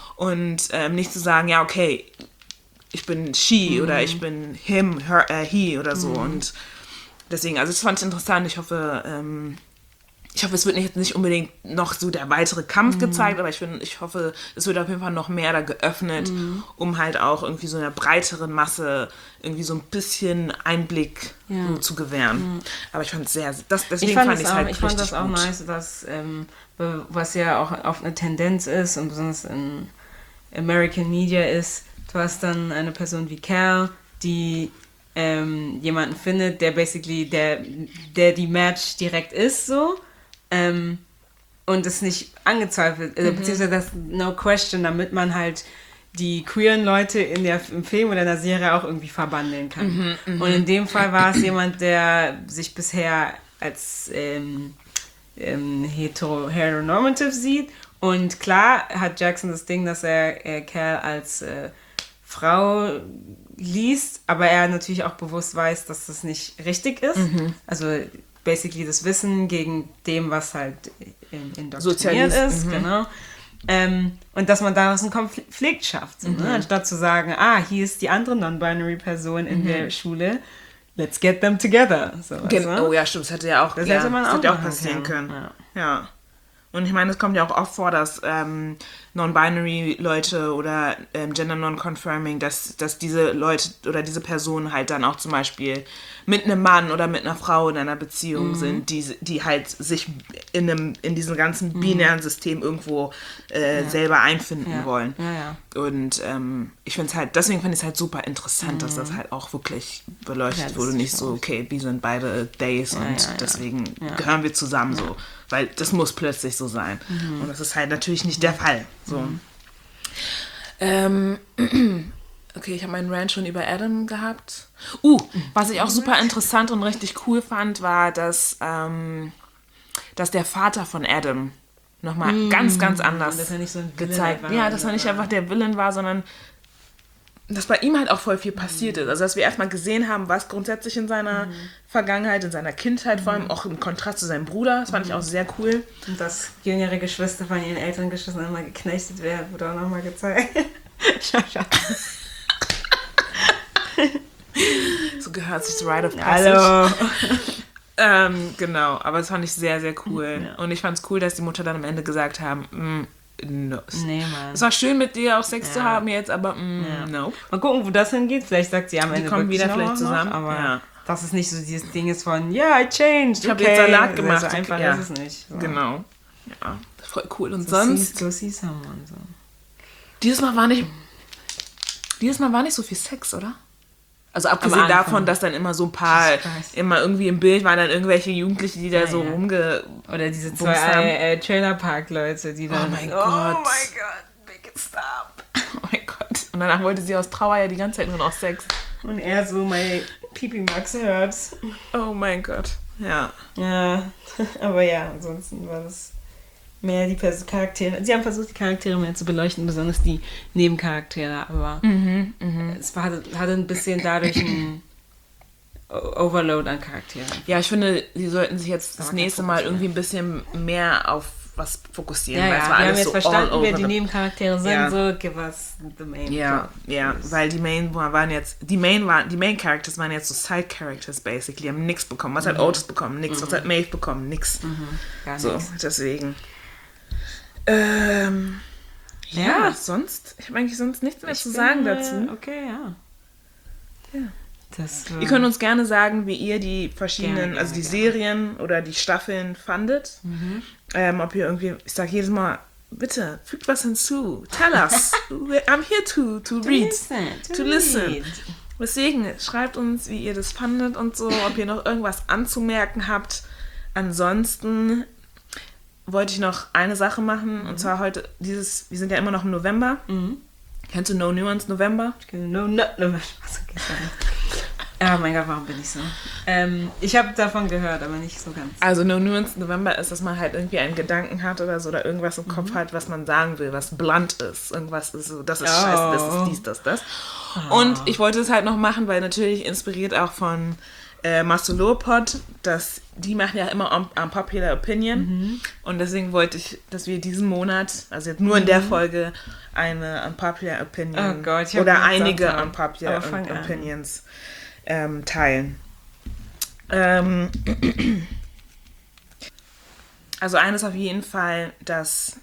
Und ähm, nicht zu sagen, ja, okay, ich bin she mhm. oder ich bin him, her, äh, he oder so. Mhm. Und deswegen, also das fand ich interessant. Ich hoffe, ähm, ich hoffe, es wird nicht, nicht unbedingt noch so der weitere Kampf mhm. gezeigt, aber ich, find, ich hoffe, es wird auf jeden Fall noch mehr da geöffnet, mhm. um halt auch irgendwie so einer breiteren Masse irgendwie so ein bisschen Einblick ja. so zu gewähren. Mhm. Aber ich fand es sehr, das, deswegen ich fand, fand ich es halt Ich fand das auch gut. nice, dass, ähm, was ja auch auf eine Tendenz ist und besonders in American Media ist, du hast dann eine Person wie Cal, die ähm, jemanden findet, der basically, der, der die Match direkt ist, so, Ähm, und es nicht angezweifelt, mhm. beziehungsweise das no question, damit man halt die queeren Leute in der, im Film oder in der Serie auch irgendwie verbandeln kann. Mhm, mh. Und in dem Fall war es jemand, der sich bisher als ähm, ähm, hetero, heteronormative sieht. Und klar hat Jackson das Ding, dass er äh, Cal als äh, Frau liest, aber er natürlich auch bewusst weiß, dass das nicht richtig ist. Mhm. Also basically das Wissen gegen dem, was halt indoktriniert ist, mhm. genau. Ähm, und dass man daraus einen Konflikt schafft. So, mhm. ne? Anstatt zu sagen, ah, hier ist die andere non-binary Person in mhm. der Schule, let's get them together. So, Gen- weißt du? Oh ja, stimmt, das hätte ja auch, das ja, hätte man das auch, hätte auch passieren können. können. Ja. ja. Und ich meine, es kommt ja auch oft vor, dass ähm, Non-Binary-Leute oder ähm, Gender Non-Confirming, dass, dass diese Leute oder diese Personen halt dann auch zum Beispiel mit einem Mann oder mit einer Frau in einer Beziehung mhm. sind, die, die halt sich in, einem, in diesem ganzen binären System irgendwo äh, ja. selber einfinden ja. wollen. Ja, ja. Und ähm, ich finde es halt, deswegen finde ich es halt super interessant, mhm. dass das halt auch wirklich beleuchtet ja, wurde. Nicht so, okay, wir sind beide Days ja, und ja, ja. deswegen ja. gehören wir zusammen ja. so. Weil das muss plötzlich so sein. Mhm. Und das ist halt natürlich nicht der Fall. So. Mhm. Ähm, okay, ich habe meinen Rant schon über Adam gehabt. Uh, was ich auch super interessant und richtig cool fand, war, dass, ähm, dass der Vater von Adam nochmal mhm. ganz, ganz anders dass er nicht so ein gezeigt war. Ja, dass er nicht einfach der Villain war, sondern dass bei ihm halt auch voll viel passiert ist. Also, dass wir erstmal gesehen haben, was grundsätzlich in seiner mhm. Vergangenheit, in seiner Kindheit, mhm. vor allem auch im Kontrast zu seinem Bruder, das fand mhm. ich auch sehr cool. Und dass jüngere Geschwister von ihren älteren Geschwistern immer geknechtet werden, wurde auch nochmal gezeigt. Schau, schau. So gehört sich Rite of Passage. Hallo. ähm, genau, aber das fand ich sehr, sehr cool. Ja. Und ich fand es cool, dass die Mutter dann am Ende gesagt haben, mm, no. Nee, Mann. Es war schön mit dir auch Sex ja. zu haben jetzt, aber mm, ja. nope. Mal gucken, wo das hingeht. Vielleicht sagt sie am Ende die kommen wieder vielleicht zusammen. Noch, aber ja. dass es nicht so dieses Ding ist von, ja, yeah, I changed. Ich habe okay. jetzt Salat gemacht. Also einfach ja. ist es nicht. So. Genau. Ja, voll cool. Und so sonst? So see someone. So. Dieses Mal war nicht. Dieses Mal war nicht so viel Sex, oder? Also abgesehen davon, dass dann immer so ein paar, immer irgendwie im Bild waren dann irgendwelche Jugendliche, die da ja, so ja. rumge... Oder diese zwei äh, Trailerpark-Leute, die dann... Oh mein oh Gott. Oh mein Gott, make it stop. Oh mein Gott. Und danach wollte sie aus Trauer ja die ganze Zeit nur noch Sex. Und er so, my Pipi Max hurts. Oh mein Gott. Ja. Ja, aber ja, ansonsten war das mehr die Pers- Charaktere. Sie haben versucht, die Charaktere mehr zu beleuchten, besonders die Nebencharaktere, aber mhm, mh. es war, hatte ein bisschen dadurch ein Overload an Charakteren. Ja, ich finde, sie sollten sich jetzt das nächste Mal irgendwie ein bisschen mehr auf was fokussieren. Ja, weil ja, es war wir alles haben jetzt so verstanden, all wer over die the- Nebencharaktere sind, Ja. so give us the main Ja, plot. ja, weil die Main waren jetzt, die Main waren, die Main Characters waren jetzt so Side Characters basically, haben nichts bekommen. Was hat Otis bekommen? Nix. Was hat Maeve bekommen? Nix. Gar So, nichts. deswegen. Ähm, ja, Ja. sonst, ich habe eigentlich sonst nichts mehr Ich zu bin, sagen äh, dazu. Okay, ja. Ja. Das, Ihr könnt uns gerne sagen, wie ihr die verschiedenen, Gerne, gerne, also die gerne. Serien oder die Staffeln fandet. Ähm, ob ihr irgendwie, ich sage jedes Mal, bitte, fügt was hinzu. Tell us. I'm here to, to read. listen, to To listen. read. Deswegen, schreibt uns, wie ihr das fandet und so, ob ihr noch irgendwas anzumerken habt. Ansonsten wollte ich noch eine Sache machen, und zwar heute, dieses, wir sind ja immer noch im November. Kennst du No Nuance November? No, no, no. Was okay, sorry. Oh mein Gott, warum bin ich so? Ähm, ich habe davon gehört, aber nicht so ganz. Also No Nuance November ist, dass man halt irgendwie einen Gedanken hat oder so, oder irgendwas im Kopf hat, was man sagen will, was blunt ist. Irgendwas ist so, das ist Oh. scheiße, das ist dies, das, das. Und ich wollte es halt noch machen, weil natürlich inspiriert auch von äh, Mastolopod, dass die machen ja immer un- Unpopular Opinion. Und deswegen wollte ich, dass wir diesen Monat, also jetzt nur in der Folge, eine Unpopular Opinion Oh Gott, ich hab oder Angst einige davon. Unpopular Aber fang an. Opinions ähm, teilen. Ähm, also eines auf jeden Fall, dass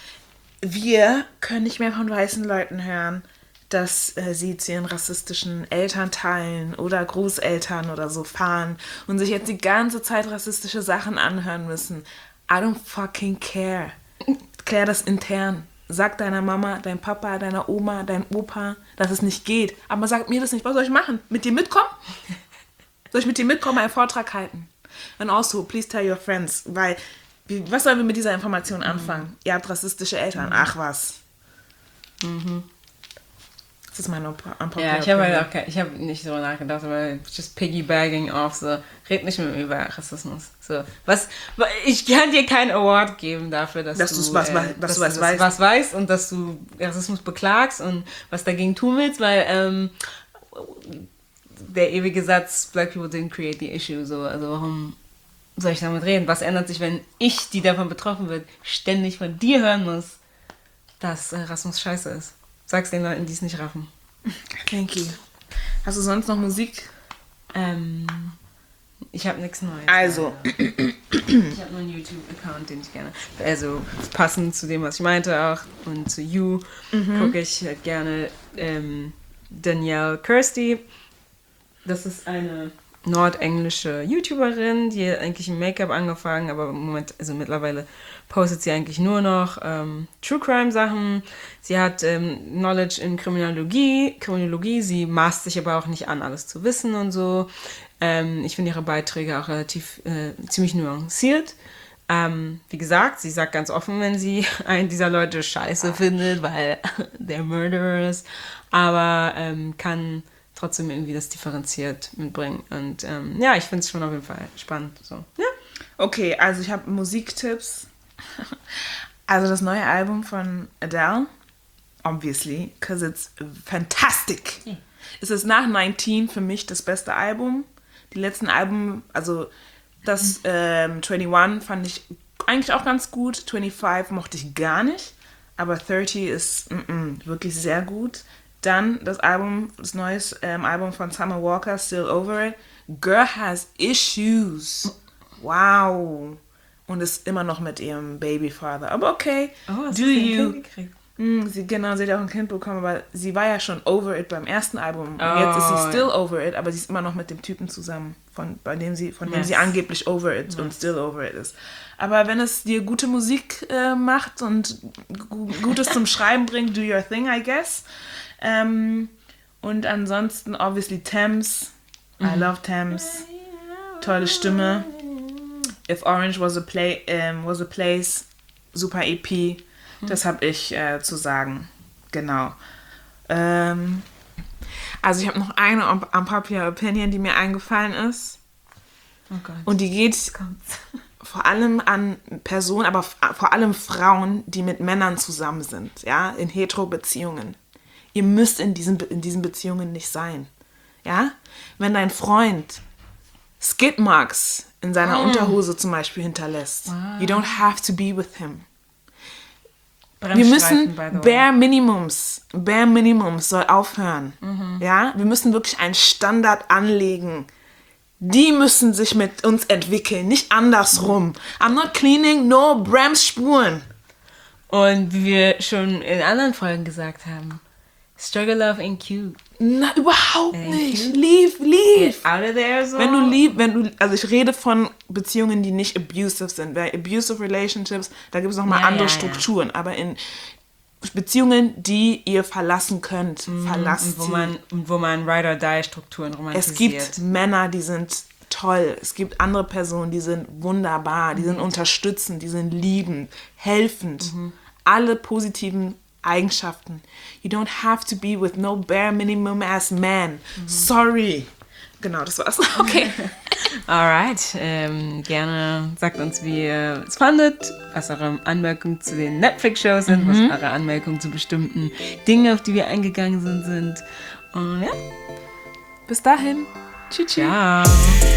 wir können nicht mehr von weißen Leuten hören, dass äh, sie zu ihren rassistischen Elternteilen oder Großeltern oder so fahren und sich jetzt die ganze Zeit rassistische Sachen anhören müssen. I don't fucking care. Klär das intern. Sag deiner Mama, deinem Papa, deiner Oma, deinem Opa, dass es nicht geht. Aber sag mir das nicht. Was soll ich machen? Mit dir mitkommen? Soll ich mit dir mitkommen, einen Vortrag halten? And also, please tell your friends, weil, wie, was sollen wir mit dieser Information anfangen? Mhm. Ihr habt rassistische Eltern. Ach was. Mhm. Das ist meine Unpopular Ja, ich habe halt auch kein, ich habe nicht so nachgedacht, aber just piggybagging auf so, red nicht mit mir über Rassismus. So, was, ich kann dir keinen Award geben dafür, dass, dass du was, äh, was, dass du du was das weißt. was weißt und dass du Rassismus beklagst und was dagegen tun willst, weil ähm, der ewige Satz, Black people didn't create the issue, so, also warum soll ich damit reden? Was ändert sich, wenn ich, die davon betroffen wird, ständig von dir hören muss, dass äh, Rassismus scheiße ist? Sag's den Leuten, die es nicht raffen. Thank you. Hast du sonst noch Musik? Ähm, ich habe nichts Neues. Also. Ich habe nur einen YouTube-Account, den ich gerne, also passend zu dem, was ich meinte auch, und zu You, mhm. gucke ich halt gerne ähm, Danielle Kirsty. Das ist eine nordenglische YouTuberin, die hat eigentlich im Make-up angefangen, aber im Moment, also mittlerweile postet sie eigentlich nur noch ähm, True Crime Sachen. Sie hat ähm, Knowledge in Kriminologie, Kriminologie, sie maßt sich aber auch nicht an, alles zu wissen und so. Ähm, ich finde ihre Beiträge auch relativ, äh, ziemlich nuanciert. Ähm, wie gesagt, sie sagt ganz offen, wenn sie einen dieser Leute scheiße findet, weil der Murderer ist, aber ähm, kann trotzdem irgendwie das differenziert mitbringen. Und ähm, ja, ich finde es schon auf jeden Fall spannend. So. Ja. Okay, also ich habe Musiktipps. Also das neue Album von Adele, obviously, because it's fantastic. Yeah. Es ist nach neunzehn für mich das beste Album. Die letzten Alben, also das ähm, einundzwanzig fand ich eigentlich auch ganz gut. fünfundzwanzig mochte ich gar nicht, aber dreißig ist mm, mm, wirklich sehr gut. Dann das Album, das neue ähm, Album von Summer Walker, Still Over It. Girl has issues. Wow. Und ist immer noch mit ihrem Babyfather. Aber okay, oh, do you. Mm, sie, genau, sie hat auch ein Kind bekommen, aber sie war ja schon over it beim ersten Album. Und oh, jetzt ist sie still ja. over it, aber sie ist immer noch mit dem Typen zusammen, von, bei dem sie, von dem yes. sie angeblich over it yes. und still over it ist. Aber wenn es dir gute Musik äh, macht und g- Gutes zum Schreiben bringt, do your thing, I guess. Ähm, und ansonsten, obviously, Thames. I mhm. love Thames. Tolle Stimme. If Orange was a, play, um, was a place, super E P. Mhm. Das habe ich äh, zu sagen. Genau. Ähm, also ich habe noch eine Unpopular Opinion, die mir eingefallen ist. Oh Gott. Und die geht vor allem an Personen, aber vor allem Frauen, die mit Männern zusammen sind, ja, in Hetero-Beziehungen. Ihr müsst in diesen, in diesen Beziehungen nicht sein. Ja? Wenn dein Freund Skid Marks in seiner oh. Unterhose zum Beispiel hinterlässt. Wow. You don't have to be with him. Wir müssen Bare Minimums, Bare Minimums soll aufhören. Mhm. Ja, wir müssen wirklich einen Standard anlegen. Die müssen sich mit uns entwickeln, nicht andersrum. I'm not cleaning no Bremsspuren. Und wie wir schon in anderen Folgen gesagt haben, Struggle Love ain't cute. Na, überhaupt ain't nicht. Cute. Leave, leave. Get out of there, so. Wenn du lieb, wenn du, also ich rede von Beziehungen, die nicht abusive sind. Bei abusive relationships, da gibt es nochmal ja, andere ja, Strukturen. Ja. Aber in Beziehungen, die ihr verlassen könnt, mhm. verlasst und wo man, und wo man Ride-or-Die-Strukturen romantisiert. Es gibt Männer, die sind toll. Es gibt andere Personen, die sind wunderbar, die mhm. sind unterstützend, die sind liebend, helfend. Mhm. Alle positiven Eigenschaften. You don't have to be with no bare minimum as man. Mhm. Sorry. Genau, das war's. Okay. Alright. Ähm, gerne sagt uns, wie ihr es fandet, was eure Anmerkungen zu den Netflix-Shows sind, mhm. was eure Anmerkungen zu bestimmten Dingen, auf die wir eingegangen sind, sind. Und ja. Bis dahin. Tschüss. Ciao.